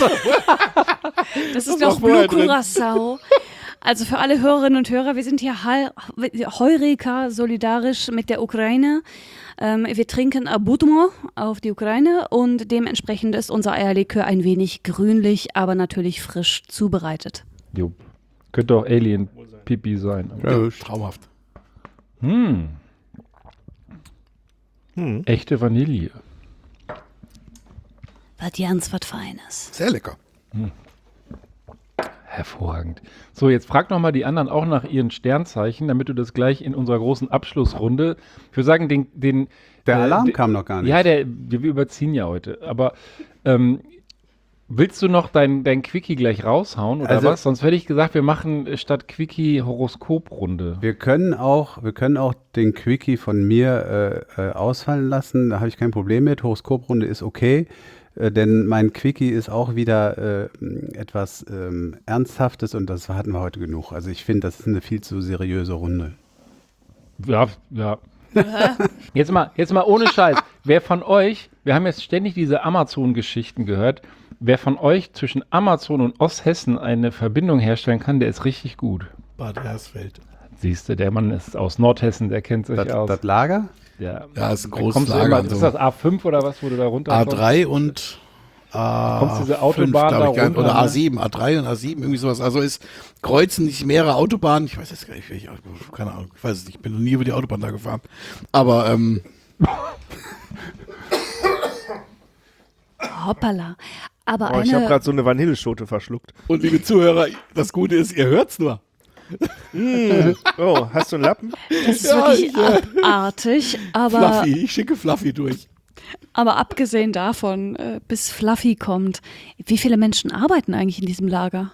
Das ist war doch Blue vorher drin. Curacao. Also für alle Hörerinnen und Hörer, wir sind hier Heureka solidarisch mit der Ukraine. Wir trinken Budmo auf die Ukraine und dementsprechend ist unser Eierlikör ein wenig grünlich, aber natürlich frisch zubereitet. Jupp. Könnte auch Alien-Pipi sein. Ja, traumhaft. Echte Vanille. Was ganz was Feines. Sehr lecker. Hervorragend. So, jetzt frag noch mal die anderen auch nach ihren Sternzeichen, damit du das gleich in unserer großen Abschlussrunde. Ich würde sagen, den Der Alarm kam noch gar nicht. Ja, wir überziehen ja heute. Aber Willst du noch dein Quickie gleich raushauen oder Also- was? Sonst hätte ich gesagt, wir machen statt Quickie Horoskoprunde. Wir können auch den Quickie von mir ausfallen lassen. Da habe ich kein Problem mit. Horoskoprunde ist okay, denn mein Quickie ist auch wieder etwas Ernsthaftes und das hatten wir heute genug. Also ich finde, das ist eine viel zu seriöse Runde. Ja. Jetzt mal ohne Scheiß. Wer von euch, wir haben jetzt ständig diese Amazon-Geschichten gehört, wer von euch zwischen Amazon und Osthessen eine Verbindung herstellen kann, der ist richtig gut. Bad Hersfeld. Siehst du, der Mann ist aus Nordhessen, der kennt sich aus. Das Lager? Ja, Ja, ist ein da großes kommst du Lager. immer, ist das A5 oder was, wo du da runterkommst? A3 und kommst diese A5, Autobahn glaub ich, da runter, oder ne? A7, A3 und A7, irgendwie sowas. Also es kreuzen nicht mehrere Autobahnen. Ich weiß jetzt gar nicht, keine Ahnung, ich weiß es nicht. Ich bin noch nie über die Autobahn da gefahren. Aber Hoppala. Aber Oh, ich habe eine, gerade so eine Vanilleschote verschluckt. und liebe Zuhörer, das Gute ist, ihr hört's nur. Oh, hast du einen Lappen? das ist wirklich abartig, aber Fluffy, ich schicke Fluffy durch. abgesehen davon, bis Fluffy kommt, wie viele Menschen arbeiten eigentlich in diesem Lager?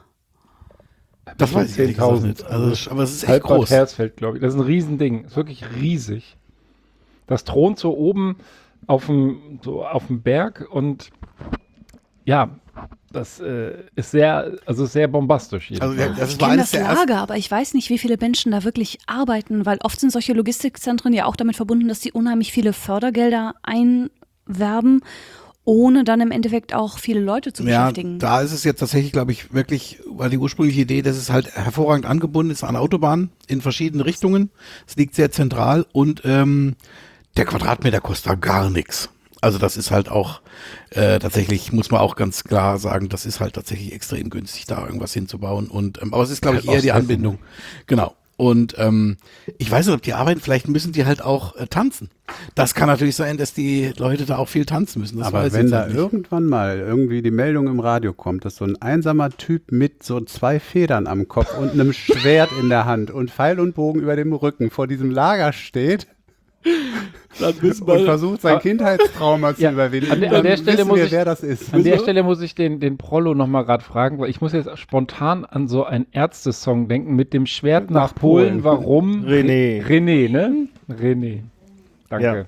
Das weiß ich ehrlich gesagt 10.000. nicht. Also, aber es ist echt Halb Bad groß. Hersfeld, glaube ich. Das ist ein Riesending. Ist wirklich riesig. Das thront so oben auf dem Berg und ja, das ist sehr bombastisch. Also jedenfalls. das Ich war kenne eines das der ersten. Lager, aber ich weiß nicht, wie viele Menschen da wirklich arbeiten, weil oft sind solche Logistikzentren ja auch damit verbunden, dass sie unheimlich viele Fördergelder einwerben, ohne dann im Endeffekt auch viele Leute zu Ja, beschäftigen. da ist es jetzt tatsächlich, glaube ich, wirklich, weil die ursprüngliche Idee, dass es halt hervorragend angebunden ist an Autobahnen in verschiedene Richtungen. Es liegt sehr zentral und der Quadratmeter kostet da gar nichts. Also das ist halt auch tatsächlich, muss man auch ganz klar sagen, das ist halt tatsächlich extrem günstig, da irgendwas hinzubauen. Und aber es ist, glaube ich, eher die Anbindung. Genau. Und ich weiß nicht, ob die arbeiten, vielleicht müssen die halt auch tanzen. Das kann natürlich sein, dass die Leute da auch viel tanzen müssen. Das Aber weiß ich wenn jetzt da halt nicht. irgendwann mal irgendwie die Meldung im Radio kommt, dass so ein einsamer Typ mit so 2 Federn am Kopf und einem Schwert in der Hand und Pfeil und Bogen über dem Rücken vor diesem Lager steht Dann müssen und versucht, sein Kindheitstrauma zu Ja, überwinden, an der dann Stelle wissen muss wir, ich- wer das ist. An der Stelle muss ich den Prollo nochmal gerade fragen, weil ich muss jetzt spontan an so einen Ärzte-Song denken mit dem Schwert nach Polen. Polen. Warum? René. René, ne? René. Danke.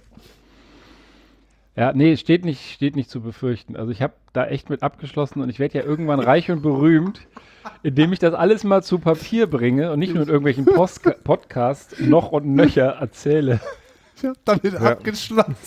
Ja, nee, steht nicht zu befürchten. Also ich habe da echt mit abgeschlossen und ich werde ja irgendwann reich und berühmt, indem ich das alles mal zu Papier bringe und nicht nur in irgendwelchen Podcasts noch und nöcher erzähle. Ich hab damit abgeschlossen.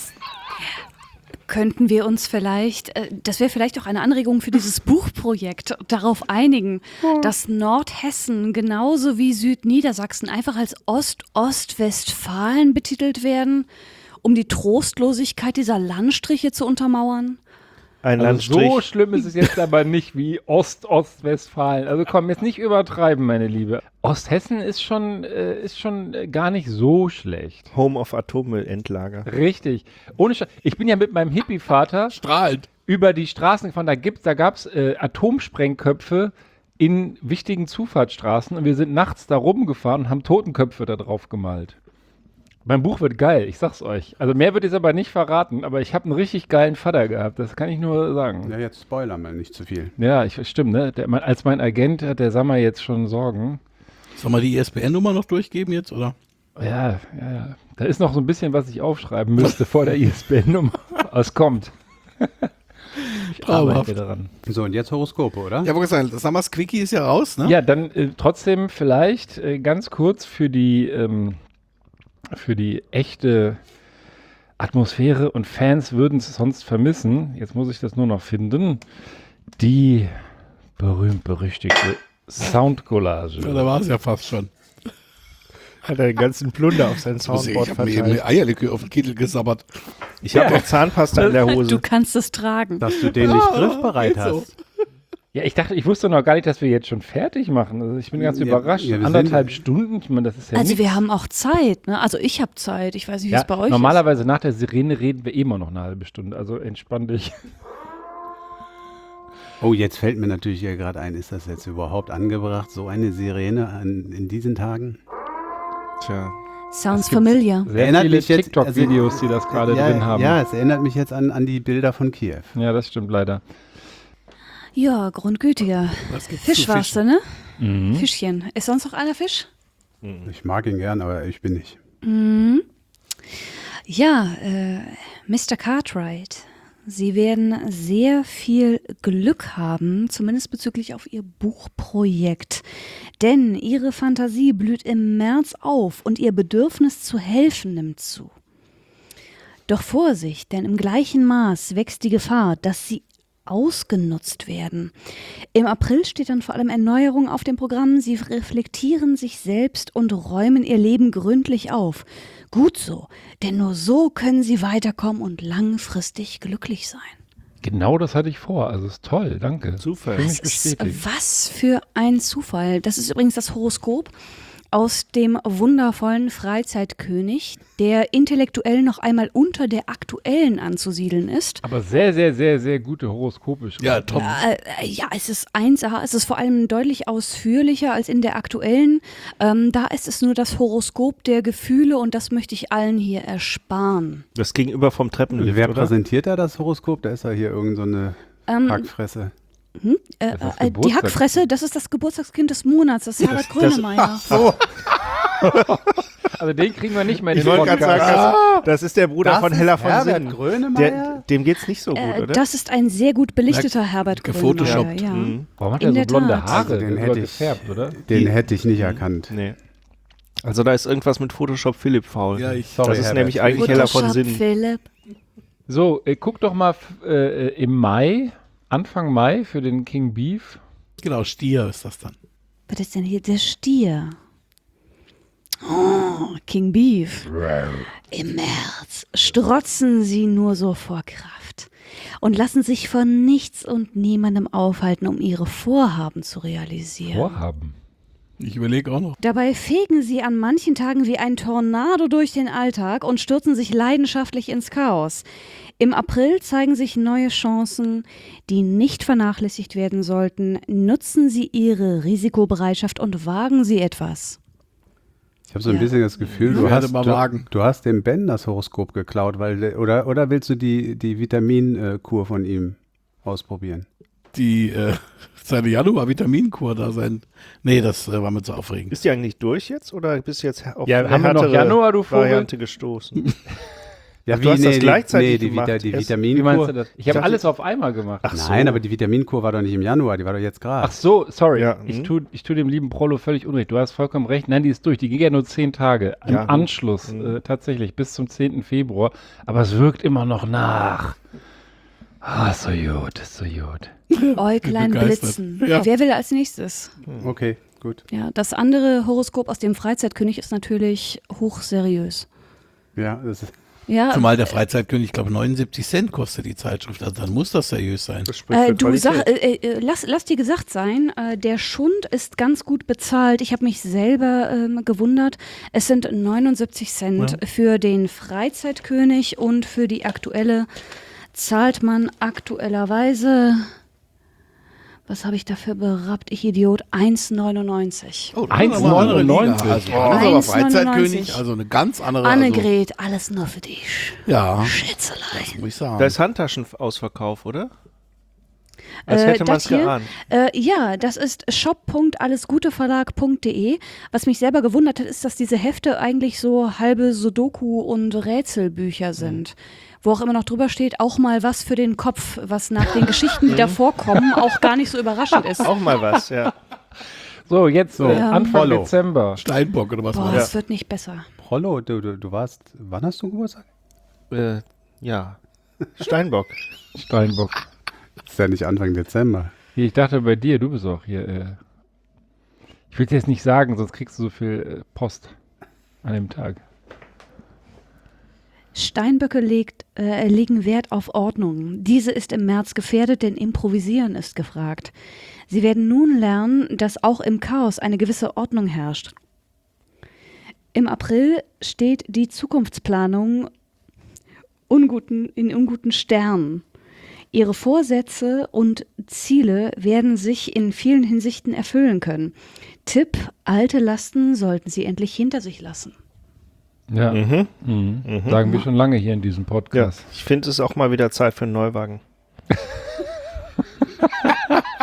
Könnten wir uns vielleicht, das wäre vielleicht auch eine Anregung für dieses Buchprojekt, darauf einigen, dass Nordhessen genauso wie Südniedersachsen einfach als Ostwestfalen betitelt werden, um die Trostlosigkeit dieser Landstriche zu untermauern? Ein Also Landstrich. so schlimm ist es jetzt aber nicht wie Ostwestfalen. Also komm, jetzt nicht übertreiben, meine Liebe. Osthessen ist schon gar nicht so schlecht. Home of Atommüllendlager. Richtig. Ohne ich bin ja mit meinem Hippie-Vater strahlend. über die Straßen gefahren. Da gab es Atomsprengköpfe in wichtigen Zufahrtsstraßen und wir sind nachts da rumgefahren und haben Totenköpfe da drauf gemalt. Mein Buch wird geil, ich sag's euch. Also mehr wird es aber nicht verraten, aber ich habe einen richtig geilen Vater gehabt, das kann ich nur sagen. Ja, jetzt Spoiler mal nicht zu viel. Ja, stimmt, ne? Als mein Agent hat der Sammer jetzt schon Sorgen. Soll man die ISBN-Nummer noch durchgeben jetzt, oder? Ja. Da ist noch so ein bisschen, was ich aufschreiben müsste vor der ISBN-Nummer. Es kommt. Ich Traumhaft. arbeite daran. So, und jetzt Horoskope, oder? Ja, wollte ich sagen, das Summers Quickie ist ja raus, ne? Ja, dann trotzdem vielleicht ganz kurz für die echte Atmosphäre und Fans würden es sonst vermissen. Jetzt muss ich das nur noch finden. Die berühmt-berüchtigte Soundcollage. Ja, da war es ja fast schon. Hat er den ganzen Plunder auf sein Ich Soundboard habe mir eben verteilt. eine Eierlikör auf den Kittel gesabbert. Ich habe noch Zahnpasta in der Hose. Du kannst es tragen. Dass du den nicht griffbereit geht so. hast. Ja, ich wusste noch gar nicht, dass wir jetzt schon fertig machen. Also ich bin ganz Ja, überrascht. ja, wir 1,5 Stunden, ich meine, das ist ja Also nichts. wir haben auch Zeit, ne? Also ich habe Zeit. Ich weiß nicht, wie Ja, es bei euch normalerweise nach der Sirene reden wir immer noch eine halbe Stunde. Also entspann dich. Oh, jetzt fällt mir natürlich hier gerade ein, ist das jetzt überhaupt angebracht, so eine Sirene in diesen Tagen? Tja. ist. Sounds familiar. Sehr Erinnert viele mich jetzt- TikTok-Videos, die das gerade ja, drin haben. Ja, es erinnert mich jetzt an die Bilder von Kiew. Ja, das stimmt leider. Ja, grundgütiger. Was gibt's Fisch zu warst du, fischen? ne? Fischchen. Ist sonst noch einer Fisch? Ich mag ihn gern, aber ich bin nicht. Ja, Mr. Cartwright, Sie werden sehr viel Glück haben, zumindest bezüglich auf Ihr Buchprojekt. Denn Ihre Fantasie blüht im März auf und Ihr Bedürfnis zu helfen nimmt zu. Doch Vorsicht, denn im gleichen Maß wächst die Gefahr, dass Sie ausgenutzt werden. Im April steht dann vor allem Erneuerung auf dem Programm. Sie reflektieren sich selbst und räumen ihr Leben gründlich auf. Gut so, denn nur so können sie weiterkommen und langfristig glücklich sein. Genau das hatte ich vor. Also ist toll, danke. Zufall. Für mich Das ist bestätigt. was für ein Zufall. Das ist übrigens das Horoskop aus dem wundervollen Freizeitkönig, der intellektuell noch einmal unter der aktuellen anzusiedeln ist. Aber sehr, sehr, sehr, sehr gute Horoskope. Ja, top. Ja, es ist 1A, es ist vor allem deutlich ausführlicher als in der aktuellen. Da ist es nur das Horoskop der Gefühle und das möchte ich allen hier ersparen. Das Gegenüber vom Treppenlift, Wer oder? präsentiert da das Horoskop? Da ist ja hier irgend so eine Hackfresse. Das ist Die Geburtstag- Hackfresse, das ist das Geburtstagskind des Monats, das ist Herbert Grönemeyer. Also den kriegen wir nicht mehr in Ich den wollte gerade Podcast. sagen, das ist der Bruder Das von ist Hella von Herbert Sinnen. Grönemeyer? Dem geht's nicht so gut, oder? Das ist ein sehr gut belichteter Herbert Grönemeyer. gefotoshoppt. Ja. Warum hat In er so der blonde Tat. Haare? Also den Der ist hätte aber ich- gefärbt, oder? Den hätte ich nicht erkannt. Nee. Also da ist irgendwas mit Photoshop Philipp faul. Ja, ich- Sorry, das ist Herbert. nämlich eigentlich Hella von Photoshop Sinnen. Philipp. So, guck doch mal im Mai, Anfang Mai für den King Beef. Genau, Stier ist das dann. Was ist denn hier der Stier? Oh, King Beef. Im März strotzen sie nur so vor Kraft und lassen sich von nichts und niemandem aufhalten, um ihre Vorhaben zu realisieren. Vorhaben. Ich überlege auch noch. Dabei fegen sie an manchen Tagen wie ein Tornado durch den Alltag und stürzen sich leidenschaftlich ins Chaos. Im April zeigen sich neue Chancen, die nicht vernachlässigt werden sollten. Nutzen Sie Ihre Risikobereitschaft und wagen Sie etwas. Ich habe so ein bisschen das Gefühl, Ich werde mal wagen. du hast dem Ben das Horoskop geklaut, oder willst du die Vitaminkur von ihm ausprobieren? Die seine Januar-Vitaminkur da sein. Nee, das war mir zu aufregend. Ist die eigentlich durch jetzt oder bist du jetzt auf Ja, eine haben wir noch härtere Januar, du Vogel? Variante gestoßen? Ja, Ach, du hast das gleichzeitig die gemacht. die Erst- Wie meinst Vitaminkur. du das? Ich habe dachte- alles auf einmal gemacht. Ach so. Nein, aber die Vitaminkur war doch nicht im Januar, die war doch jetzt gerade. Ach so, sorry. Ja, Ich tu dem lieben Prollo völlig unrecht. Du hast vollkommen recht. Nein, die ist durch. Die ging ja nur 10 Tage. Im Ja. Anschluss tatsächlich bis zum 10. Februar. Aber es wirkt immer noch nach. Ah, so gut, so gut. Äuglein begeistert. blitzen. Ja. Wer will als nächstes? Okay, gut. Ja, das andere Horoskop aus dem Freizeitkönig ist natürlich hochseriös. Ja, das ist, Ja, Zumal der Freizeitkönig, ich glaube, 79 Cent kostet die Zeitschrift. Also dann muss das seriös sein. Das spricht für du sag, Qualität. lass dir gesagt sein, der Schund ist ganz gut bezahlt. Ich habe mich selber gewundert. Es sind 79 Cent für den Freizeitkönig und für die aktuelle zahlt man aktuellerweise, was habe ich dafür berappt, ich Idiot, 1,99. Oh, das ist aber eine andere Liga. 1,99. Also, das ist aber 1,99. Freizeitkönig, also eine ganz andere. Annegret, alles nur für dich. Also, ja, Schätzelein. muss ich sagen. Da ist Handtaschenausverkauf, oder? Als hätte man es das hier, geahnt. Ja, das ist shop.allesguteverlag.de. Was mich selber gewundert hat, ist, dass diese Hefte eigentlich so halbe Sudoku- und Rätselbücher sind. Wo auch immer noch drüber steht, auch mal was für den Kopf, was nach den Geschichten, die da vorkommen, auch gar nicht so überraschend ist. Auch mal was, ja. So, jetzt Anfang Follow. Dezember. Steinbock oder was Boah, war es das? wird nicht besser. Prollo, du warst, wann hast du Geburtstag? Ja. Steinbock. Steinbock. Das ist ja nicht Anfang Dezember. Hier, ich dachte bei dir, du bist auch hier. Ich will dir jetzt nicht sagen, sonst kriegst du so viel Post an dem Tag. Steinböcke legen Wert auf Ordnung. Diese ist im März gefährdet, denn Improvisieren ist gefragt. Sie werden nun lernen, dass auch im Chaos eine gewisse Ordnung herrscht. Im April steht die Zukunftsplanung in unguten Sternen. Ihre Vorsätze und Ziele werden sich in vielen Hinsichten erfüllen können. Tipp: Alte Lasten sollten Sie endlich hinter sich lassen. Ja, sagen wir schon lange hier in diesem Ja. Podcast. Ich finde es ist auch mal wieder Zeit für einen Neuwagen.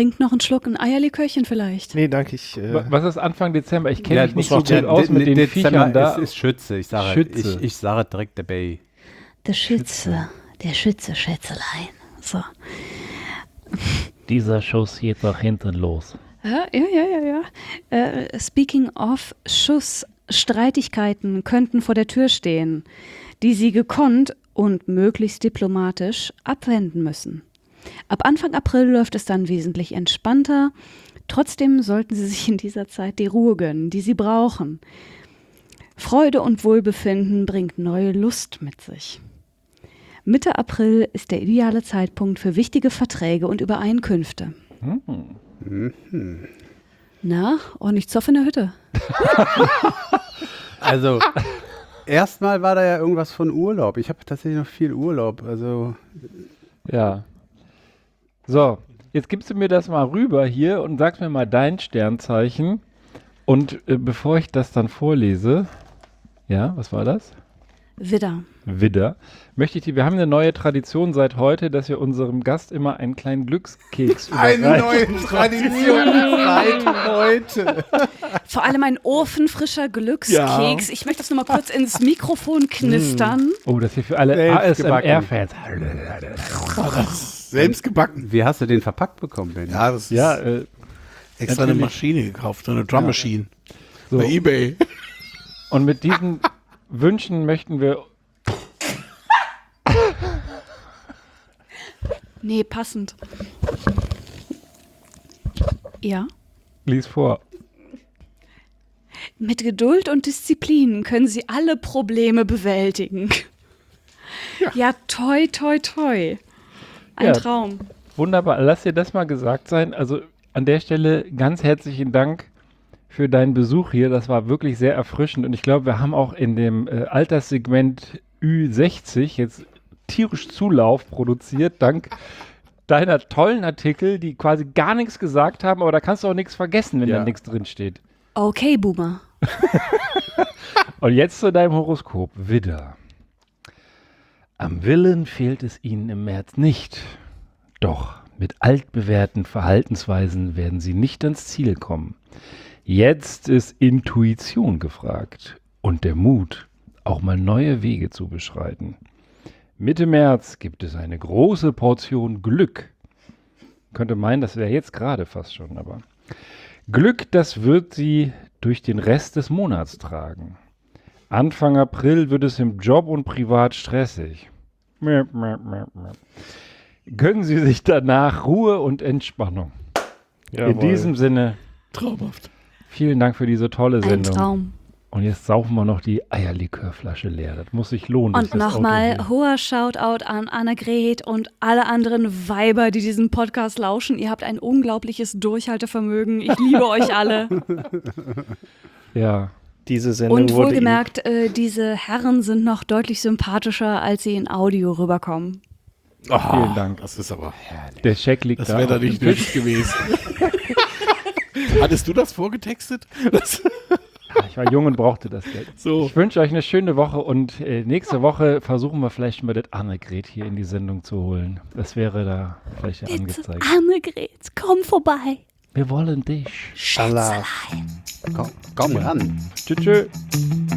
trinkt noch einen Schluck, ein Eierlikörchen vielleicht. Nee, danke. Was ist Anfang Dezember? Ich kenne Ja, mich nicht muss so noch gut aus mit den Viechern da. Es ist Schütze. Ich sage Schütze. Ich sage direkt dabei. Der Schütze, Schätzelein. So. Dieser Schuss geht nach hinten los. Ja. Speaking of Schuss, Streitigkeiten könnten vor der Tür stehen, die Sie gekonnt und möglichst diplomatisch abwenden müssen. Ab Anfang April läuft es dann wesentlich entspannter. Trotzdem sollten Sie sich in dieser Zeit die Ruhe gönnen, die Sie brauchen. Freude und Wohlbefinden bringt neue Lust mit sich. Mitte April ist der ideale Zeitpunkt für wichtige Verträge und Übereinkünfte. Na, ordentlich Zoff in der Hütte. Also, erstmal war da ja irgendwas von Urlaub. Ich habe tatsächlich noch viel Urlaub. Also, Ja. So, jetzt gibst du mir das mal rüber hier und sagst mir mal dein Sternzeichen. Und bevor ich das dann vorlese, ja, was war das? Widder. Widder. Möchte ich dir, wir haben eine neue Tradition seit heute, dass wir unserem Gast immer einen kleinen Glückskeks überreichen. eine neue Tradition seit heute. Vor allem ein ofenfrischer Glückskeks. Ich möchte das nur mal kurz ins Mikrofon knistern. Oh, das hier für alle Selbst ASMR-Fans. Selbst gebacken. Wie hast du den verpackt bekommen, Ben? Ja, das ist Ja, extra eine natürlich. Maschine gekauft, so eine Drum Machine. so. Bei eBay. Und mit diesen Wünschen möchten wir. Nee, passend. Ja. Lies vor. Mit Geduld und Disziplin können Sie alle Probleme bewältigen. Ja, toi, toi, toi. Ein Ja. Traum. Wunderbar, lass dir das mal gesagt sein. Also an der Stelle ganz herzlichen Dank für deinen Besuch hier. Das war wirklich sehr erfrischend und ich glaube, wir haben auch in dem Alterssegment Ü60 jetzt tierisch Zulauf produziert, dank deiner tollen Artikel, die quasi gar nichts gesagt haben, aber da kannst du auch nichts vergessen, wenn Ja. da nichts drin steht. Okay, Boomer. Und jetzt zu deinem Horoskop. Widder. Am Willen fehlt es Ihnen im März nicht. Doch mit altbewährten Verhaltensweisen werden Sie nicht ans Ziel kommen. Jetzt ist Intuition gefragt und der Mut, auch mal neue Wege zu beschreiten. Mitte März gibt es eine große Portion Glück. Könnte meinen, das wäre jetzt gerade fast schon, aber Glück, das wird Sie durch den Rest des Monats tragen. Anfang April wird es im Job und privat stressig. Gönnen Sie sich danach Ruhe und Entspannung. In diesem Sinne, Traumhaft. vielen Dank für diese tolle Ein Sendung. Traum. Und jetzt saufen wir noch die Eierlikörflasche leer. Das muss sich lohnen. durch Und das Auto nochmal hier. hoher Shoutout an Annegret und alle anderen Weiber, die diesen Podcast lauschen. Ihr habt ein unglaubliches Durchhaltevermögen. Ich liebe euch alle. Ja. Diese Sendung Und wurde wohlgemerkt, diese Herren sind noch deutlich sympathischer, als sie in Audio rüberkommen. Vielen Dank. Das ist aber, Der Scheck liegt das da. wäre da auf dem nicht Tisch. nötig gewesen. Hattest du das vorgetextet? Ich war jung und brauchte das Geld. So. Ich wünsche euch eine schöne Woche und nächste Woche versuchen wir vielleicht mal das Annegret hier in die Sendung zu holen. Das wäre da vielleicht ja angezeigt. Annegret, komm vorbei. Wir wollen dich. Allah. Komm ran. Tschüss.